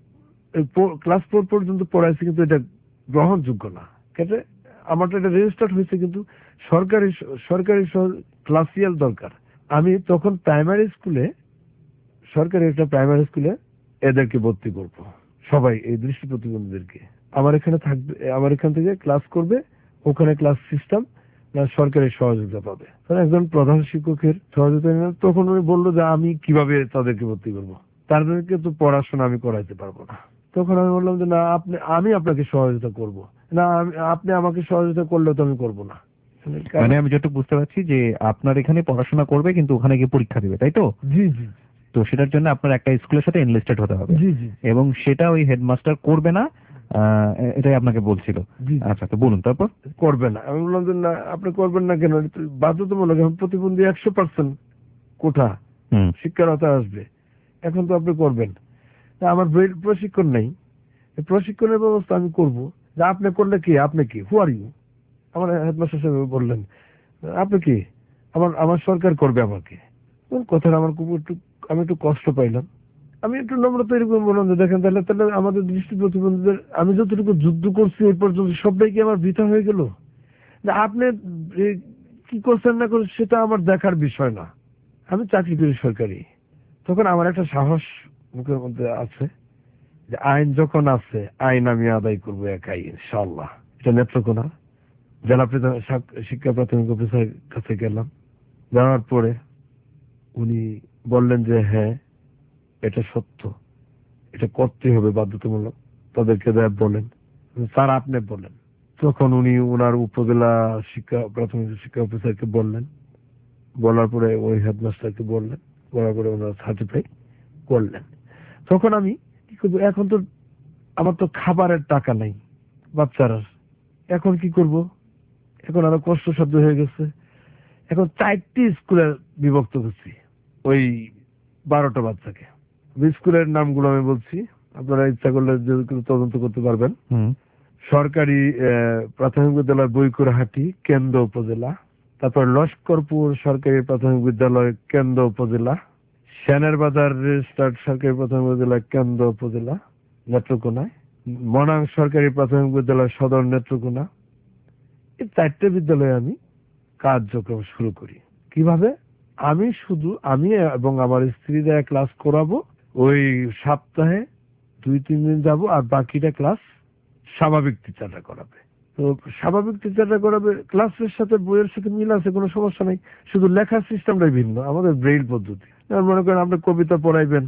ক্লাস ফোর পর্যন্ত পড়াইছি, কিন্তু এটা গ্রহণযোগ্য না। কেটে আমারটা এটা রেজিস্টার্ড হয়েছে, কিন্তু সরকারি সরকারি ক্লাসিয়াল দরকার। আমি তখন প্রাইমারি স্কুলে, সরকারি একটা প্রাইমারি স্কুলে এদেরকে ভর্তি করব, সবাই এই দৃষ্টি প্রতিবন্ধীদেরকে আমার এখানে থাকবে, আমার এখান থেকে ক্লাস করবে, ওখানে ক্লাস সিস্টেম সরকারি সহযোগিতা পাবে। একজন প্রধান শিক্ষকের সহযোগিতা নিলাম। তখন উনি বললো যে আমি কিভাবে তাদেরকে ভর্তি করবো, তাদেরকে তো পড়াশোনা আমি করাইতে পারবো না। তখন আমি বললাম যে না, আপনি, আমি আপনাকে সহযোগিতা করব না, আমি- আপনি আমাকে সহযোগিতা করলে তো আমি করবো না। মানে আমি যতটুকু বুঝতে পারছি যে আপনার এখানে পড়াশোনা করবে কিন্তু ওখানে গিয়ে পরীক্ষা দিবে, তাই তো? জি জি তো সেটার জন্য আপনার একটা স্কুলের সাথে এনলিস্টেড হতে হবে, জি জি এবং সেটা ওই হেডমাস্টার করবে না, আহ, এটাই আপনাকে বলছিল। জি জি। আচ্ছা, তো বলুন তারপর। করবে না। আমি বললাম যে না, আপনি করবেন না কেন, এটা তো বাধ্যতামূলক, এখন প্রতিবন্ধী একশো পার্সেন্ট কোঠা হুম। শিক্ষার আওতায় আসবে, এখন তো আপনি করবেন। তা আমার ব্রেড প্রশিক্ষণ নেই, এই প্রশিক্ষণের ব্যবস্থা আমি করব। যে আপনি করলে কি, আপনি কি, হু আর ইউ? আমার হেডমাস্টার সাহেব বললেন, আপনি কি, আমার আমার সরকার করবে আমাকে। ওর কথাটা আমার খুব একটু, আমি একটু কষ্ট পাইলাম। আমি একটু নম্রতা এরকম বললাম যে দেখেন, তাহলে তাহলে আমাদের দৃষ্টি প্রতিবন্ধীদের আমি যতটুকু যুদ্ধ করছি এই পর্যন্ত সবটাই কি আমার বৃথা হয়ে গেল? যে আপনি এ, কি করছেন না করছেন সেটা আমার দেখার বিষয় না, আমি চাকরি করি সরকারি। তখন আমার একটা সাহস মুখের মধ্যে আছে যে আইন যখন আছে, আইন আমি আদায় করবো একাই ইনশাআল্লাহ। এটা নেত্রকোনা জেলা প্রধান শিক্ষা প্রাথমিক অফিসার কাছে গেলাম। যাওয়ার পরে উনি বললেন যে হ্যাঁ, এটা সত্য, এটা করতে হবে বাধ্যতামূলক, তাদেরকে দেয় বলেন। স্যার আপনি বলেন। তখন উনি ওনার উপজেলা শিক্ষা প্রাথমিক শিক্ষা অফিসারকে বললেন, বলার পরে ওই হেডমাস্টারকে বললেন, বলার পরে ওনারা সার্টিফাই করলেন। তখন আমি কি করবো, এখন তো আমার তো খাবারের টাকা নাই বাচ্চারা, এখন কি করব? এখন আরো কষ্টসাধ্য হয়ে গেছে। এখন চারটি স্কুলে বিভক্ত করছি ওই বারোটা বাচ্চাকে। স্কুলের নামগুলো আমি বলছি, আপনারা ইচ্ছা করলে যদি কেউ তদন্ত করতে পারবেন। হুম। সরকারি আহ, প্রাথমিক বিদ্যালয় বইকুড়াহাটি কেন্দ্র উপজেলা, তারপর লস্করপুর সরকারি প্রাথমিক বিদ্যালয় কেন্দ্র উপজেলা, শ্যানের বাজার রেজিস্টার্ড সরকারি প্রাথমিক বিদ্যালয় কেন্দ্র উপজেলা নেত্রকোনায়, মনাং সরকারি প্রাথমিক বিদ্যালয় সদর নেত্রকোনা, এই চারটে বিদ্যালয়ে আমি কার্যক্রম শুরু করি। কিভাবে? আমি শুধু আমি এবং আমার স্ত্রীরা ক্লাস করাবো, ওই সপ্তাহে দুই তিন দিন যাব, আর বাকিটা ক্লাস স্বাভাবিক টিচাররা করাবে। তো স্বাভাবিক টিচাররা করাবে, ক্লাসের সাথে বইয়ের সাথে মিল আছে, কোনো সমস্যা নেই, শুধু লেখার সিস্টেমটাই ভিন্ন, আমাদের ব্রেইল পদ্ধতি। যেমন মনে করেন আপনি কবিতা পড়াইবেন,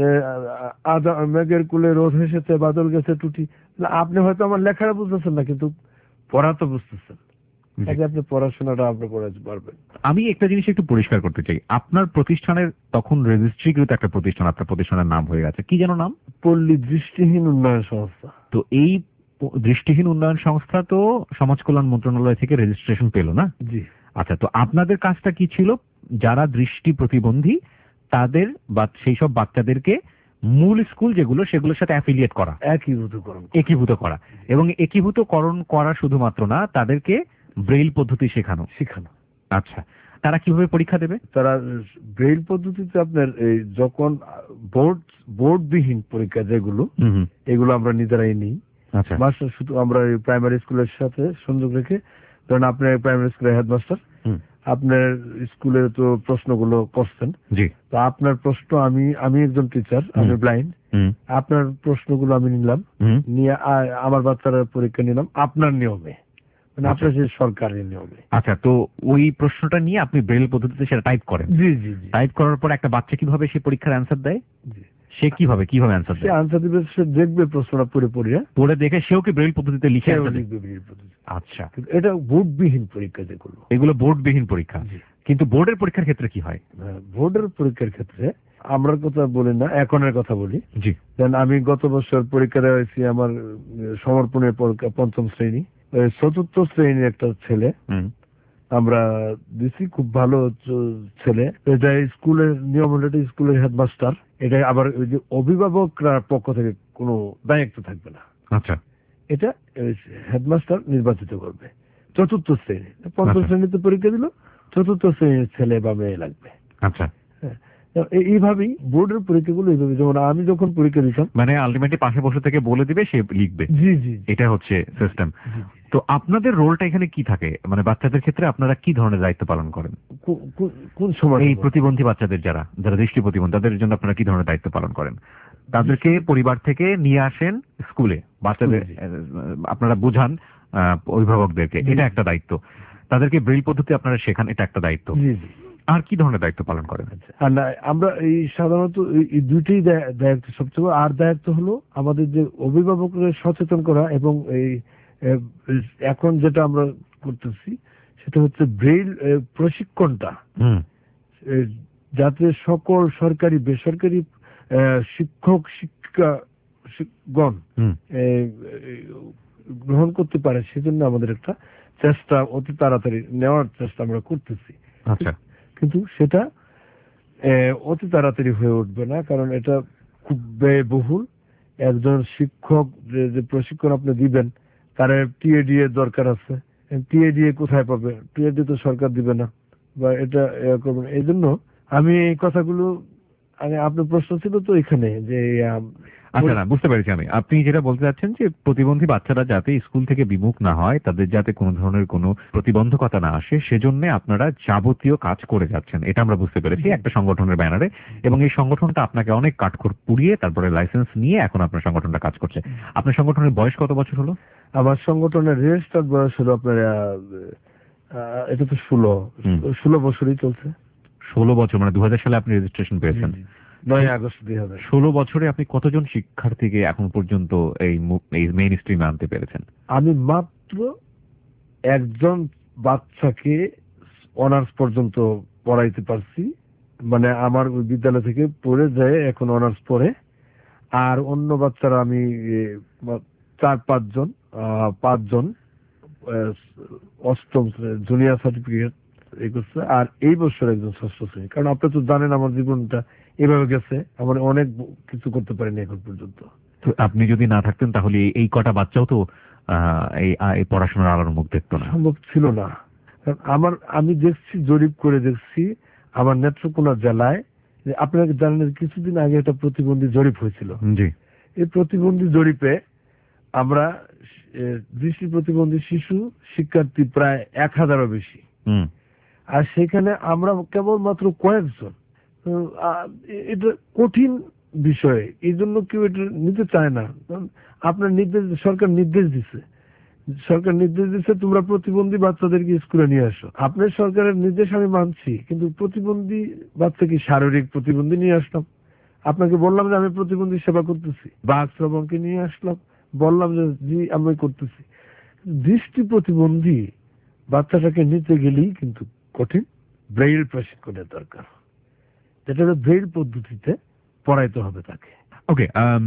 আদা মেঘের কুলে রোদ হেসেছে বাদল গেছে টুটি, আপনি হয়তো আমার লেখাটা বুঝতেছেন না, কিন্তু পড়া তো বুঝতেছেন, আগে আপনি পড়াশোনাটা আপনি করাতে পারবেন। আমি একটা জিনিস একটু পরিষ্কার করতে চাই, আপনার প্রতিষ্ঠানের তখন রেজিস্ট্রিকৃত একটা প্রতিষ্ঠান, আপনার প্রতিষ্ঠানের নাম হয়ে গেছে কি যেন নাম? পল্লী দৃষ্টিহীন উন্নয়ন সংস্থা। তো এই দৃষ্টিহীন উন্নয়ন সংস্থা তো সমাজ কল্যাণ মন্ত্রণালয় থেকে রেজিস্ট্রেশন পেল না? জি। আচ্ছা, তো আপনাদের কাজটা কি ছিল? যারা দৃষ্টি প্রতিবন্ধী তাদের বা সেই সব বাচ্চাদেরকে মূল স্কুল যেগুলো সেগুলোর সাথে অ্যাফিলিয়েট করা, একীভূতকরণ একীভূত করা, এবং একীভূতকরণ করা শুধুমাত্র না, তাদেরকে ব্রেইল পদ্ধতি শেখানো শেখানো। আচ্ছা, তারা কিভাবে পরীক্ষা দেবে? তারা ব্রেইল পদ্ধতিতে আপনার এই যখন বোর্ড বোর্ডবিহীন পরীক্ষা যেগুলো, এগুলো আমরা নিজেরাই নিই। আচ্ছা, মাস্টার শুধু আমরা প্রাইমারি স্কুলের সাথে সংযোগ রেখে, ধরেন আপনার প্রাইমারি স্কুলের হেডমাস্টার, আপনার স্কুলে তো প্রশ্নগুলো করছেন, জি, তো আপনার প্রশ্ন আমি আমি একজন টিচার, আমি ব্লাইন্ড, আপনার প্রশ্নগুলো আমি নিলাম, নিয়ে আমার বাচ্চারা পরীক্ষা নিলাম আপনার নিয়মে, মানে আপনার যে সরকারি নিয়মে। আচ্ছা, তো ওই প্রশ্নটা নিয়ে আপনি ব্রেইল পদ্ধতিতে সেটা টাইপ করেন? জি জি জি। টাইপ করার পর একটা বাচ্চা কিভাবে সেই পরীক্ষার অ্যান্সার দেয়? জি। সে কিভাবে কিভাবে অ্যান্সার দেয়? সে অ্যান্সার দিবে, সে দেখবে প্রশ্নটা পড়ে পড়ে পড়ে দেখে সেও কি ব্রেইল পদ্ধতিতে লিখে লিখবে ব্রেইল পদ্ধতি। আচ্ছা, এটা বোর্ডবিহীন পরীক্ষা যেগুলো, এগুলো বোর্ডবিহীন পরীক্ষা। কিন্তু বোর্ডের পরীক্ষার ক্ষেত্রে কি হয়? বোর্ডের পরীক্ষার ক্ষেত্রে আমরা কথা বলি না, এখনের কথা বলি। জি। দেন আমি গত বছর পরীক্ষা দেওয়া হয়েছি আমার সমর্পণের পরীক্ষা, পঞ্চম শ্রেণী, চতুর্থ শ্রেণীর একটা ছেলে আমরা দিছি, খুব ভালো ছেলে। এটা স্কুলের নিয়ম হলো, এটা স্কুলের হেডমাস্টার, এটা আবার ওই যে অভিভাবকরা পক্ষ থেকে কোনো দায়িত্ব থাকবে না। আচ্ছা, এটা হেডমাস্টার নির্বাচিত করবে। চতুর্থ শ্রেণী, পঞ্চম শ্রেণীতে পরীক্ষা দিল, চতুর্থ শ্রেণীর ছেলে বা মেয়ে লাগবে। আচ্ছা, এইভাবেই বোর্ডের পরীক্ষাগুলো এইভাবে, যেমন আমি যখন পরীক্ষা দিতাম, মানে আলটিমেটলি পাশে বসে থেকে বলে দিবে, সে লিখবে। জি জি, এটা হচ্ছে সিস্টেম। তো আপনাদের রোলটা এখানে কি থাকে, মানে বাচ্চাদের ক্ষেত্রে আপনারা কি ধরনের দায়িত্ব পালন করেন? কোন সময় এই প্রতিবন্ধী বাচ্চাদের, যারা যারা দৃষ্টি প্রতিবন্ধী, তাদের জন্য আপনারা কি ধরনের দায়িত্ব পালন করেন? তাদেরকে পরিবার থেকে নিয়ে আসেন স্কুলে, বাচ্চাদের আপনারা বোঝান অভিভাবকদেরকে, এটা একটা দায়িত্ব। তাদেরকে ব্রেইল পদ্ধতি আপনারা শেখান, এটা একটা দায়িত্ব। জি জি। আর কি ধরনের দায়িত্ব পালন করেন? আর না, আমরা এই সাধারণত এই দুইটাই দায়িত্ব সবচেয়ে। আর দায়িত্ব হলো আমাদের যে অভিভাবকদের সচেতন করা, এবং এই এখন যেটা আমরা করতেছি সেটা হচ্ছে ব্রেইল প্রশিক্ষণটা, যাতে সকল সরকারি বেসরকারি শিক্ষক শিক্ষাগণ গ্রহণ করতে পারে, সেজন্য আমাদের একটা চেষ্টা অতি তাড়াতাড়ি নেওয়ার চেষ্টা আমরা করতেছি। আচ্ছা, কিন্তু সেটা অতি তাড়াতাড়ি হয়ে উঠবে না, কারণ এটা খুব ব্যয়বহুল। একজন শিক্ষক যে প্রশিক্ষণ আপনি দিবেন, তার টিএডি এর দরকার আছে। টিএডি কোথায় পাবে? টিএডি তো সরকার দিবে না, বা এটা করবেন। এই জন্য আমি এই কথাগুলো, আপনার প্রশ্ন ছিল তো এখানে যে, আচ্ছা, না বুঝতে পেরেছি আমি। আপনি যেটা বলতে চাচ্ছেন যে প্রতিবন্ধী বাচ্চারা যাতে স্কুল থেকে বিমুখ না হয়, তাদের যাতে কোনো ধরনের কোনো প্রতিবন্ধকতা না আসে, সেজন্য আপনারা যাবতীয় কাজ করে যাচ্ছেন, এটা আমরা বুঝতে পেরেছি একটা সংগঠনের ব্যানারে। এবং এই সংগঠনটা আপনাকে অনেক কাঠখড় পুড়িয়ে তারপরে লাইসেন্স নিয়ে এখন আপনার সংগঠনটা কাজ করছে। আপনার সংগঠনের বয়স কত বছর হলো? আমার সংগঠনের রেজিস্টার্ড বয়স হলো আপনার, এটা তো ষোলো ষোলো বছরই চলছে। ষোলো বছর, মানে দু হাজার সালে আপনি রেজিস্ট্রেশন পেয়েছেন? নয় আগস্ট দুই হাজার। ষোলো বছরে আপনি কতজন শিক্ষার্থীকে এখন পর্যন্ত এই মেইন স্ট্রিমে আনতে পেরেছেন? আমি মাত্র একজন বাচ্চাকে অনার্স পর্যন্ত পড়াইতে পারছি, মানে আমার ওই বিদ্যালয় থেকে পড়ে যায় এখন অনার্স পড়ে। আর অন্য বাচ্চারা আমি চার পাঁচজন পাঁচজন অষ্টম জুনিয়র সার্টিফিকেট এই করছে। আর এই বছর একজন ষষ্ঠ শ্রেণী। কারণ আপনি তো জানেন আমার জীবনটা এভাবে গেছে, আমার অনেক কিছু করতে পারিনি এখন পর্যন্ত। তো আপনি যদি না থাকতেন তাহলে এই কটা বাচ্চাও তো এই পড়াশোনার আলোর মুখ দেখতো না, সম্ভব ছিল না। আমার আমি দেখছি, জরিপ করে দেখছি আমার নেত্রকোনা জেলায়, আপনারা জানেন কিছুদিন আগে একটা প্রতিবন্ধী জরিপ হয়েছিল। জি। এই প্রতিবন্ধী জরিপে আমরা এ, দৃষ্টি প্রতিবন্ধী শিশু শিক্ষার্থী প্রায় এক হাজারও বেশি, হুম আর সেখানে আমরা কেবলমাত্র কয়েকজন। তো, আহ, এ- এটা কঠিন বিষয়, এই জন্য কেউ এটা নিতে চায় না। কারণ আপনার নির্দেশ, সরকার নির্দেশ দিছে, সরকার নির্দেশ দিচ্ছে তোমরা প্রতিবন্ধী বাচ্চাদেরকে স্কুলে নিয়ে আসো। আপনার সরকারের নির্দেশ আমি মানছি, কিন্তু প্রতিবন্ধী বাচ্চা কি শারীরিক প্রতিবন্ধী নিয়ে আসলাম, আপনাকে বললাম যে আমি প্রতিবন্ধী সেবা করতেছি, বাঘ শ্রবণকে নিয়ে আসলাম, বললাম যে জি আমি করতেছি। দৃষ্টি প্রতিবন্ধী বাচ্চাটাকে নিতে গেলেই কিন্তু কঠিন, ব্রেইল প্রশিক্ষণের দরকার, যেটা ব্রেইল পদ্ধতিতে পড়াইতে হবে তাকে। ওকে,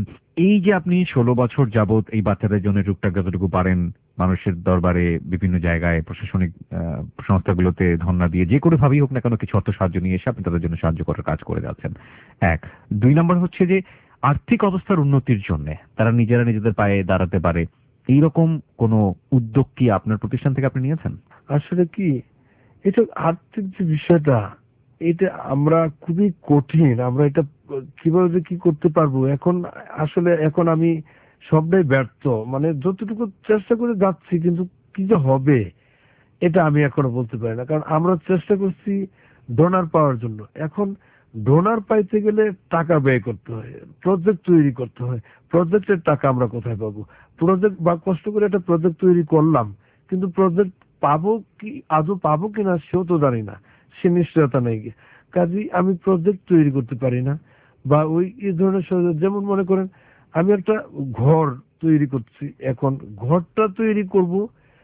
এই যে আপনি ষোলো বছর যাবত এই বাচ্চাদের জন্য টুকটাক যতটুকু পারেন মানুষের দরবারে বিভিন্ন জায়গায় প্রশাসনিক আহ, সংস্থাগুলোতে ধর্ণা দিয়ে যে কোনো ভাবেই হোক না কেন কিছু অর্থ সাহায্য নিয়ে এসে আপনি তাদের জন্য সাহায্য করার কাজ করে যাচ্ছেন, এক। দুই নম্বর হচ্ছে যে আর্থিক অবস্থার উন্নতির জন্য তারা নিজেরা নিজেদের পায়ে দাঁড়াতে পারে এইরকম কোনো উদ্যোগ কি আপনার প্রতিষ্ঠান থেকে আপনি নিয়েছেন? আসলে কি, এটা আর্থিক যে বিষয়টা, এটা আমরা খুবই কঠিন, আমরা এটা কিভাবে যে কি করতে পারবো এখন, আসলে এখন আমি সবটাই ব্যর্থ, মানে যতটুকু চেষ্টা করে যাচ্ছি, কিন্তু কি যে হবে এটা আমি এখনো বলতে পারি না। কারণ আমরা চেষ্টা করছি ডোনার পাওয়ার জন্য, এখন ডোনার পাইতে গেলে টাকা ব্যয় করতে হয়, প্রজেক্ট তৈরি করতে হয়, প্রজেক্টের টাকা আমরা কোথায় পাবো? প্রজেক্ট বা কষ্ট করে একটা প্রজেক্ট তৈরি করলাম, কিন্তু প্রজেক্ট পাবো কি, আদৌ পাবো কিনা সেও তো জানি না, সে নিশ্চয়তা নেই। কাজেই আমি প্রজেক্ট তৈরি করতে পারি না, বা ওই এই ধরনের সহযোগিতা, যেমন মনে করেন আমি একটা ঘর তৈরি করছি, এখন ঘরটা তৈরি করব,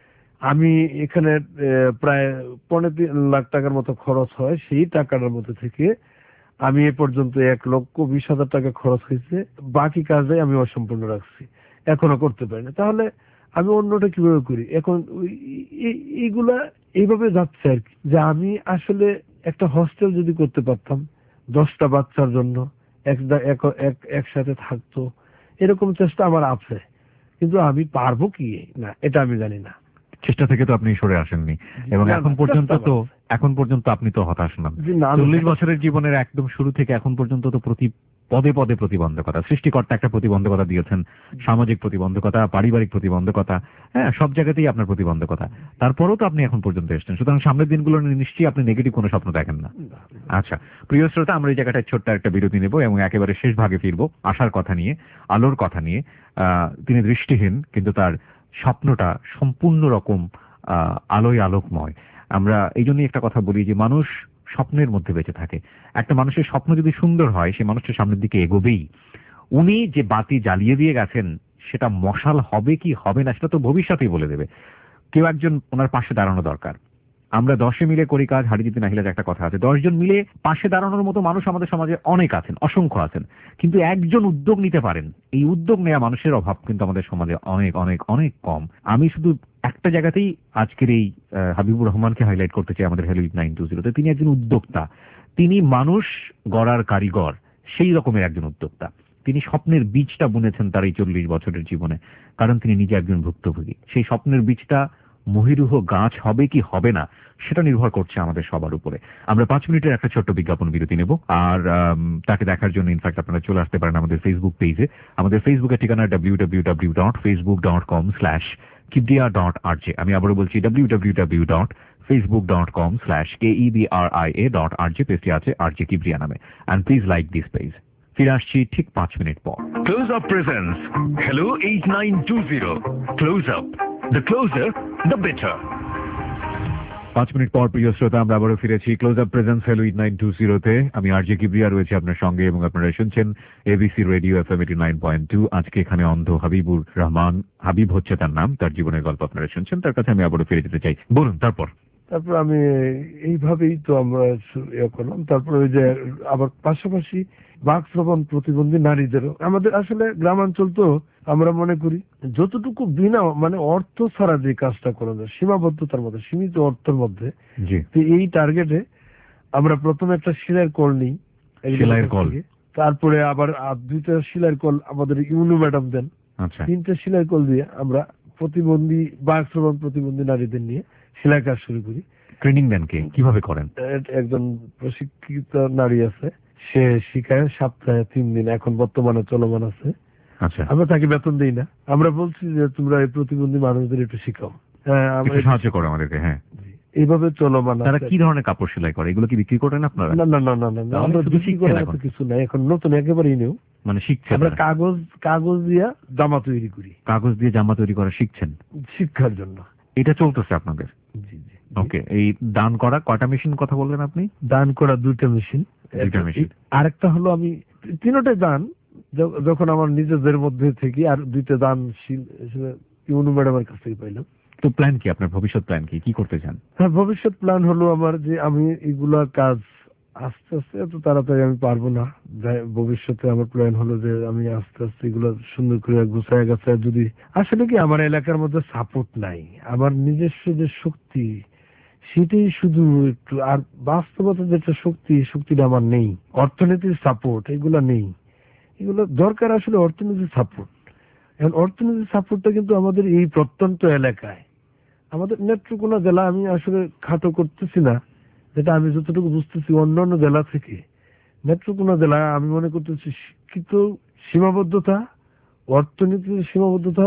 আমি এখানে আহ, প্রায় পনেরো তিন লাখ টাকার মতো খরচ হয়, সেই টাকাটার মধ্যে থেকে আমি এ পর্যন্ত এক লক্ষ বিশ হাজার টাকা খরচ হয়েছে, বাকি কাজে আমি অসম্পূর্ণ রাখছি, এখনো করতে পারি না। তাহলে আমি অন্যটা কিভাবে করি? এখন ওই- এই- এইগুলা এইভাবে যাচ্ছে আর কি, যে আমি আসলে একটা হস্টেল যদি করতে পারতাম দশটা বাচ্চার জন্য, এক- এক- এক- একসাথে থাকতো, এরকম চেষ্টা আমার আছে, কিন্তু আমি পারবো কি না এটা আমি জানি না। চেষ্টা থেকে তো আপনি সরে আসেননি, এবং না, এখন না, পর্যন্ত চেষ্টা তো আমার আছে। এখন পর্যন্ত আপনি তো হতাশ নন। জি, না, আমি চল্লিশ হতাশ বছরের জীবনের একদম শুরু থেকে এখন পর্যন্ত তো প্রতি পদে পদে প্রতিবন্ধকতা, সৃষ্টিকর্তা একটা প্রতিবন্ধকতা দিয়েছেন, সামাজিক প্রতিবন্ধকতা, পারিবারিক প্রতিবন্ধকতা, হ্যাঁ সব জায়গাতেই আপনার প্রতিবন্ধকতা, তারপরেও তো আপনি এখন পর্যন্ত এসেছেন। সুতরাং সামনের দিনগুলো নিশ্চয়ই আপনি নেগেটিভ কোনো স্বপ্ন দেখেন না। আচ্ছা প্রিয় শ্রোতা, আমরা এই জায়গাটায় ছোট্ট একটা বিরতি নেব এবং একেবারে শেষ ভাগে ফিরবো আশার কথা নিয়ে, আলোর কথা নিয়ে। আহ তিনি দৃষ্টিহীন কিন্তু তার স্বপ্নটা সম্পূর্ণ রকম আহ আলোয় আলোকময়। আমরা এই জন্যই একটা কথা বলি যে মানুষ স্বপ্নের মধ্যে বেঁচে থাকে। একটা মানুষের স্বপ্ন যদি সুন্দর হয় সে মানুষটা সামনের দিকে এগোবেই। উনি যে বাতি জ্বালিয়ে দিয়ে গেছেন সেটা মশাল হবে কি হবে না সেটা তো ভবিষ্যতেই বলে দেবে। কেউ একজন ওনার পাশে দাঁড়ানো দরকার। আমরা দশে মিলে করি কাজ, হাড়ি জিতে নাহিলে একটা কথা আছে। দশজন মিলে পাশে দাঁড়ানোর মতো মানুষ আমাদের সমাজে অনেক আছেন, অসংখ্য আছেন, কিন্তু একজন উদ্যোগ নিতে পারেন, এই উদ্যোগ নেওয়া মানুষের অভাব কিন্তু আমাদের সমাজে অনেক অনেক অনেক কম। আমি শুধু একটা জায়গাতেই আজকের এই আহ, হাবিবুর রহমানকে হাইলাইট করতে চাই আমাদের হ্যালো নাইন টু জিরোতে। তিনি একজন উদ্যোক্তা, তিনি মানুষ গড়ার কারিগর, সেই রকমের একজন উদ্যোক্তা। তিনি স্বপ্নের বীজটা বুনেছেন তার এই চল্লিশ বছরের জীবনে, কারণ তিনি নিজে একজন ভুক্তভোগী। সেই স্বপ্নের বীজটা মহিরুহ গাছ হবে কি হবে না সেটা নির্ভর করছে আমাদের সবার উপরে। আমরা পাঁচ মিনিটের একটা ছোট্ট বিজ্ঞাপন বিরতি নেব, আর আম, তাকে দেখার জন্য ইনফ্যাক্ট আপনারা চলে আসতে পারেন আমাদের ফেসবুক পেজে। আমাদের ফেসবুকের ঠিকানা W W W dot Facebook dot com slash Kibria dot R J. আমি আবারও বলছি W W W dot Facebook dot com slash K E B R I A dot R J. পেজটি আছে আর জে কিবরিয়া নামে, and please like this page. ফিরে আসছি ঠিক পাঁচ মিনিট পর। Close Up presents Hello eight nine two zero. Close Up. The closer, the better. পাঁচ minute পর প্রিয় শ্রোতা আমরা আবারও ফিরেছি close up presence hello eight nine two জিরোতে। আমি আর জে কিবরিয়া রয়েছে আপনার সঙ্গে এবং আপনারা শুনছেন ABC radio F M eighty nine point two. আজকে এখানে অন্ধ হাবিবুর রহমান, হাবিব হচ্ছে তার নাম, তার জীবনের গল্প আপনারা শুনছেন। তার কাছে আমি আবারও ফিরে যেতে চাই। বলুন তারপর। তারপর আমি এইভাবেই তো আমরা শু- ইয়ে করলাম। তারপরে ওই যে আবার পাশাপাশি বাক শ্রবণ প্রতিবন্ধী নারীদেরও, আমাদের আসলে গ্রামাঞ্চল তো আমরা মনে করি যতটুকু বিনা মানে অর্থ ছাড়া যে কাজটা করা যায়, সীমাবদ্ধতার মধ্যে, সীমিত অর্থের মধ্যে, জি, তো এই টার্গেটে আমরা প্রথমে একটা শিলাইয়ের কল নিই একজনের সেলাইয়ের কাছ কল। থেকে। তারপরে আবার আর দুইটা শিলাইয়ের কল আমাদের ইউনু ম্যাডাম দেন। আচ্ছা, তিনটে সেলাই কল দিয়ে আমরা প্রতিবন্ধী বাক শ্রবণ প্রতিবন্ধী নারীদের নিয়ে সেলাই কাজ শুরু করি। ট্রেনিং দেন কে, কিভাবে করেন? এ- একজন প্রশিক্ষিত নারী আছে, সে শিখায় সপ্তাহে তিন দিন, এখন বর্তমানে চলমান আছে। আচ্ছা, আমরা তাকে বেতন দিই না, আমরা বলছি যে তোমরা এই প্রতিবন্ধী মানুষদের একটু শিখাও, হ্যাঁ আমরা একটু সাহায্য করো আমাদেরকে। হ্যাঁ, এইভাবে চলমান তারা আছে। কি ধরনের কাপড় সেলাই করে, এগুলো কি বিক্রি করেন আপনারা? না না না না না না, তাহলে আমরা শুধু বিক্রি শিখছেন করার এখন? মতো কিছু নাই এখন, নতুন একেবারেই নিউ। মানে শিখছেন আমরা তারা? কাগজ কাগজ দিয়া জামা তৈরি করি কাগজ দিয়ে জামা তৈরি করা শিখছেন, শিক্ষার জন্য। এটা চলতেছে আপনাদের? জি জি। ওকে, এই দান করা কয়টা মেশিন কথা বললেন আপনি? দান করা দুইটা মেশিন। দুইটা মেশিন। আরেকটা হলো আমি তিনটাই দান য- যখন আমার নিজেদের মধ্যে থেকে, আর দুইটা দান ইউনু ম্যাডামের কাছ থেকে পাইলাম। তো প্ল্যান কি আপনার, ভবিষ্যৎ প্ল্যান কি, কি করতে চান? হ্যাঁ, ভবিষ্যৎ প্ল্যান হলো আমার যে আমি এগুলা কাজ আস্তে আস্তে, এত তাড়াতাড়ি আমি পারবো না। যাই- ভবিষ্যতে আমার প্ল্যান হলো যে আমি আস্তে আস্তে এগুলো সুন্দর করে গুছায় গাছায়, যদি আসলে কি আমার এলাকার মধ্যে সাপোর্ট নাই, আমার নিজস্ব যে শক্তি সেটাই শুধু একটু, আর বাস্তবতা যেটা শক্তি, শক্তিটা আমার নেই। অর্থনীতির সাপোর্ট এগুলা নেই, এগুলো দরকার আসলে অর্থনীতির সাপোর্ট। এখন অর্থনীতির সাপোর্টটা কিন্তু আমাদের এই প্রত্যন্ত এলাকায়, আমাদের নেত্রকোনা জেলা, আমি আসলে খাটো করতেছি না, যেটা আমি যতটুকু বুঝতেছি অন্যান্য জেলা থেকে নেত্রকোনা জেলা আমি মনে করতেছি শিক্ষিত সীমাবদ্ধতা, অর্থনীতির সীমাবদ্ধতা,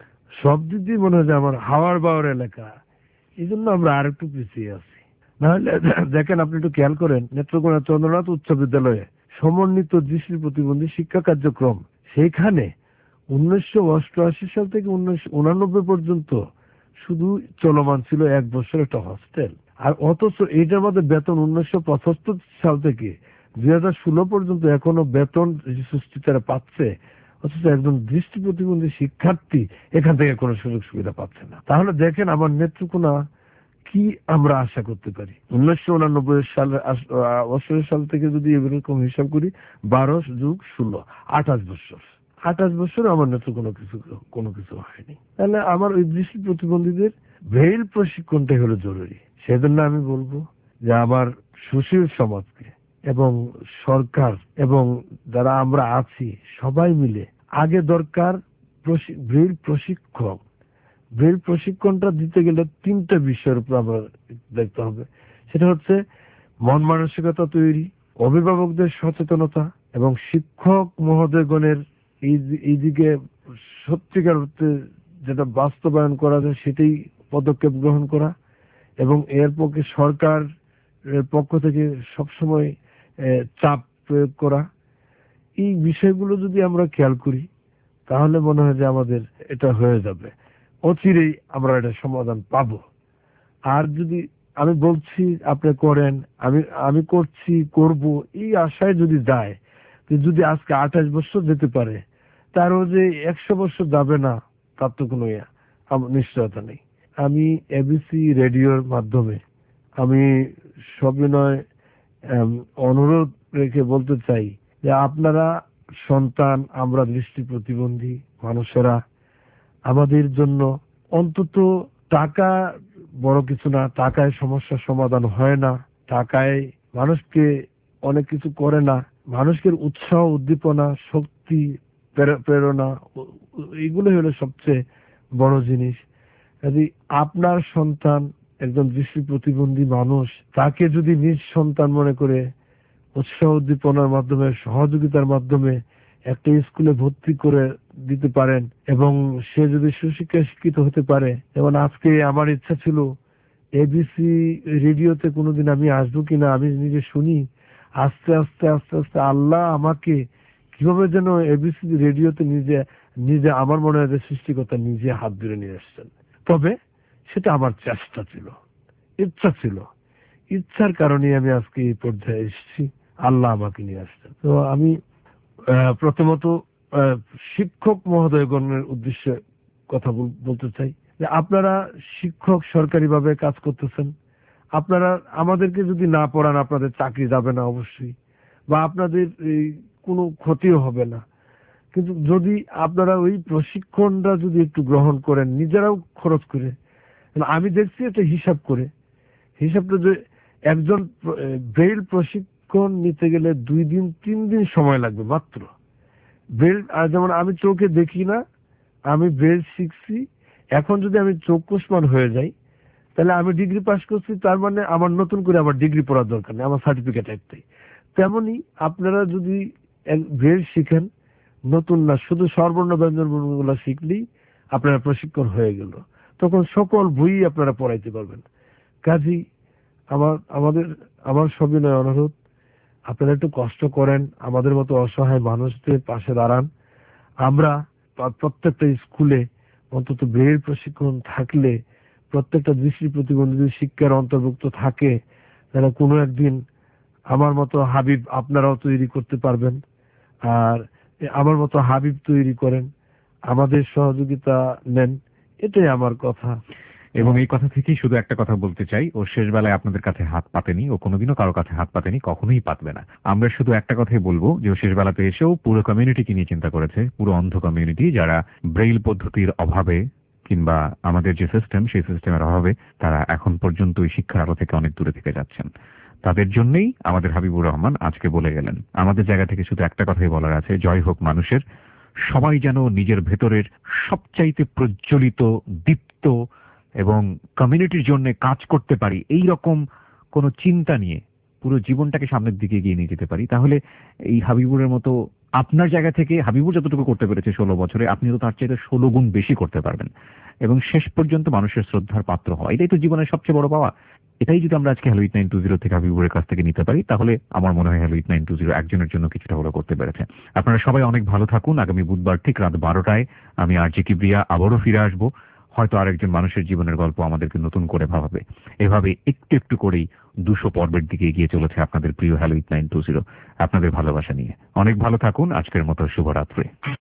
সব দিক দিয়ে মনে হয় যে আমার হাওয়ার বাওয়ার এলাকা। এই জন্য আমরা আর একটু পিছিয়ে আছি। নাহলে দেখেন, আপনি একটু খেয়াল করেন, নেত্রকোনা চন্দ্রনাথ উচ্চ বিদ্যালয়ে সমন্বিত দৃষ্টি প্রতিবন্ধী শিক্ষা কার্যক্রম, সেইখানে উনিশশো অষ্টআশি সাল থেকে উনিশশো উনানব্বই পর্যন্ত শুধু চলমান ছিল এক বছর একটা হস্টেল। আর অথচ এইটার মধ্যে বেতন উনিশশো পঁচাত্তর সাল থেকে দুই হাজার ষোলো পর্যন্ত এখনো বেতন সৃষ্টি তারা পাচ্ছে, অথচ একজন দৃষ্টি প্রতিবন্ধী শিক্ষার্থী এখান থেকে কোনো সুযোগ সুবিধা পাচ্ছে না। তাহলে দেখেন আমার নেত্রকোনা কি আমরা আশা করতে পারি। উনিশশো উনানব্বই সালে অষ্টআশি সাল থেকে যদি এরকম হিসাব করি, বারো যুগ ষোলো, আঠাশ বছর আঠাশ বছর আমার নেত্র কোনো কিছু কোনো কিছু হয়নি। তাহলে আমার ওই দৃষ্টি প্রতিবন্ধীদের ব্রেইল প্রশিক্ষণটাই হলো জরুরি। সেজন্য আমি বলবো যে আমার সুশীল সমাজকে এবং সরকার এবং যারা আমরা আছি সবাই মিলে আগে দরকার ব্রেইল প্রশিক্ষক। ব্রেইল প্রশিক্ষণটা দিতে গেলে তিনটা বিষয়ের উপর আমরা দেখতে হবে। সেটা হচ্ছে মন মানসিকতা তৈরি, অভিভাবকদের সচেতনতা এবং শিক্ষক মহোদয়গণের এই এই দিকে সত্যিকার অর্থে যেটা বাস্তবায়ন করা যায় সেটাই পদক্ষেপ গ্রহণ করা, এবং এর পক্ষে সরকার পক্ষ থেকে সবসময় চাপ প্রয়োগ করা। এই বিষয়গুলো যদি আমরা খেয়াল করি তাহলে মনে হয় যে আমাদের এটা হয়ে যাবে, অচিরেই আমরা এটা সমাধান পাবো। আর যদি আমি বলছি আপনি করেন, আমি আমি করছি করব, এই আশায় যদি যায়, যদি আজকে আঠাশ বছর যেতে পারে, তারও যে একশো বছর যাবে না তার তো কোনো নিশ্চয়তা নেই। আমি এবিসি রেডিওর মাধ্যমে আমি সবিনয় অনুরোধ রেখে বলতে চাই যে আপনারা সন্তান, আমরা দৃষ্টি প্রতিবন্ধী মানুষেরা, আমাদের জন্য অন্তত টাকা বড় কিছু না, টাকায় সমস্যার সমাধান হয় না, টাকায় মানুষকে অনেক কিছু করে না, মানুষকে উৎসাহ, উদ্দীপনা, শক্তি, প্রেরণা, এইগুলো হলো সবচেয়ে বড় জিনিস। যদি আপনার সন্তান একজন দৃষ্টি প্রতিবন্ধী মানুষ, তাকে যদি নিজ সন্তান মনে করে উৎসাহ উদ্দীপনার মাধ্যমে, সহযোগিতার মাধ্যমে একটা স্কুলে ভর্তি করে দিতে পারেন এবং সে যদি সুশিক্ষায় শিক্ষিত হতে পারে। যেমন আজকে আমার ইচ্ছা ছিল এবিসি রেডিওতে কোনোদিন আমি আসবো কিনা, আমি নিজে শুনি। আস্তে আস্তে আস্তে আস্তে আল্লাহ আমাকে কিভাবে যেন এবিসি রেডিওতে নিজে নিজে আমার মনে হয় যে সৃষ্টিকর্তা নিজে হাত ধরে নিয়ে আসছেন। তবে সেটা আমার চেষ্টা ছিল, ইচ্ছা ছিল, ইচ্ছার কারণে আমি আজকে এই পর্যায়ে এসেছি, আল্লাহ আমাকে নিয়ে আসছেন। তো আমি প্রথমত শিক্ষক মহোদয়গণের উদ্দেশ্যে কথা বলতে চাই যে আপনারা শিক্ষক সরকারিভাবে কাজ করতেছেন, আপনারা আমাদেরকে যদি না পড়ান আপনাদের চাকরি যাবে না অবশ্যই, বা আপনাদের কোনো ক্ষতিও হবে না। কিন্তু যদি আপনারা ওই প্রশিক্ষণটা যদি একটু গ্রহণ করেন, নিজেরাও খরচ করে, আমি দেখছি একটা হিসাব করে, হিসাবটা যে একজন ব্রেইল প্রশিক্ষণ নিতে গেলে দুই দিন তিন দিন সময় লাগবে মাত্র। ব্রেইল যেমন আমি চোখে দেখি না, আমি ব্রেইল শিখছি, এখন যদি আমি চক্ষুষ্মান হয়ে যাই তাহলে আমি ডিগ্রি পাস করছি, তার মানে আমার নতুন করে আবার ডিগ্রি পড়ার দরকার নেই, আমার সার্টিফিকেট একটাই। তেমনি আপনারা যদি ব্রেইল শিখেন নতুন না, শুধু স্বরবর্ণ ব্যঞ্জন বর্ণগুলো শিখলেই আপনারা প্রশিক্ষণ হয়ে গেল, তখন সকল বই আপনারা পড়াইতে পারবেন। কাজী আমার আমাদের আমার সবিনয় অনুরোধ, আপনারা একটু কষ্ট করেন, আমাদের মতো অসহায় মানুষদের পাশে দাঁড়ান। আমরা প্রত্যেকটা স্কুলে অন্তত ব্রেল প্রশিক্ষণ থাকলে, প্রত্যেকটা দৃষ্টি প্রতিবন্ধী শিক্ষার অন্তর্ভুক্ত থাকে, তারা কোনো একদিন আমার মতো হাবিব আপনারাও তৈরি করতে পারবেন। আর আমার মতো হাবিব তৈরি করেন, আমাদের সহযোগিতা নেন, এটাই আমার কথা। এবং এই কথা থেকেই শুধু একটা কথা বলতে চাই, ও শেষ বেলায় আপনাদের কাছে হাত পাতেনি, ও কোনোদিনও কারো কাছে হাত পাতেনি, কখনোই পাতবে না। আমরা শুধু একটা কথাই বলবো যে ও শেষ বেলাতে এসেও পুরো কমিউনিটিকে নিয়ে চিন্তা করেছে, পুরো অন্ধ কমিউনিটি যারা ব্রেইল পদ্ধতির অভাবে কিংবা আমাদের যে সিস্টেম সেই সিস্টেমের অভাবে তারা এখন পর্যন্ত ওই শিক্ষার আলো থেকে অনেক দূরে থেকে যাচ্ছেন। তাদের জন্যই আমাদের হাবিবুর রহমান আজকে বলে গেলেন। আমাদের জায়গা থেকে শুধু একটা কথাই বলার আছে, জয় হোক মানুষের। সবাই যেন নিজের ভেতরের সবচাইতে প্রজ্বলিত, দীপ্ত এবং কমিউনিটির জন্য কাজ করতে পারি এই রকম কোন চিন্তা নিয়ে পুরো জীবনটাকে সামনের দিকে এগিয়ে নিয়ে যেতে পারি। তাহলে এই হাবিবুরের মতো আপনার জায়গা থেকে হাবিবুর যতটুকু করতে পেরেছে ষোলো বছরে, আপনি তো তার চাইতে ষোলো গুণ বেশি করতে পারবেন এবং শেষ পর্যন্ত মানুষের শ্রদ্ধার পাত্র হওয়া, এটাই তো জীবনের সবচেয়ে বড় পাওয়া। এটাই যদি আমরা আজকে hello eight nine two zero থেকে হাবিবুরের কাছ থেকে নিতে পারি, তাহলে আমার মনে হয় hello eight nine two zero একজনের জন্য কিছুটা হলেও করতে পেরেছে। আপনারা সবাই অনেক ভালো থাকুন। আগামী বুধবার ঠিক রাত বারোটায় আমি আর জি কিবরিয়া আবারও ফিরে আসবো। হয়তো আরেকজন মানুষের জীবনের গল্প আমাদেরকে নতুন করে ভাবাবে। এভাবে একটু একটু করেই দুশো পর্বের দিকে এগিয়ে চলেছে আপনাদের প্রিয় hello eight nine two zero, আপনাদের ভালোবাসা নিয়ে। অনেক ভালো থাকুন। আজকের মতো শুভরাত্রি।